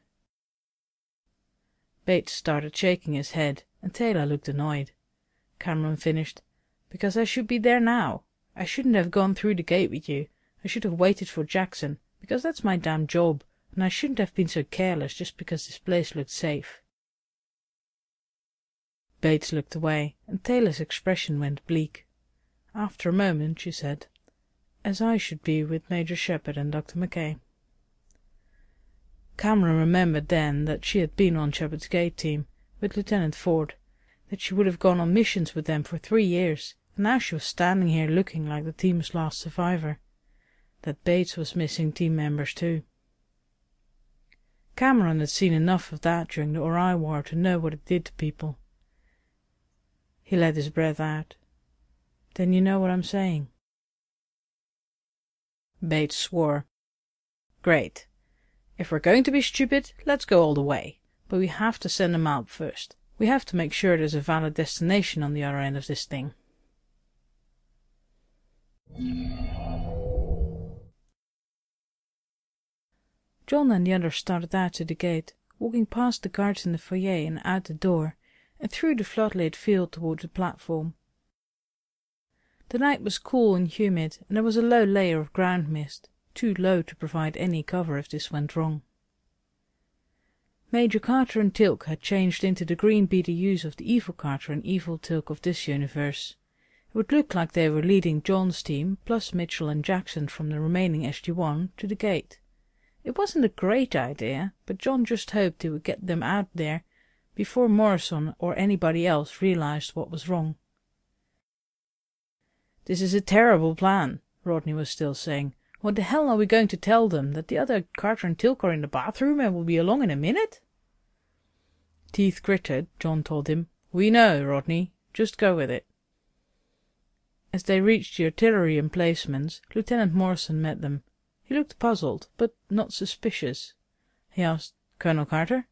A: Bates started shaking his head, and Taylor looked annoyed. Cameron finished, "Because I should be there now. I shouldn't have gone through the gate with you. I should have waited for Jackson, because that's my damn job, and I shouldn't have been so careless just because this place looked safe." Bates looked away, and Taylor's expression went bleak. After a moment she said, "As I should be with Major Shepard and Doctor McKay." Cameron remembered then that she had been on Shepard's gate team with Lieutenant Ford, that she would have gone on missions with them for three years, and now she was standing here looking like the team's last survivor. That Bates was missing team members too. Cameron had seen enough of that during the Ori War to know what it did to people. He let his breath out. Then you know what I'm saying? Bates swore. Great. If we're going to be stupid, let's go all the way. But we have to send them out first. We have to make sure there's a valid destination on the other end of this thing. John and the others started out to the gate, walking past the guards in the foyer and out the door, and through the floodlit field toward the platform. The night was cool and humid, and there was a low layer of ground mist, too low to provide any cover if this went wrong. Major Carter and Teal'c had changed into the green B D Us of the evil Carter and evil Teal'c of this universe. It would look like they were leading John's team, plus Mitchell and Jackson from the remaining S G one, to the gate. It wasn't a great idea, but John just hoped he would get them out there before Morrison or anybody else realized what was wrong. This is a terrible plan, Rodney was still saying. What the hell are we going to tell them? That the other Carter and Teal'c are in the bathroom and will be along in a minute? Teeth gritted, John told him. We know, Rodney. Just go with it. As they reached the artillery emplacements, Lieutenant Morrison met them. He looked puzzled, but not suspicious. He asked, Colonel Carter?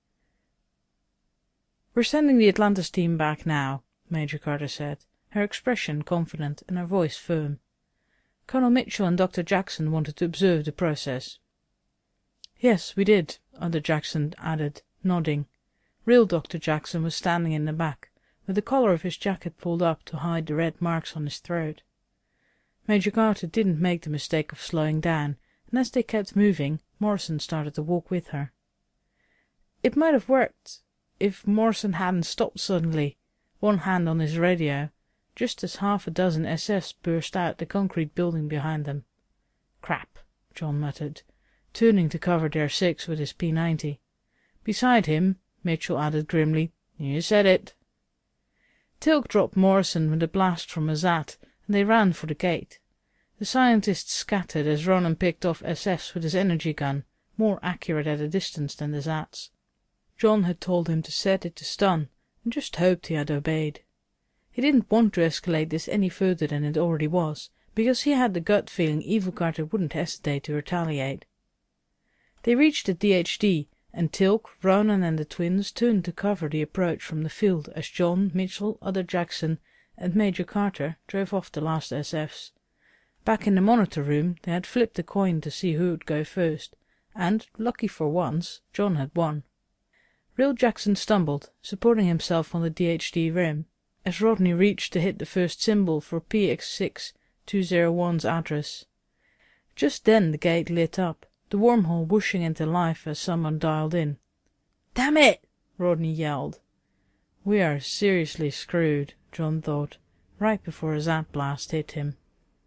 A: We're sending the Atlantis team back now, Major Carter said, her expression confident and her voice firm. Colonel Mitchell and Doctor Jackson wanted to observe the process. Yes, we did, Other Jackson added, nodding. Real Doctor Jackson was standing in the back, with the collar of his jacket pulled up to hide the red marks on his throat. Major Carter didn't make the mistake of slowing down, and as they kept moving, Morrison started to walk with her. It might have worked if Morrison hadn't stopped suddenly, one hand on his radio, just as half a dozen S Fs burst out the concrete building behind them. Crap, John muttered, turning to cover their six with his P ninety. Beside him, Mitchell added grimly, You said it. Teal'c dropped Morrison with a blast from a Zat, and they ran for the gate. The scientists scattered as Ronan picked off S Fs with his energy gun, more accurate at a distance than the Zats. John had told him to set it to stun, and just hoped he had obeyed. He didn't want to escalate this any further than it already was, because he had the gut feeling Evil Carter wouldn't hesitate to retaliate. They reached the D H D, and Teal'c, Ronan and the twins turned to cover the approach from the field as John, Mitchell, Other Jackson, and Major Carter drove off the last S Fs. Back in the monitor room, they had flipped a coin to see who would go first, and, lucky for once, John had won. Real Jackson stumbled, supporting himself on the D H D rim, as Rodney reached to hit the first symbol for P X six two oh one's address. Just then the gate lit up, the wormhole whooshing into life as someone dialed in. "Damn it!" Rodney yelled. We are seriously screwed, John thought, right before a Zat blast hit him.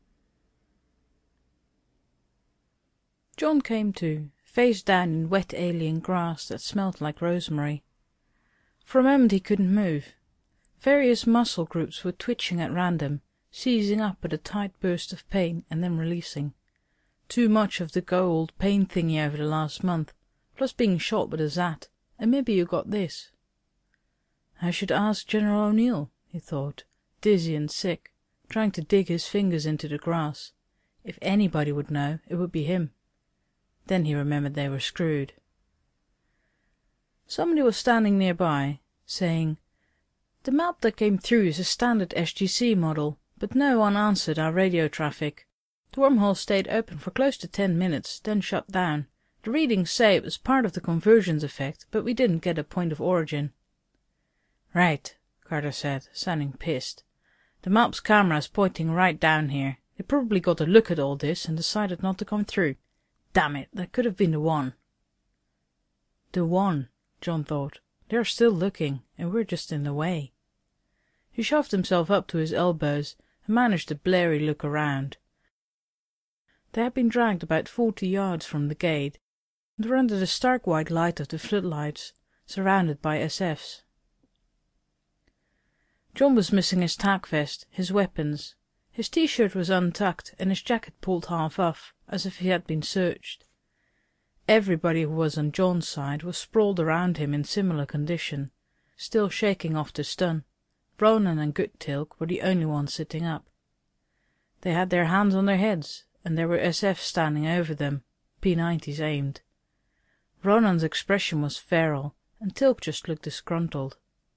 A: John came to, face down in wet alien grass that smelled like rosemary. For a moment he couldn't move. Various muscle groups were twitching at random, seizing up at a tight burst of pain and then releasing. Too much of the go-old pain thingy over the last month, plus being shot with a Zat, and maybe you got this. I should ask General O'Neill, he thought, dizzy and sick, trying to dig his fingers into the grass. If anybody would know, it would be him. Then he remembered they were screwed. Somebody was standing nearby, saying, "The map that came through is a standard S G C model, but no one answered our radio traffic. The wormhole stayed open for close to ten minutes, then shut down. The readings say it was part of the conversions effect, but we didn't get a point of origin." "Right," Carter said, sounding pissed. "The map's camera is pointing right down here. They probably got a look at all this and decided not to come through. Damn it, that could have been the one." The one, John thought. They're still looking, and we're just in the way. He shoved himself up to his elbows and managed a blurry look around. They had been dragged about forty yards from the gate, and were under the stark white light of the floodlights, surrounded by S Fs. John was missing his tack vest, his weapons. His t-shirt was untucked and his jacket pulled half off, as if he had been searched. Everybody who was on John's side was sprawled around him in similar condition, still shaking off the stun. Ronan and Guttilk were the only ones sitting up. They had their hands on their heads, and there were S Fs standing over them, P nineties aimed. Ronan's expression was feral, and Tilk just looked disgruntled.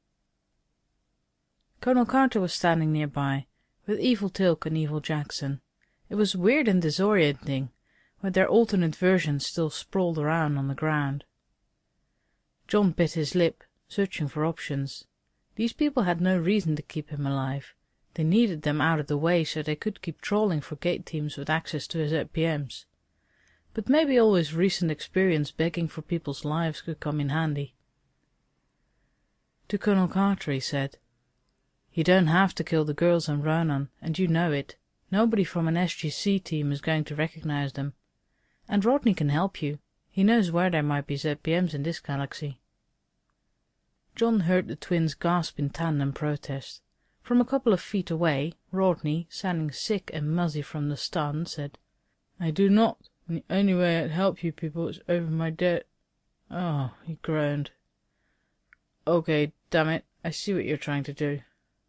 A: Colonel Carter was standing nearby, with Evil Tilk and Evil Jackson. It was weird and disorienting, with their alternate versions still sprawled around on the ground. John bit his lip, searching for options. These people had no reason to keep him alive. They needed them out of the way so they could keep trawling for gate teams with access to his Z P Ms. But maybe all his recent experience begging for people's lives could come in handy. To Colonel Carter he said, "You don't have to kill the girls and Ronan, and you know it. Nobody from an S G C team is going to recognize them. And Rodney can help you. He knows where there might be Z P Ms in this galaxy." John heard the twins gasp in tandem protest. From a couple of feet away, Rodney, sounding sick and muzzy from the stun, said, "I do not, and the only way I'd help you people is over my dead—" Oh, he groaned. "Okay, damn it, I see what you're trying to do."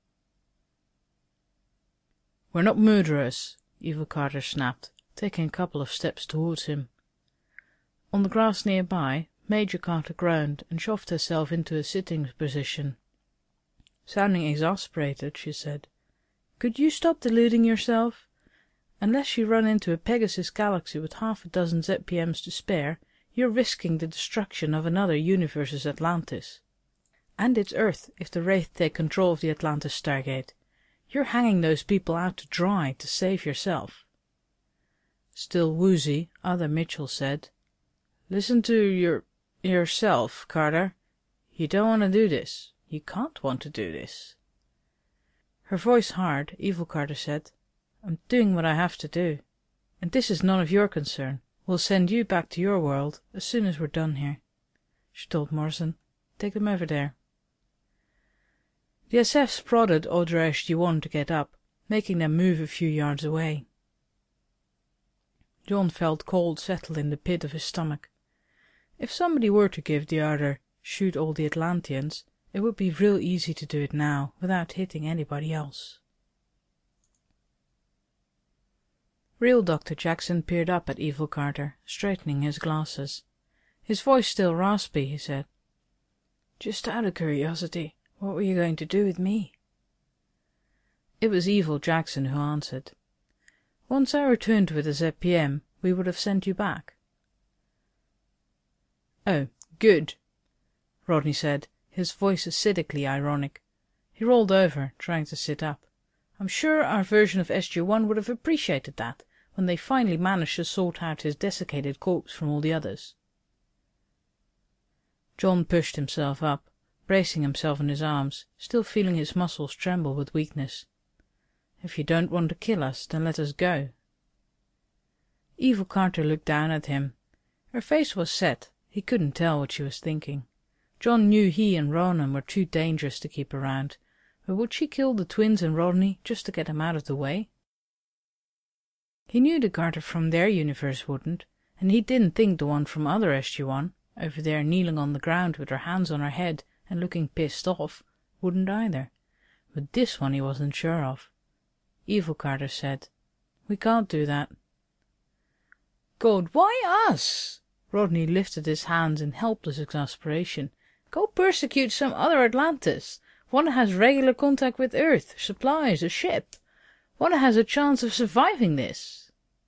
A: "We're not murderers," Evil Carter snapped, taking a couple of steps towards him. On the grass nearby, Major Carter groaned and shoved herself into a sitting position. Sounding exasperated, she said, "Could you stop deluding yourself? Unless you run into a Pegasus galaxy with half a dozen Z P Ms to spare, you're risking the destruction of another universe's Atlantis. And it's Earth if the Wraith take control of the Atlantis Stargate. You're hanging those people out to dry to save yourself." Still woozy, Other Mitchell said, "Listen to your... yourself, Carter. You don't want to do this. You can't want to do this." Her voice hard, Evil Carter said, "I'm doing what I have to do. And this is none of your concern. We'll send you back to your world as soon as we're done here." She told Morrison, "Take them over there." The S Fs prodded Order S G one to get up, making them move a few yards away. John felt cold settle in the pit of his stomach. If somebody were to give the order, "Shoot all the Atlanteans," it would be real easy to do it now, without hitting anybody else. Real Doctor Jackson peered up at Evil Carter, straightening his glasses. His voice still raspy, he said, "Just out of curiosity, what were you going to do with me?" It was Evil Jackson who answered. "Once I returned with a Z P M, we would have sent you back." "Oh, good," Rodney said, his voice acidically ironic. He rolled over, trying to sit up. "I'm sure our version of S G one would have appreciated that, when they finally managed to sort out his desiccated corpse from all the others." John pushed himself up, bracing himself in his arms, still feeling his muscles tremble with weakness. "If you don't want to kill us, then let us go." Evil Carter looked down at him. Her face was set. He couldn't tell what she was thinking. John knew he and Ronan were too dangerous to keep around, but would she kill the twins and Rodney just to get him out of the way? He knew the Carter from their universe wouldn't, and he didn't think the one from other S G one, over there kneeling on the ground with her hands on her head and looking pissed off, wouldn't either. But this one he wasn't sure of. Evil Carter said, "We can't do that." "God, why us?" Rodney lifted his hands in helpless exasperation. "Go persecute some other Atlantis. One that has regular contact with Earth, supplies, a ship. One that has a chance of surviving this."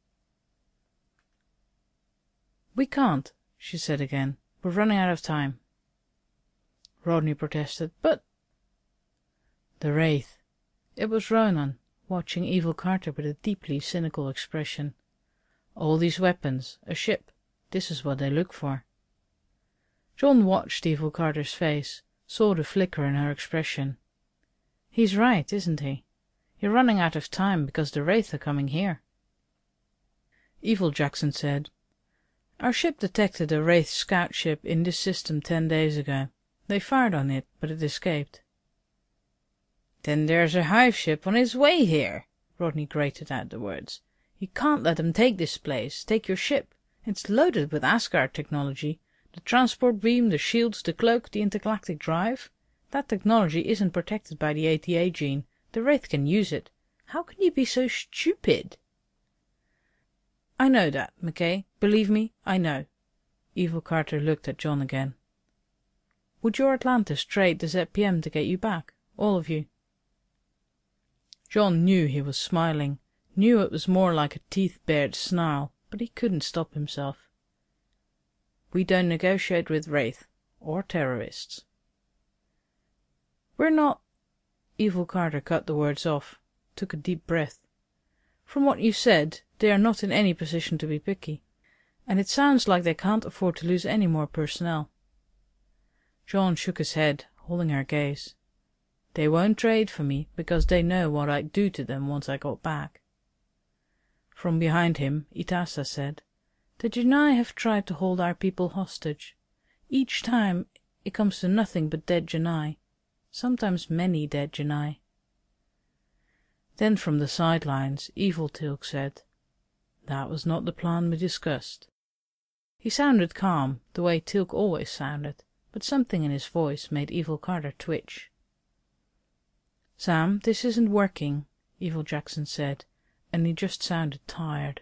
A: "We can't," she said again. "We're running out of time." Rodney protested, "But—" The Wraith. It was Ronan, watching Evil Carter with a deeply cynical expression. All these weapons, a ship, this is what they look for. John watched Evil Carter's face, saw the flicker in her expression. "He's right, isn't he? You're running out of time because the Wraith are coming here." Evil Jackson said, "Our ship detected a Wraith scout ship in this system ten days ago. They fired on it, but it escaped." "Then there's a hive ship on its way here," Rodney grated out the words. "You can't let them take this place, take your ship. It's loaded with Asgard technology. The transport beam, the shields, the cloak, the intergalactic drive. That technology isn't protected by the A T A gene. The Wraith can use it. How can you be so stupid?" "I know that, McKay. Believe me, I know." Evil Carter looked at John again. "Would your Atlantis trade the Z P M to get you back? All of you?" John knew he was smiling, knew it was more like a teeth-bared snarl, but he couldn't stop himself. "We don't negotiate with Wraith, or terrorists." "We're not—" Evil Carter cut the words off, took a deep breath. "From what you said, they are not in any position to be picky, and it sounds like they can't afford to lose any more personnel." John shook his head, holding her gaze. "They won't trade for me because they know what I'd do to them once I got back." From behind him, Itasa said, "The Genii have tried to hold our people hostage. Each time it comes to nothing but dead Genii, sometimes many dead Genii." Then from the sidelines, Evil Teal'c said, "That was not the plan we discussed." He sounded calm, the way Teal'c always sounded, but something in his voice made Evil Carter twitch. "Sam, this isn't working," Evil Jackson said, and he just sounded tired.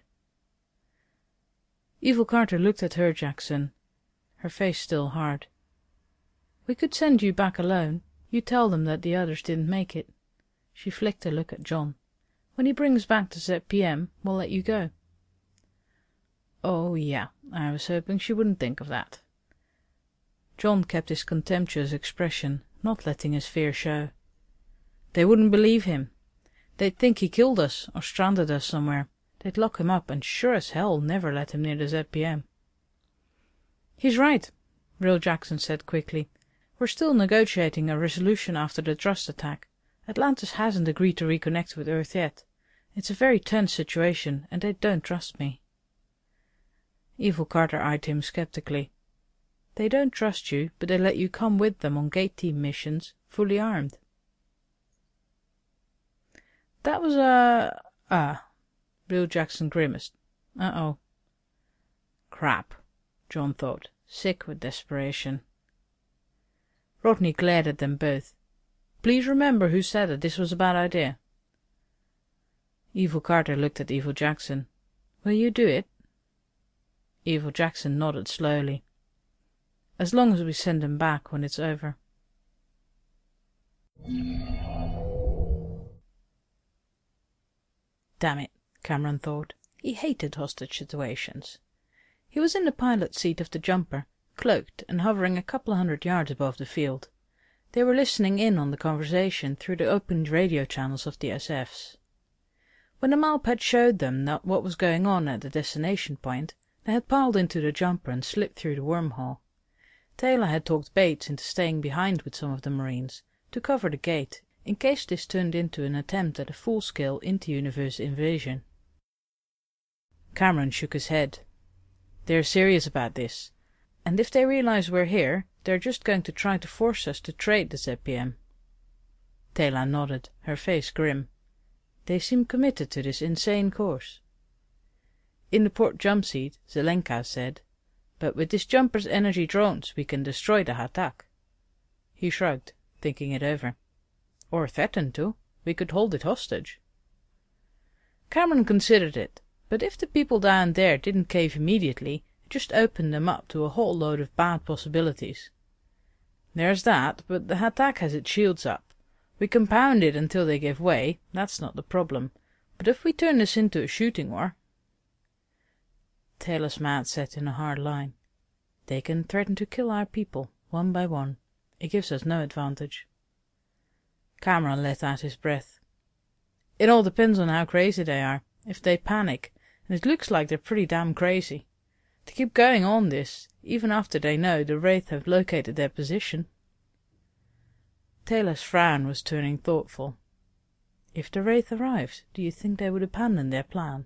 A: Evil Carter looked at her, Jackson, her face still hard. "We could send you back alone. You tell them that the others didn't make it." She flicked a look at John. "When he brings back the Z P M, we'll let you go." "Oh, yeah, I was hoping she wouldn't think of that." John kept his contemptuous expression, not letting his fear show. "They wouldn't believe him. They'd think he killed us or stranded us somewhere. They'd lock him up and sure as hell never let him near the Z P M." "He's right," Real Jackson said quickly. "We're still negotiating a resolution after the Trust attack. Atlantis hasn't agreed to reconnect with Earth yet. It's a very tense situation, and they don't trust me." Evil Carter eyed him skeptically. "They don't trust you, but they let you come with them on gate team missions, fully armed." "That was a... ah," Real Jackson grimaced. "Uh-oh." Crap, John thought, sick with desperation. Rodney glared at them both. "Please remember who said that this was a bad idea." Evil Carter looked at Evil Jackson. "Will you do it?" Evil Jackson nodded slowly. "As long as we send him back when it's over." Damn it, Cameron thought. He hated hostage situations. He was in the pilot seat of the jumper, cloaked and hovering a couple of hundred yards above the field. They were listening in on the conversation through the open radio channels of the S Fs. When the Malpad showed them that what was going on at the destination point, they had piled into the jumper and slipped through the wormhole. Taylor had talked Bates into staying behind with some of the Marines, to cover the gate, in case this turned into an attempt at a full-scale inter-universe invasion. Cameron shook his head. "They're serious about this, and if they realize we're here, they're just going to try to force us to trade the Z P M." Taylor nodded, her face grim. "They seem committed to this insane course." In the port jump seat, Zelenka said, "But with this jumper's energy drones, we can destroy the Hatak." He shrugged, thinking it over. "Or threaten to. We could hold it hostage." Cameron considered it, but if the people down there didn't cave immediately, it just opened them up to a whole load of bad possibilities. "There's that, but the Hatak has its shields up. We can pound it until they give way, that's not the problem. But if we turn this into a shooting war—" Taylor's mouth set in a hard line. "They can threaten to kill our people, one by one. It gives us no advantage." Cameron let out his breath. "It all depends on how crazy they are. If they panic, and it looks like they're pretty damn crazy. To keep going on this, even after they know the Wraith have located their position." Taylor's frown was turning thoughtful. "If the Wraith arrived, do you think they would abandon their plan?"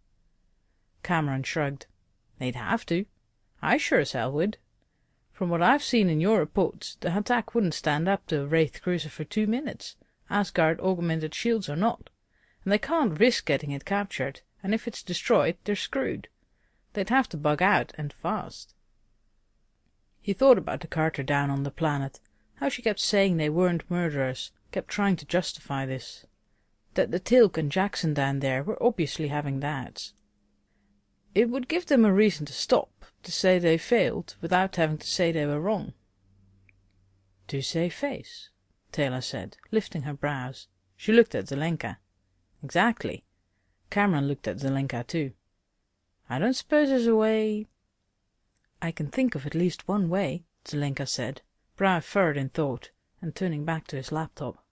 A: Cameron shrugged. "They'd have to. I sure as hell would. From what I've seen in your reports, the Hatak wouldn't stand up to a Wraith cruiser for two minutes. Asgard augmented shields or not, and they can't risk getting it captured, and if it's destroyed, they're screwed. They'd have to bug out, and fast. He thought about the Carter down on the planet, how she kept saying they weren't murderers, kept trying to justify this. That the Teal'c and Jackson down there were obviously having doubts. It would give them a reason to stop, to say they failed, without having to say they were wrong. "To save face," Taylor said, lifting her brows. She looked at Zelenka. "Exactly." Cameron looked at Zelenka too. "I don't suppose there's a way—" "I can think of at least one way," Zelenka said, brow furrowed in thought, and turning back to his laptop.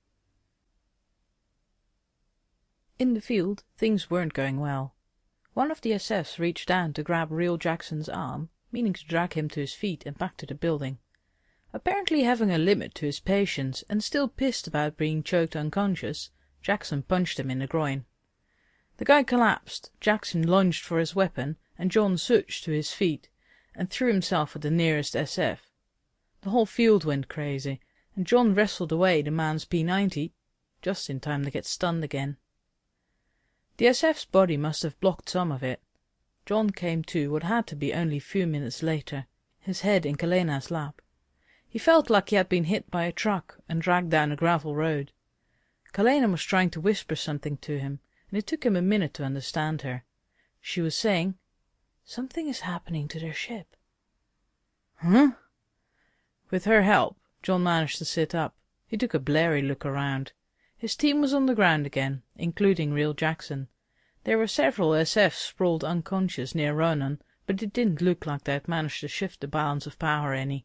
A: In the field, things weren't going well. One of the S Fs reached down to grab Real Jackson's arm, meaning to drag him to his feet and back to the building. Apparently having a limit to his patience and still pissed about being choked unconscious, Jackson punched him in the groin. The guy collapsed, Jackson lunged for his weapon, and John surged to his feet and threw himself at the nearest S F. The whole field went crazy, and John wrestled away the man's P ninety, just in time to get stunned again. The S F's body must have blocked some of it. John came to what had to be only a few minutes later, his head in Kalena's lap. He felt like he had been hit by a truck and dragged down a gravel road. Kalena was trying to whisper something to him, and it took him a minute to understand her. She was saying, "Something is happening to their ship." "Huh?" With her help, John managed to sit up. He took a blurry look around. His team was on the ground again, including Real Jackson. There were several S Fs sprawled unconscious near Ronan, but it didn't look like they had managed to shift the balance of power any.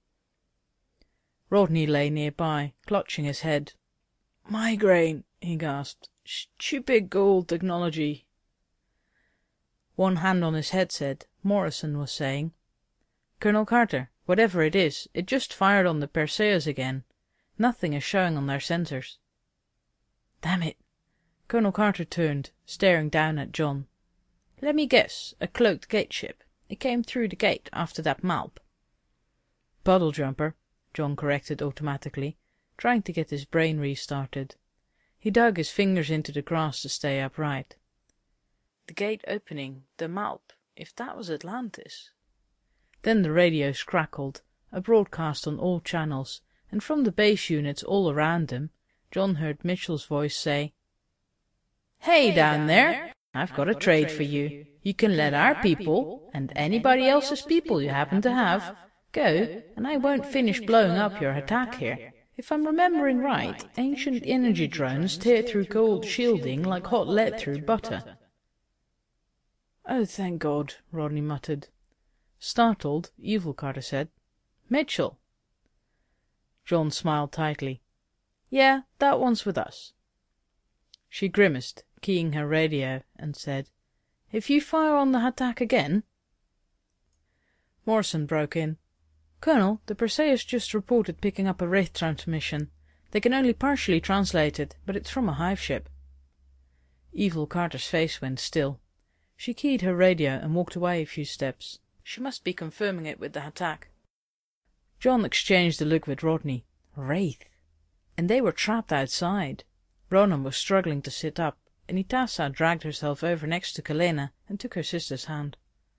A: Rodney lay nearby, clutching his head. "Migraine," he gasped. "Stupid gold technology." One hand on his headset, Morrison was saying, "Colonel Carter, whatever it is, it just fired on the Perseus again. Nothing is showing on their sensors." "Damn it." Colonel Carter turned, staring down at John. "Let me guess, a cloaked gate ship. It came through the gate after that malp." "Puddle jumper," John corrected automatically, trying to get his brain restarted. He dug his fingers into the grass to stay upright. The gate opening, the malp, if that was Atlantis. Then the radios crackled, a broadcast on all channels, and from the base units all around them, John heard Mitchell's voice say, "Hey, hey down, down there, there, I've got I've a got trade, trade for you. you. You can let our people, and anybody else's people you happen to have, go, and I won't finish blowing up your attack here. If I'm remembering right, ancient energy drones tear through gold shielding like hot lead through butter." "Oh, thank God," Rodney muttered. Startled, Evil Carter said, "Mitchell." John smiled tightly. "Yeah, that one's with us." She grimaced, keying her radio, and said, "If you fire on the attack again—" Morrison broke in. "Colonel, the Perseus just reported picking up a Wraith transmission. They can only partially translate it, but it's from a hive ship." Evil Carter's face went still. She keyed her radio and walked away a few steps. She must be confirming it with the attack. John exchanged a look with Rodney. Wraith. And they were trapped outside. Ronan was struggling to sit up, and Itasa dragged herself over next to Kalena and took her sister's hand.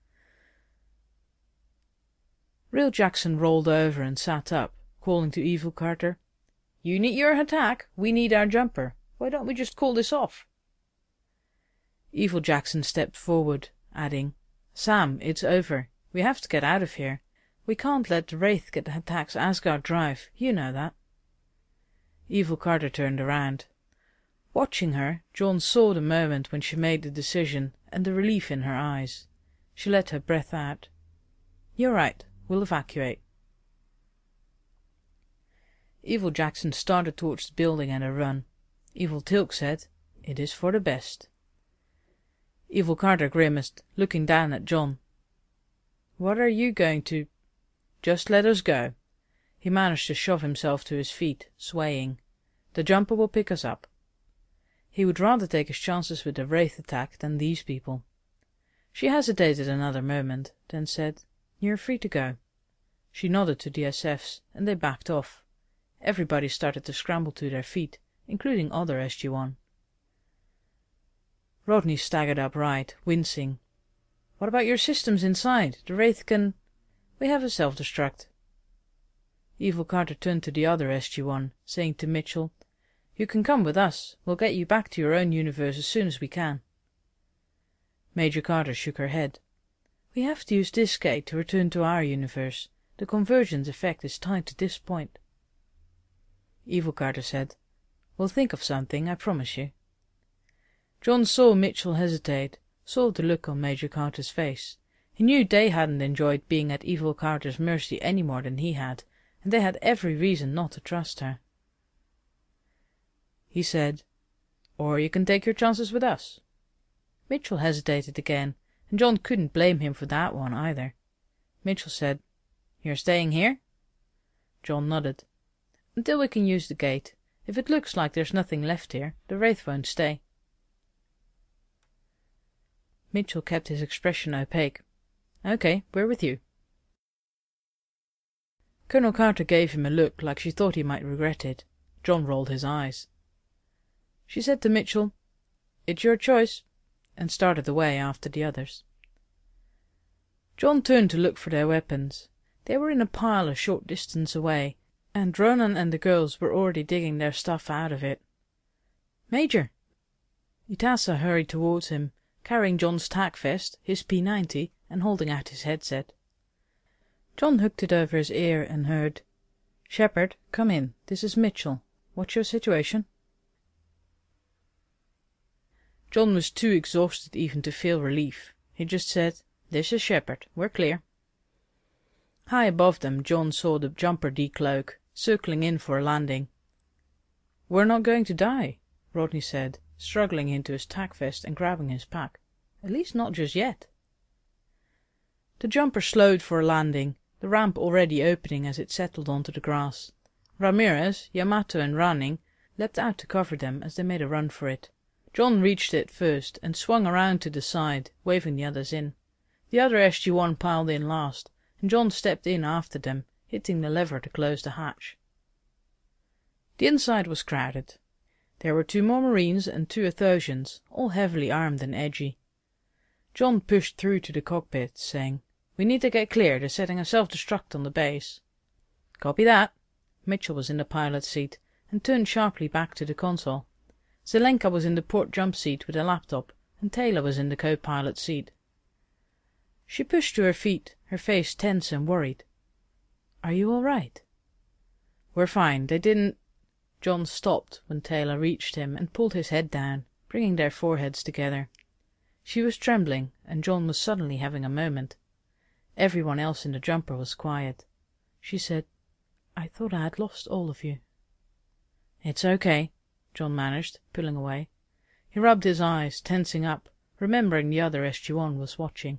A: Real Jackson rolled over and sat up, calling to Evil Carter, "You need your attack, we need our jumper. Why don't we just call this off?" Evil Jackson stepped forward, adding, "Sam, it's over. We have to get out of here. We can't let the Wraith get the attack's Asgard drive, you know that." Evil Carter turned around. Watching her, John saw the moment when she made the decision, and the relief in her eyes. She let her breath out. "You're right. We'll evacuate." Evil Jackson started towards the building at a run. Evil Teal'c said, "It is for the best." Evil Carter grimaced, looking down at John. "What are you going to—" "Just let us go." He managed to shove himself to his feet, swaying. "The jumper will pick us up." He would rather take his chances with the Wraith attack than these people. She hesitated another moment, then said, "You're free to go." She nodded to the S Fs, and they backed off. Everybody started to scramble to their feet, including other S G one. Rodney staggered upright, wincing. "What about your systems inside? The Wraith can—" "We have a self-destruct." Evil Carter turned to the other S G one, saying to Mitchell, "You can come with us. We'll get you back to your own universe as soon as we can." Major Carter shook her head. "We have to use this gate to return to our universe. The convergence effect is tied to this point." Evil Carter said, "We'll think of something, I promise you." John saw Mitchell hesitate, saw the look on Major Carter's face. He knew they hadn't enjoyed being at Evil Carter's mercy any more than he had, and they had every reason not to trust her. He said, "Or you can take your chances with us." Mitchell hesitated again, and John couldn't blame him for that one either. Mitchell said, "You're staying here?" John nodded. "Until we can use the gate. If it looks like there's nothing left here, the Wraith won't stay." Mitchell kept his expression opaque. "Okay, we're with you." Colonel Carter gave him a look like she thought he might regret it. John rolled his eyes. She said to Mitchell, "It's your choice," and started away after the others. John turned to look for their weapons. They were in a pile a short distance away, and Ronan and the girls were already digging their stuff out of it. "Major!" Itasa hurried towards him, carrying John's tac vest, his P ninety, and holding out his headset. John hooked it over his ear and heard, "Shepard, come in. This is Mitchell. What's your situation?" John was too exhausted even to feel relief. He just said, "This is Shepard. We're clear." High above them John saw the jumper decloak, circling in for a landing. "We're not going to die," Rodney said, struggling into his tac vest and grabbing his pack. "At least not just yet." The jumper slowed for a landing, the ramp already opening as it settled onto the grass. Ramirez, Yamato and Ranning leapt out to cover them as they made a run for it. John reached it first and swung around to the side, waving the others in. The other S G one piled in last, and John stepped in after them, hitting the lever to close the hatch. The inside was crowded. There were two more Marines and two Athosians, all heavily armed and edgy. John pushed through to the cockpit, saying, "We need to get clear. They're setting a self-destruct on the base." "Copy that." Mitchell was in the pilot's seat, and turned sharply back to the console. Zelenka was in the port jump seat with a laptop, and Taylor was in the co-pilot's seat. She pushed to her feet, her face tense and worried. "Are you all right?" "We're fine. They didn't—" John stopped when Taylor reached him and pulled his head down, bringing their foreheads together. She was trembling, and John was suddenly having a moment. Everyone else in the jumper was quiet. She said, "I thought I had lost all of you." "It's okay," John managed, pulling away. He rubbed his eyes, tensing up, remembering the other S G one was watching.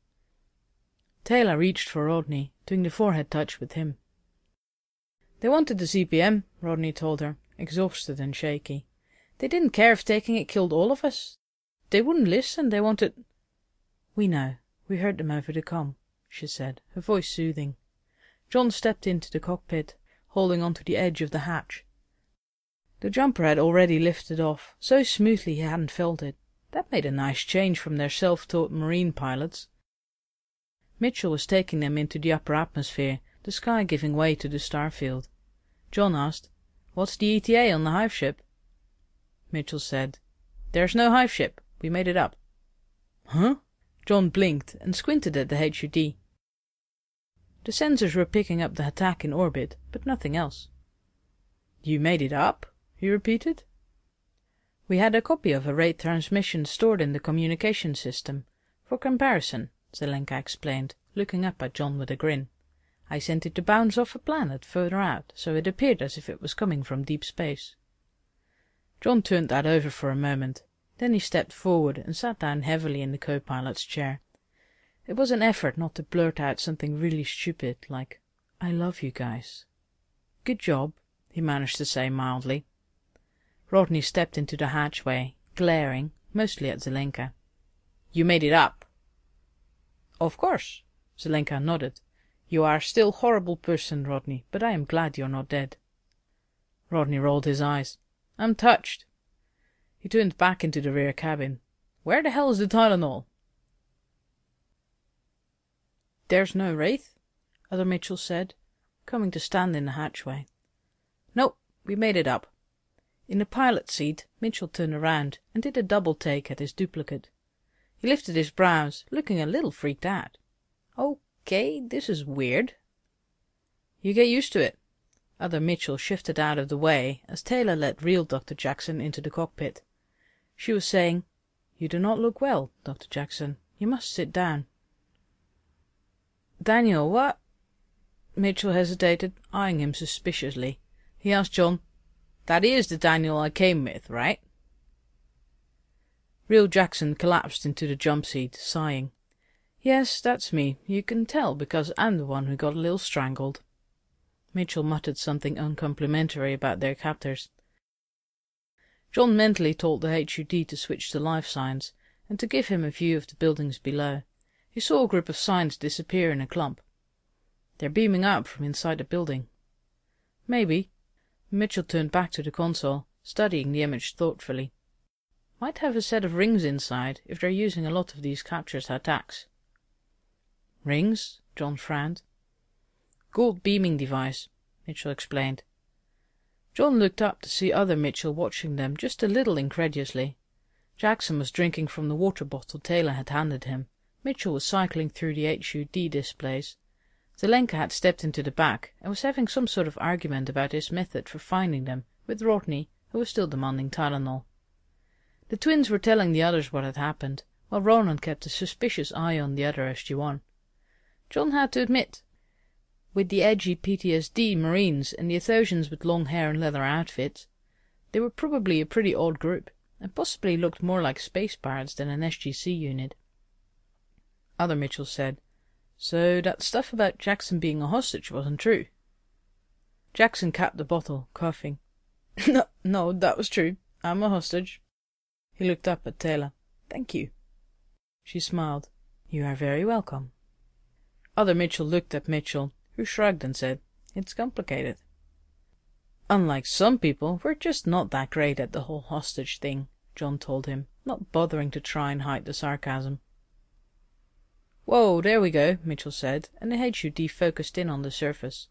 A: Taylor reached for Rodney, doing the forehead touch with him. "They wanted the C P M," Rodney told her, exhausted and shaky. "They didn't care if taking it killed all of us. They wouldn't listen, they wanted—" "We know. We heard them over the comm," she said, her voice soothing. John stepped into the cockpit, holding onto the edge of the hatch. The jumper had already lifted off, so smoothly he hadn't felt it. That made a nice change from their self-taught marine pilots. Mitchell was taking them into the upper atmosphere, the sky giving way to the starfield. John asked, "What's the E T A on the hive ship?" Mitchell said, "There's no hive ship. We made it up." "Huh?" John blinked and squinted at the H U D. The sensors were picking up the attack in orbit, but nothing else. "You made it up?" he repeated. "We had a copy of a Wraith transmission stored in the communication system. For comparison," Zelenka explained, looking up at John with a grin. "I sent it to bounce off a planet further out, so it appeared as if it was coming from deep space." John turned that over for a moment. Then he stepped forward and sat down heavily in the co-pilot's chair. It was an effort not to blurt out something really stupid, like, "I love you guys." "Good job," he managed to say mildly. Rodney stepped into the hatchway, glaring, mostly at Zelenka. "You made it up." "Of course," Zelenka nodded. "You are still a horrible person, Rodney, but I am glad you're not dead." Rodney rolled his eyes. I'm touched. He turned back into the rear cabin. Where the hell is the Tylenol? There's no Wraith, Other Mitchell said, coming to stand in the hatchway. Nope, we made it up. In the pilot seat, Mitchell turned around and did a double take at his duplicate. He lifted his brows, looking a little freaked out. Okay, this is weird. You get used to it. Other Mitchell shifted out of the way as Taylor led real Doctor Jackson into the cockpit. She was saying, You do not look well, Doctor Jackson. You must sit down. Daniel, what? Mitchell hesitated, eyeing him suspiciously. He asked John, That is the Daniel I came with, right? Real Jackson collapsed into the jump seat, sighing. Yes, that's me. You can tell because I'm the one who got a little strangled. Mitchell muttered something uncomplimentary about their captors. John mentally told the H U D to switch to life signs and to give him a view of the buildings below. He saw a group of signs disappear in a clump. They're beaming up from inside the building. Maybe. Mitchell turned back to the console, studying the image thoughtfully. Might have a set of rings inside if they're using a lot of these captures attacks. Rings? John frowned. Gold beaming device, Mitchell explained. John looked up to see other Mitchell watching them just a little incredulously. Jackson was drinking from the water bottle Taylor had handed him. Mitchell was cycling through the H U D displays. Zelenka had stepped into the back and was having some sort of argument about his method for finding them with Rodney, who was still demanding Tylenol. The twins were telling the others what had happened, while Ronan kept a suspicious eye on the other S G one. John had to admit, with the edgy P T S D Marines and the Athosians with long hair and leather outfits, they were probably a pretty odd group, and possibly looked more like space pirates than an S G C unit. Other Mitchell said, So that stuff about Jackson being a hostage wasn't true? Jackson capped the bottle, coughing. no, no, that was true. I'm a hostage. He looked up at Taylor. Thank you. She smiled. You are very welcome. Other Mitchell looked at Mitchell, who shrugged and said, It's complicated. Unlike some people, we're just not that great at the whole hostage thing, John told him, not bothering to try and hide the sarcasm. Whoa, there we go, Mitchell said, and the H U D focused in on the surface.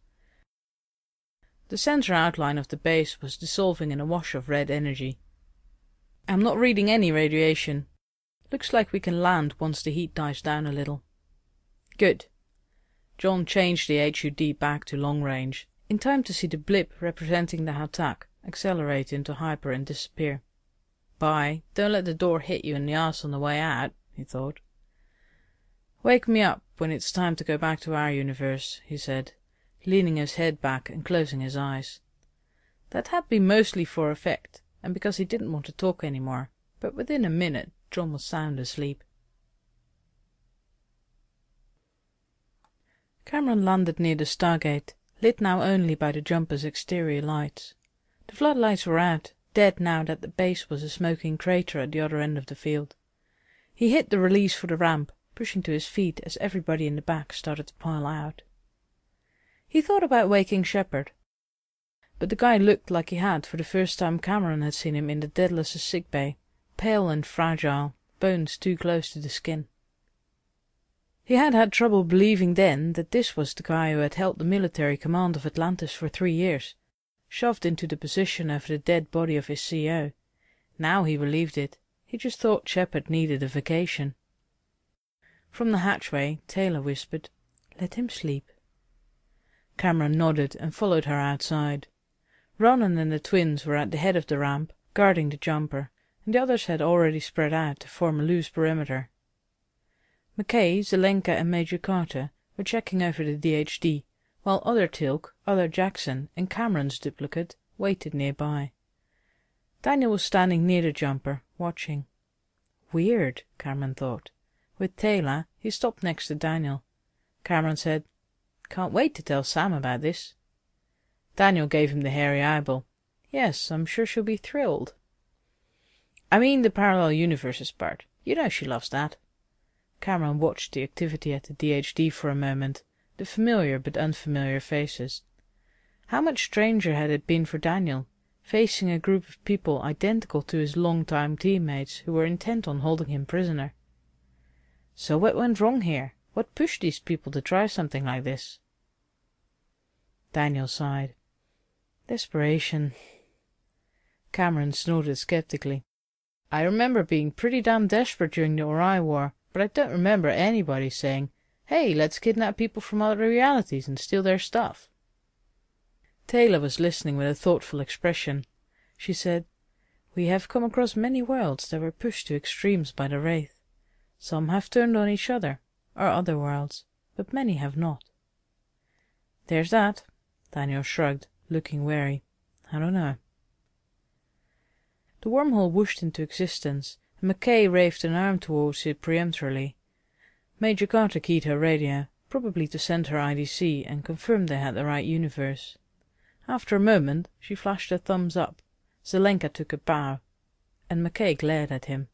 A: The center outline of the base was dissolving in a wash of red energy. I'm not reading any radiation. Looks like we can land once the heat dies down a little. Good. John changed the H U D back to long range, in time to see the blip representing the Hatak accelerate into hyper and disappear. Bye, don't let the door hit you in the ass on the way out, he thought. Wake me up when it's time to go back to our universe, he said, leaning his head back and closing his eyes. That had been mostly for effect, and because he didn't want to talk any more, but within a minute John was sound asleep. Cameron landed near the Stargate, lit now only by the jumper's exterior lights. The floodlights were out, dead now that the base was a smoking crater at the other end of the field. He hit the release for the ramp, pushing to his feet as everybody in the back started to pile out. He thought about waking Shepard, but the guy looked like he had for the first time Cameron had seen him in the Daedalus' sick bay, pale and fragile, bones too close to the skin. He had had trouble believing then that this was the guy who had held the military command of Atlantis for three years, shoved into the position over the dead body of his C O. Now he believed it. He just thought Shepard needed a vacation. From the hatchway, Taylor whispered, Let him sleep. Cameron nodded and followed her outside. Ronan and the twins were at the head of the ramp, guarding the jumper, and the others had already spread out to form a loose perimeter. McKay, Zelenka and Major Carter were checking over the D H D, while Other Tilk, Other Jackson and Cameron's duplicate waited nearby. Daniel was standing near the jumper, watching. Weird, Cameron thought. With Taylor, he stopped next to Daniel. Cameron said, Can't wait to tell Sam about this. Daniel gave him the hairy eyeball. Yes, I'm sure she'll be thrilled. I mean the parallel universes part. You know she loves that. Cameron watched the activity at the D H D for a moment, the familiar but unfamiliar faces. How much stranger had it been for Daniel, facing a group of people identical to his long-time teammates who were intent on holding him prisoner. So what went wrong here? What pushed these people to try something like this? Daniel sighed. Desperation. Cameron snorted skeptically. I remember being pretty damn desperate during the Ori War, but I don't remember anybody saying, "Hey, let's kidnap people from other realities and steal their stuff." Taylor was listening with a thoughtful expression. She said, "We have come across many worlds that were pushed to extremes by the Wraith. Some have turned on each other, or other worlds, but many have not." "There's that," Daniel shrugged, looking wary. "I don't know." The wormhole whooshed into existence, and McKay waved an arm towards it peremptorily. Major Carter keyed her radio, probably to send her I D C and confirm they had the right universe. After a moment she flashed a thumbs up, Zelenka took a bow, and McKay glared at him.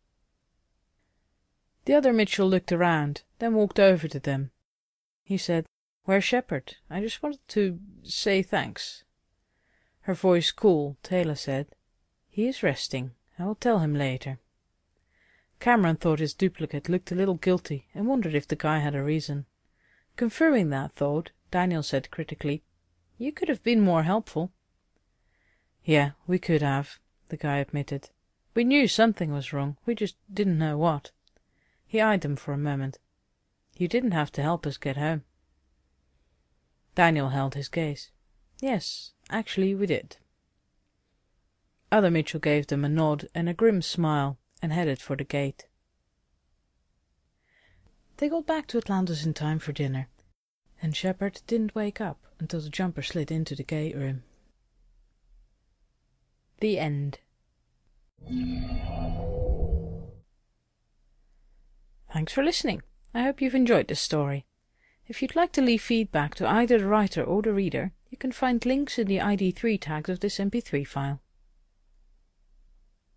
A: The other Mitchell looked around, then walked over to them. He said, "Where's Shepard? I just wanted to say thanks." Her voice cool, Taylor said, "He is resting. I will tell him later." Cameron thought his duplicate looked a little guilty and wondered if the guy had a reason. Confirming that thought, Daniel said critically, "You could have been more helpful." "Yeah, we could have," the guy admitted. "We knew something was wrong, we just didn't know what." He eyed them for a moment. "You didn't have to help us get home." Daniel held his gaze. "Yes, actually we did." Other Mitchell gave them a nod and a grim smile and headed for the gate. They got back to Atlantis in time for dinner, and Shepard didn't wake up until the jumper slid into the gate room. The end. Thanks for listening. I hope you've enjoyed this story. If you'd like to leave feedback to either the writer or the reader, you can find links in the I D three tags of this M P three file.